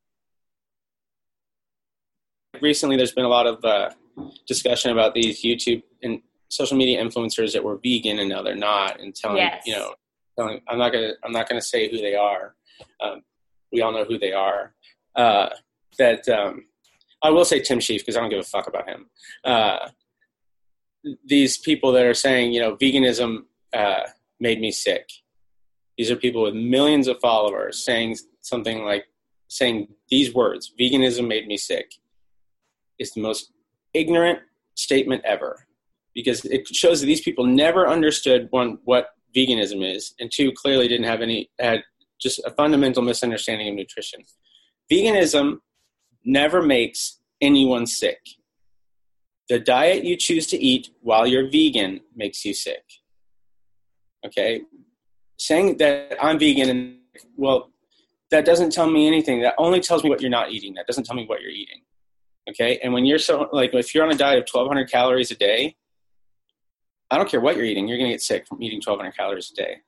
recently, there's been a lot of uh, discussion about these YouTube and social media influencers that were vegan and now they're not, and telling, yes. you know, I'm not gonna. I'm not gonna say who they are. Um, we all know who they are. Uh, that um, I will say Tim Sheaf because I don't give a fuck about him. Uh, these people that are saying, you know, veganism uh, made me sick. These are people with millions of followers saying something like saying these words: "Veganism made me sick." It's the most ignorant statement ever because it shows that these people never understood one what veganism is, and two, clearly didn't have any, had just a fundamental misunderstanding of nutrition. Veganism never makes anyone sick. The diet you choose to eat while you're vegan makes you sick. Okay? Saying that I'm vegan, and well, that doesn't tell me anything. That only tells me what you're not eating. That doesn't tell me what you're eating. Okay? And when you're so, like, if you're on a diet of twelve hundred calories a day, I don't care what you're eating, you're going to get sick from eating twelve hundred calories a day.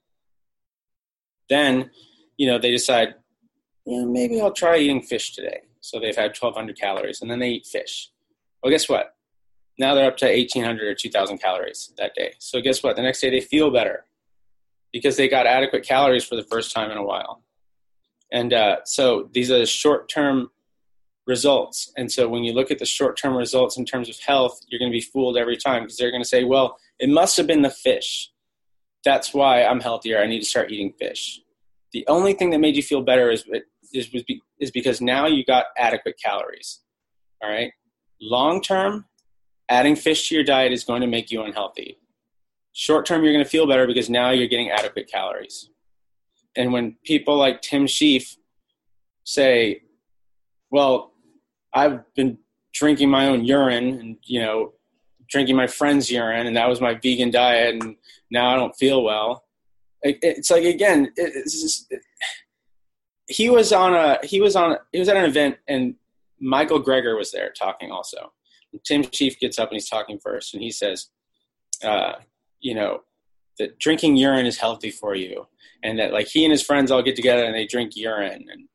Then, you know, they decide, yeah, maybe I'll try eating fish today. So they've had twelve hundred calories, and then they eat fish. Well, guess what? Now they're up to eighteen hundred or two thousand calories that day. So guess what? The next day they feel better because they got adequate calories for the first time in a while. And uh, so these are short-term results. And so when you look at the short-term results in terms of health, you're going to be fooled every time because they're going to say, well, it must have been the fish. That's why I'm healthier. I need to start eating fish. The only thing that made you feel better is is is because now you got adequate calories. All right? Long-term, adding fish to your diet is going to make you unhealthy. Short-term, you're going to feel better because now you're getting adequate calories. And when people like Tim Sheaf say, well, I've been drinking my own urine and, you know, drinking my friend's urine, and that was my vegan diet, and now I don't feel well. It, it's like, again, it, it's just, it, he was on a, he was on, he was at an event, and Michael Greger was there talking also. And Tim Sheaf gets up and he's talking first, and he says, uh, you know, that drinking urine is healthy for you, and that, like, he and his friends all get together and they drink urine, and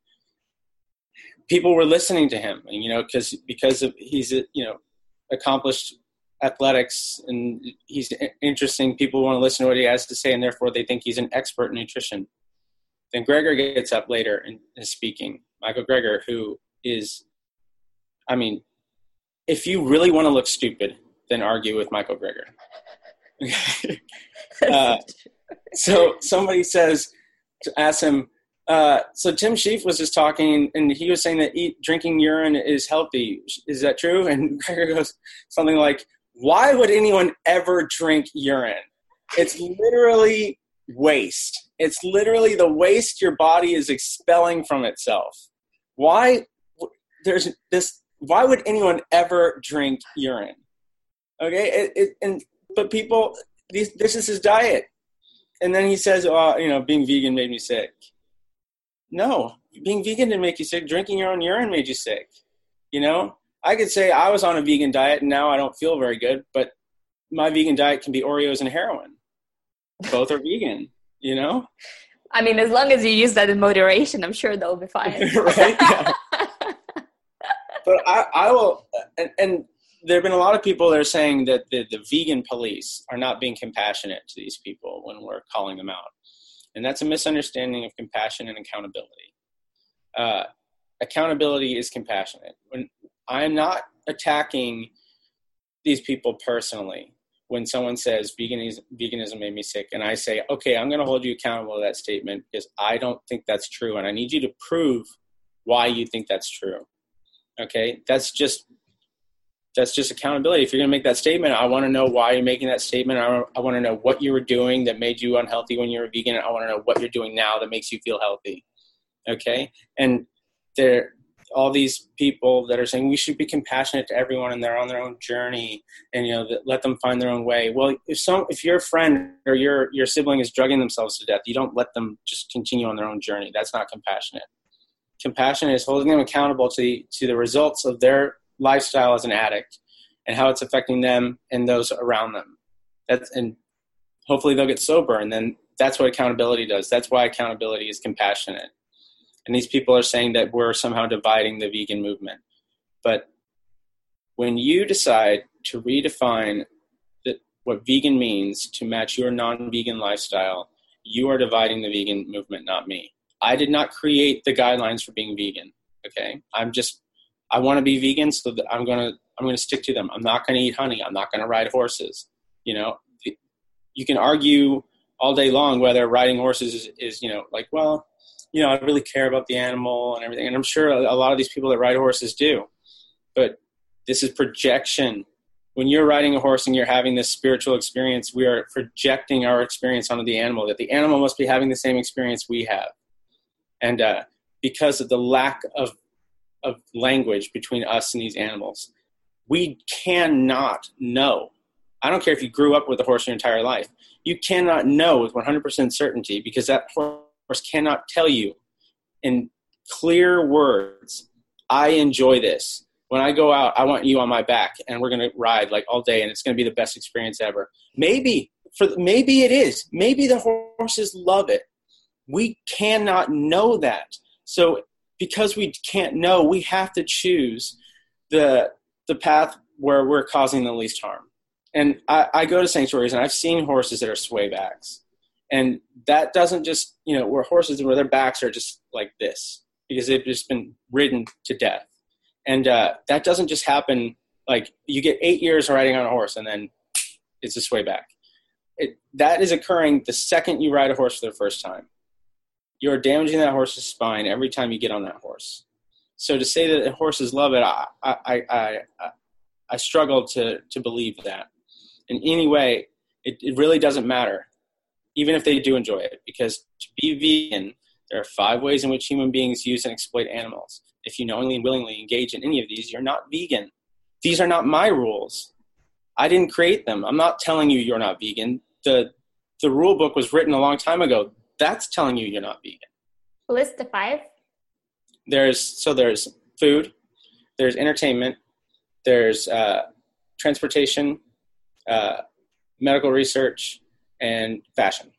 people were listening to him, and, you know, because because of, he's a, you know, accomplished athletics and he's interesting. People want to listen to what he has to say, and therefore they think he's an expert in nutrition. Then Greger gets up later and is speaking. Michael Greger, who is, I mean, if you really want to look stupid, then argue with Michael Greger. uh, so somebody says, to ask him, uh, so Tim Sheaf was just talking, and he was saying that eat, drinking urine is healthy. Is that true? And Greger goes something like, why would anyone ever drink urine? It's literally waste. It's literally the waste your body is expelling from itself. Why there's this? Why would anyone ever drink urine? Okay, it, it, and but people, these, this is his diet, and then he says, "Oh, you know, being vegan made me sick." No, being vegan didn't make you sick. Drinking your own urine made you sick. You know, I could say I was on a vegan diet and now I don't feel very good, but my vegan diet can be Oreos and heroin. Both are vegan, you know? I mean, as long as you use that in moderation, I'm sure they'll be fine. Right? Yeah. But I, I will, and, and there have been a lot of people that are saying that the, the vegan police are not being compassionate to these people when we're calling them out. And that's a misunderstanding of compassion and accountability. Uh, accountability is compassionate. When I'm not attacking these people personally, when someone says veganism, veganism made me sick, and I say, okay, I'm going to hold you accountable to that statement because I don't think that's true, and I need you to prove why you think that's true. Okay, that's just that's just accountability. If you're going to make that statement, I want to know why you're making that statement. I, I want to know what you were doing that made you unhealthy when you were vegan. I want to know what you're doing now that makes you feel healthy. Okay, and there. All these people that are saying we should be compassionate to everyone and they're on their own journey and, you know, that let them find their own way. Well, if some, if your friend or your, your sibling is drugging themselves to death, you don't let them just continue on their own journey. That's not compassionate. Compassion is holding them accountable to the, to the results of their lifestyle as an addict and how it's affecting them and those around them. That's, and hopefully they'll get sober. And then that's what accountability does. That's why accountability is compassionate. And these people are saying that we're somehow dividing the vegan movement. But when you decide to redefine that what vegan means to match your non-vegan lifestyle, you are dividing the vegan movement, not me. I did not create the guidelines for being vegan. Okay, I'm just I want to be vegan, so that I'm gonna I'm gonna stick to them. I'm not gonna eat honey. I'm not gonna ride horses. You know, you can argue all day long whether riding horses is, is you know like well. you know, I really care about the animal and everything. And I'm sure a lot of these people that ride horses do. But this is projection. when you're riding a horse and you're having this spiritual experience, we are projecting our experience onto the animal, that the animal must be having the same experience we have. And uh, because of the lack of of language between us and these animals, we cannot know. I don't care if you grew up with a horse your entire life. You cannot know with one hundred percent certainty, because that horse cannot tell you in clear words, I enjoy this. When I go out, I want you on my back, and we're going to ride like all day, and it's going to be the best experience ever. Maybe, for maybe it is. Maybe the horses love it. We cannot know that. So because we can't know, we have to choose the the path where we're causing the least harm. And I, I go to sanctuaries, and I've seen horses that are swaybacks. And that doesn't just, you know, where horses where their backs are just like this because they've just been ridden to death. And uh, that doesn't just happen. Like, you get eight years riding on a horse and then it's a swayback. It, that is occurring the second you ride a horse for the first time. You're damaging that horse's spine every time you get on that horse. So to say that horses love it, I I I, I, I struggle to, to believe that. In any way, it, it really doesn't matter, even if they do enjoy it, because to be vegan, there are five ways in which human beings use and exploit animals. If you knowingly and willingly engage in any of these, you're not vegan. These are not my rules. I didn't create them. I'm not telling you you're not vegan. The the rule book was written a long time ago. That's telling you you're not vegan. List the five. There's so there's food, there's entertainment, there's uh, transportation, uh, medical research, and fashion.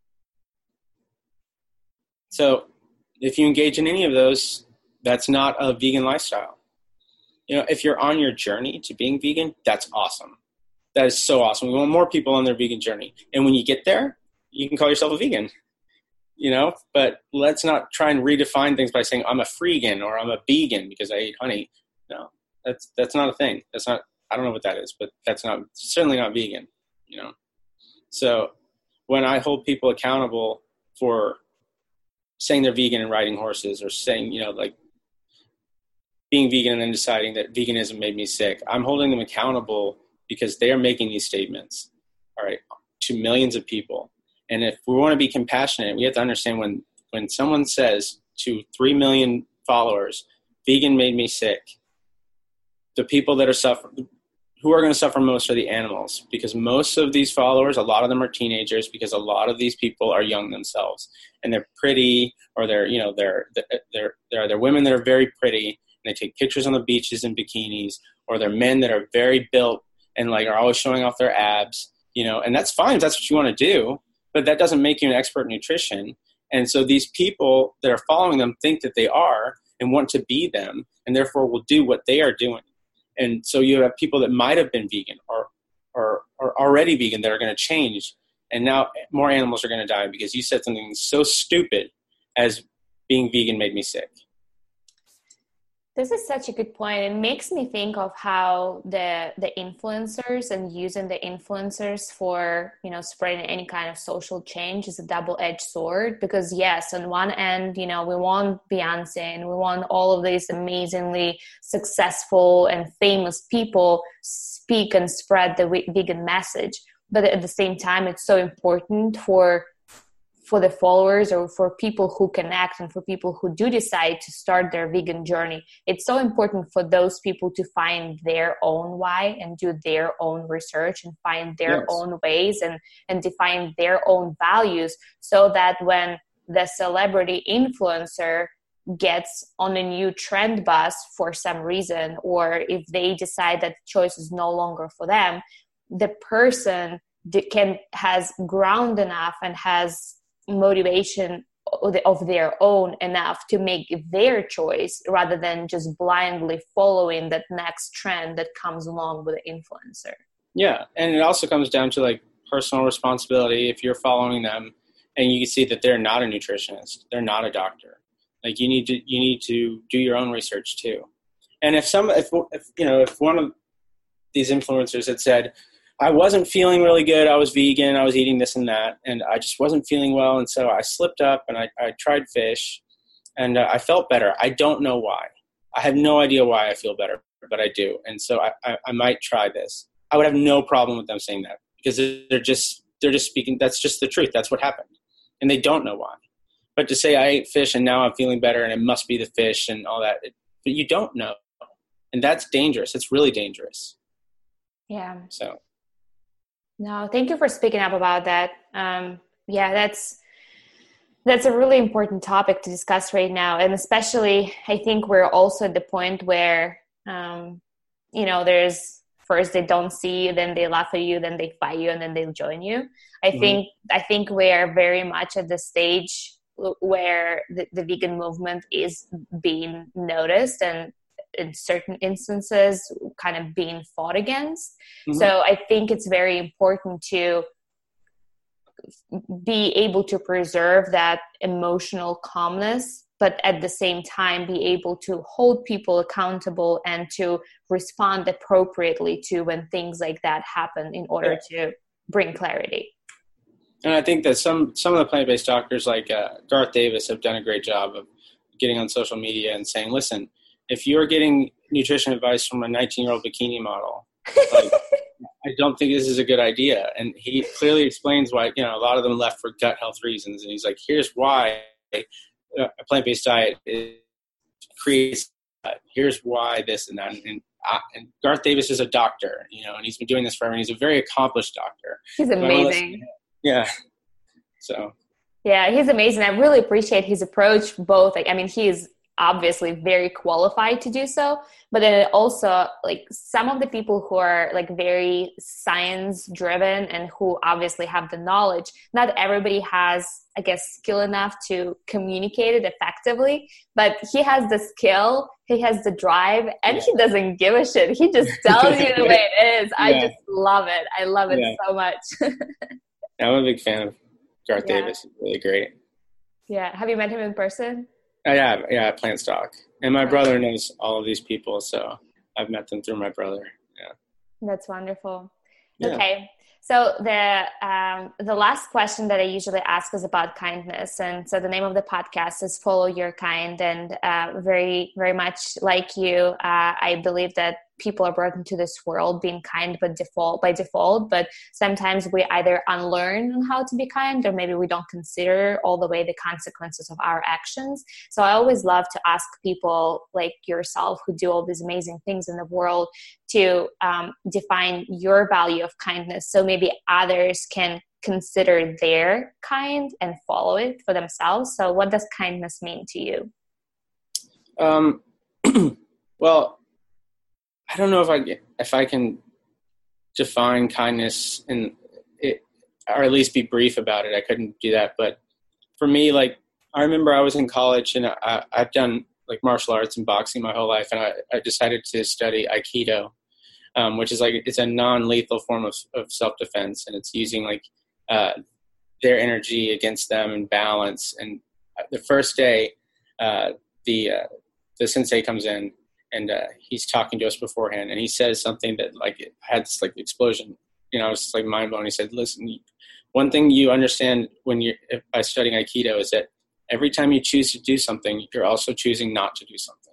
So if you engage in any of those, that's not a vegan lifestyle. You know, if you're on your journey to being vegan, that's awesome. That is so awesome. We want more people on their vegan journey. And when you get there, you can call yourself a vegan, you know, but let's not try and redefine things by saying I'm a freegan or I'm a vegan because I eat honey. No, that's, that's not a thing. That's not, I don't know what that is, but that's not, certainly not vegan, you know? So when I hold people accountable for saying they're vegan and riding horses, or saying, you know, like being vegan and then deciding that veganism made me sick, I'm holding them accountable because they are making these statements, all right, to millions of people. And if we want to be compassionate, we have to understand when, when someone says to three million followers, vegan made me sick, the people that are suffering, who are going to suffer most are the animals, because most of these followers, a lot of them are teenagers, because a lot of these people are young themselves, and they're pretty, or they're, you know, they're, they're, they're, they're women that are very pretty, and they take pictures on the beaches in bikinis, or they're men that are very built and like are always showing off their abs, you know, and that's fine if that's what you want to do, but that doesn't make you an expert in nutrition. And so these people that are following them think that they are and want to be them, and therefore will do what they are doing. And so you have people that might have been vegan or, or, or already vegan that are going to change. And now more animals are going to die because you said something so stupid as being vegan made me sick. This is such a good point. It makes me think of how the the influencers and using the influencers for, you know, spreading any kind of social change is a double-edged sword. Because yes, on one end, you know, we want Beyonce and we want all of these amazingly successful and famous people speak and spread the vegan message. But at the same time, it's so important for for the followers or for people who connect and for people who do decide to start their vegan journey. It's so important for those people to find their own why and do their own research and find their yes. own ways and, and define their own values, so that when the celebrity influencer gets on a new trend bus for some reason, or if they decide that the choice is no longer for them, the person can has ground enough and has motivation of their own enough to make their choice rather than just blindly following that next trend that comes along with the influencer. Yeah. And it also comes down to like personal responsibility. If you're following them and you can see that they're not a nutritionist, they're not a doctor, like you need to, you need to do your own research too. And if some, if, if you know, if one of these influencers had said, I wasn't feeling really good, I was vegan, I was eating this and that, and I just wasn't feeling well, and so I slipped up and I, I tried fish, and uh, I felt better. I don't know why. I have no idea why I feel better, but I do. And so I, I, I might try this. I would have no problem with them saying that, because they're just, they're just speaking. That's just the truth. That's what happened. And they don't know why. But to say I ate fish and now I'm feeling better and it must be the fish and all that, it, but you don't know. And that's dangerous. It's really dangerous. Yeah. So. No, thank you for speaking up about that. Um, yeah, that's, that's a really important topic to discuss right now. And especially, I think we're also at the point where, um, you know, there's first they don't see you, then they laugh at you, then they fight you, and then they'll join you. I mm-hmm. think, I think we are very much at the stage where the, the vegan movement is being noticed and in certain instances kind of being fought against. Mm-hmm. So I think it's very important to be able to preserve that emotional calmness, but at the same time be able to hold people accountable and to respond appropriately to when things like that happen in order yeah. to bring clarity. And I think that some, some of the plant-based doctors like uh, Garth Davis have done a great job of getting on social media and saying, listen, if you're getting nutrition advice from a nineteen-year-old bikini model, like, I don't think this is a good idea. And he clearly explains why, you know, a lot of them left for gut health reasons. And he's like, here's why a plant-based diet is, creates, uh, here's why this and that. And, uh, and Garth Davis is a doctor, you know, and he's been doing this forever. And he's a very accomplished doctor. He's amazing. Yeah. So. Yeah, he's amazing. I really appreciate his approach. Both, like, I mean, he's obviously very qualified to do so, but then also like some of the people who are like very science driven and who obviously have the knowledge, not everybody has, I guess, skill enough to communicate it effectively, but he has the skill, he has the drive, and yeah. he doesn't give a shit. He just tells you the way it is. I yeah. just love it. I love it yeah. so much. I'm a big fan of Garth yeah. Davis. He's really great. Yeah. Have you met him in person? I have, yeah, at Plant Stock. And my brother knows all of these people, so I've met them through my brother. Yeah. That's wonderful. Yeah. Okay. So the um, the last question that I usually ask is about kindness. And so the name of the podcast is Follow Your Kind. And uh, very, very much like you, uh, I believe that people are brought into this world being kind by default, by default, but sometimes we either unlearn how to be kind, or maybe we don't consider all the way the consequences of our actions. So I always love to ask people like yourself who do all these amazing things in the world to um, define your value of kindness, so maybe others can consider their kind and follow it for themselves. So what does kindness mean to you? Um, well, I don't know if I if I can define kindness and it, or at least be brief about it. I couldn't do that. But for me, like, I remember I was in college and I, I've done like martial arts and boxing my whole life. And I, I decided to study Aikido, um, which is like, it's a non-lethal form of, of self-defense. And it's using like uh, their energy against them and balance. And the first day, uh, the, uh, the sensei comes in, and uh, he's talking to us beforehand, and he says something that like it had this like explosion. You know, I was just like mind blown. He said, "Listen, one thing you understand when you're by studying Aikido is that every time you choose to do something, you're also choosing not to do something."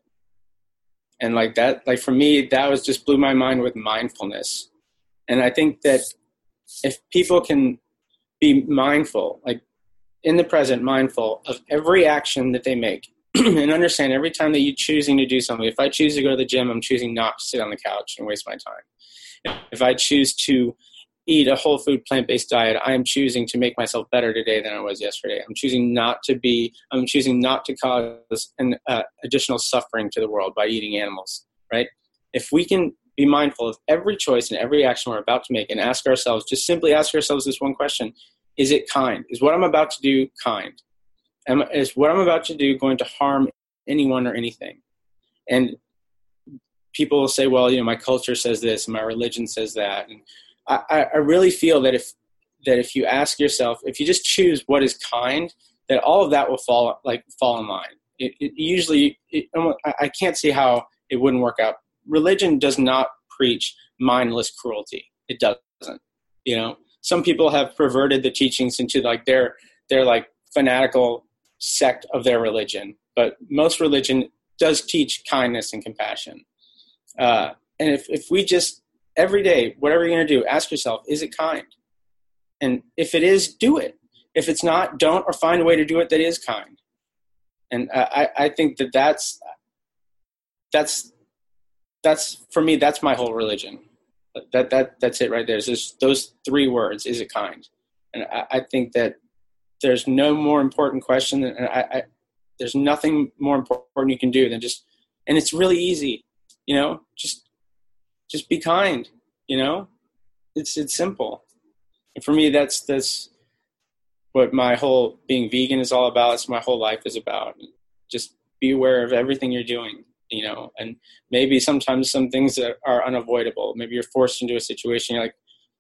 And like that, like for me, that was just blew my mind with mindfulness. And I think that if people can be mindful, like in the present, mindful of every action that they make. And understand every time that you're choosing to do something, if I choose to go to the gym, I'm choosing not to sit on the couch and waste my time. If I choose to eat a whole food plant-based diet, I am choosing to make myself better today than I was yesterday. I'm choosing not to be, I'm choosing not to cause an uh, additional suffering to the world by eating animals, right? If we can be mindful of every choice and every action we're about to make and ask ourselves, just simply ask ourselves this one question: is it kind? Is what I'm about to do kind? Am, is what I'm about to do going to harm anyone or anything? And people will say, well, you know, my culture says this, and my religion says that. And I, I really feel that if that if you ask yourself, if you just choose what is kind, that all of that will fall like fall in line. It, it usually, it, I can't see how it wouldn't work out. Religion does not preach mindless cruelty. It doesn't. You know, some people have perverted the teachings into like their their like fanatical sect of their religion, but most religion does teach kindness and compassion. Uh, and if, if we just every day, whatever you're going to do, ask yourself, is it kind? And if it is, do it. If it's not, don't, or find a way to do it that is kind. And I, I think that that's, that's, that's for me, that's my whole religion. That, that, that's it right there. It's just those three words, is it kind? And I, I think that there's no more important question than, and I, I, there's nothing more important you can do than just, and it's really easy, you know, just, just be kind, you know, it's, it's simple. And for me, that's, that's what my whole being vegan is all about. It's my whole life is about. Just be aware of everything you're doing, you know, and maybe sometimes some things that are unavoidable. Maybe you're forced into a situation. You're like,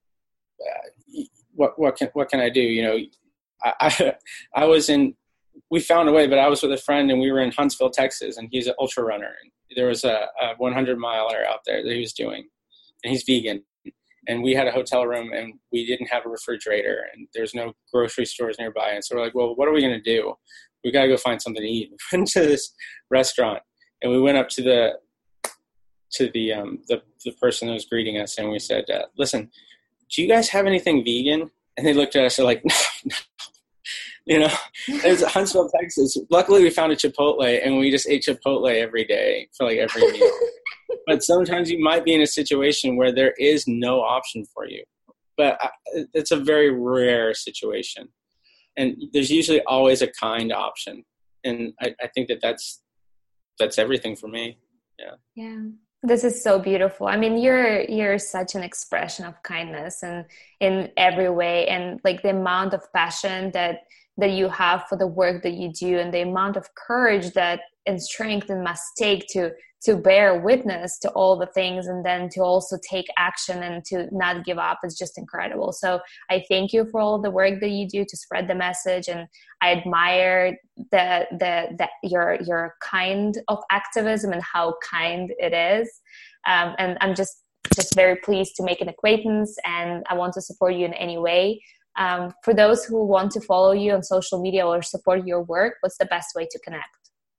uh, what, what can, what can I do? You know, I, I, I was in, we found a way, but I was with a friend and we were in Huntsville, Texas, and he's an ultra runner. And there was a, a one hundred miler out there that he was doing, and he's vegan. And we had a hotel room and we didn't have a refrigerator and there's no grocery stores nearby. And so we're like, well, what are we going to do? We got to go find something to eat. We went to this restaurant and we went up to the, to the, um, the, the person that was greeting us. And we said, uh, listen, do you guys have anything vegan? And they looked at us and like, no, no. You know, it was Huntsville, Texas. Luckily we found a Chipotle and we just ate Chipotle every day for like every meal. But sometimes you might be in a situation where there is no option for you. But it's a very rare situation. And there's usually always a kind option. And I, I think that that's, that's everything for me. Yeah. Yeah. This is so beautiful. I mean, you're, you're such an expression of kindness and in every way. And like the amount of passion that, that you have for the work that you do and the amount of courage that and strength it must take to to bear witness to all the things and then to also take action and to not give up is just incredible. So I thank you for all the work that you do to spread the message, and I admire the the, the your your kind of activism and how kind it is. Um, and I'm just just very pleased to make an acquaintance, and I want to support you in any way. Um, for those who want to follow you on social media or support your work, what's the best way to connect?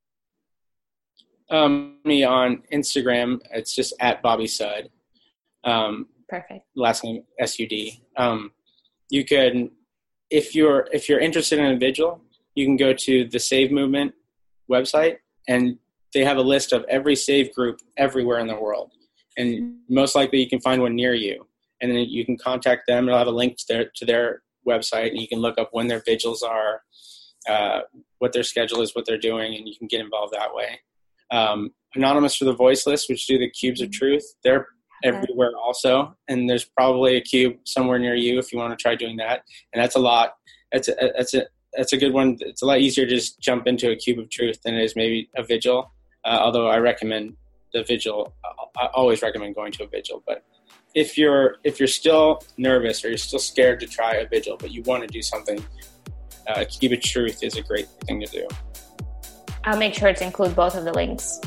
Um, me on Instagram, it's just at Bobby Sud. Um, Perfect. Last name S U D. Um, you can, if you're if you're interested in a vigil, you can go to the Save Movement website, and they have a list of every Save group everywhere in the world, and most likely you can find one near you. And then you can contact them. It'll have a link to their to their website, and you can look up when their vigils are, uh, what their schedule is, what they're doing, and you can get involved that way. Um, Anonymous for the Voiceless, which do the Cubes of Truth, they're everywhere also, and there's probably a cube somewhere near you if you want to try doing that. And that's a lot. That's a, that's a that's a good one. It's a lot easier to just jump into a Cube of Truth than it is maybe a vigil. Uh, although I recommend the vigil. I always recommend going to a vigil. But if you're if you're still nervous or you're still scared to try a vigil, but you want to do something, uh, Cube of Truth is a great thing to do. I'll make sure to include both of the links.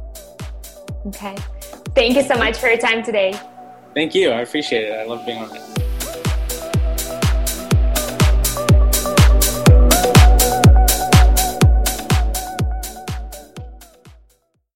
Okay. Thank you so much for your time today. Thank you. I appreciate it. I love being on it.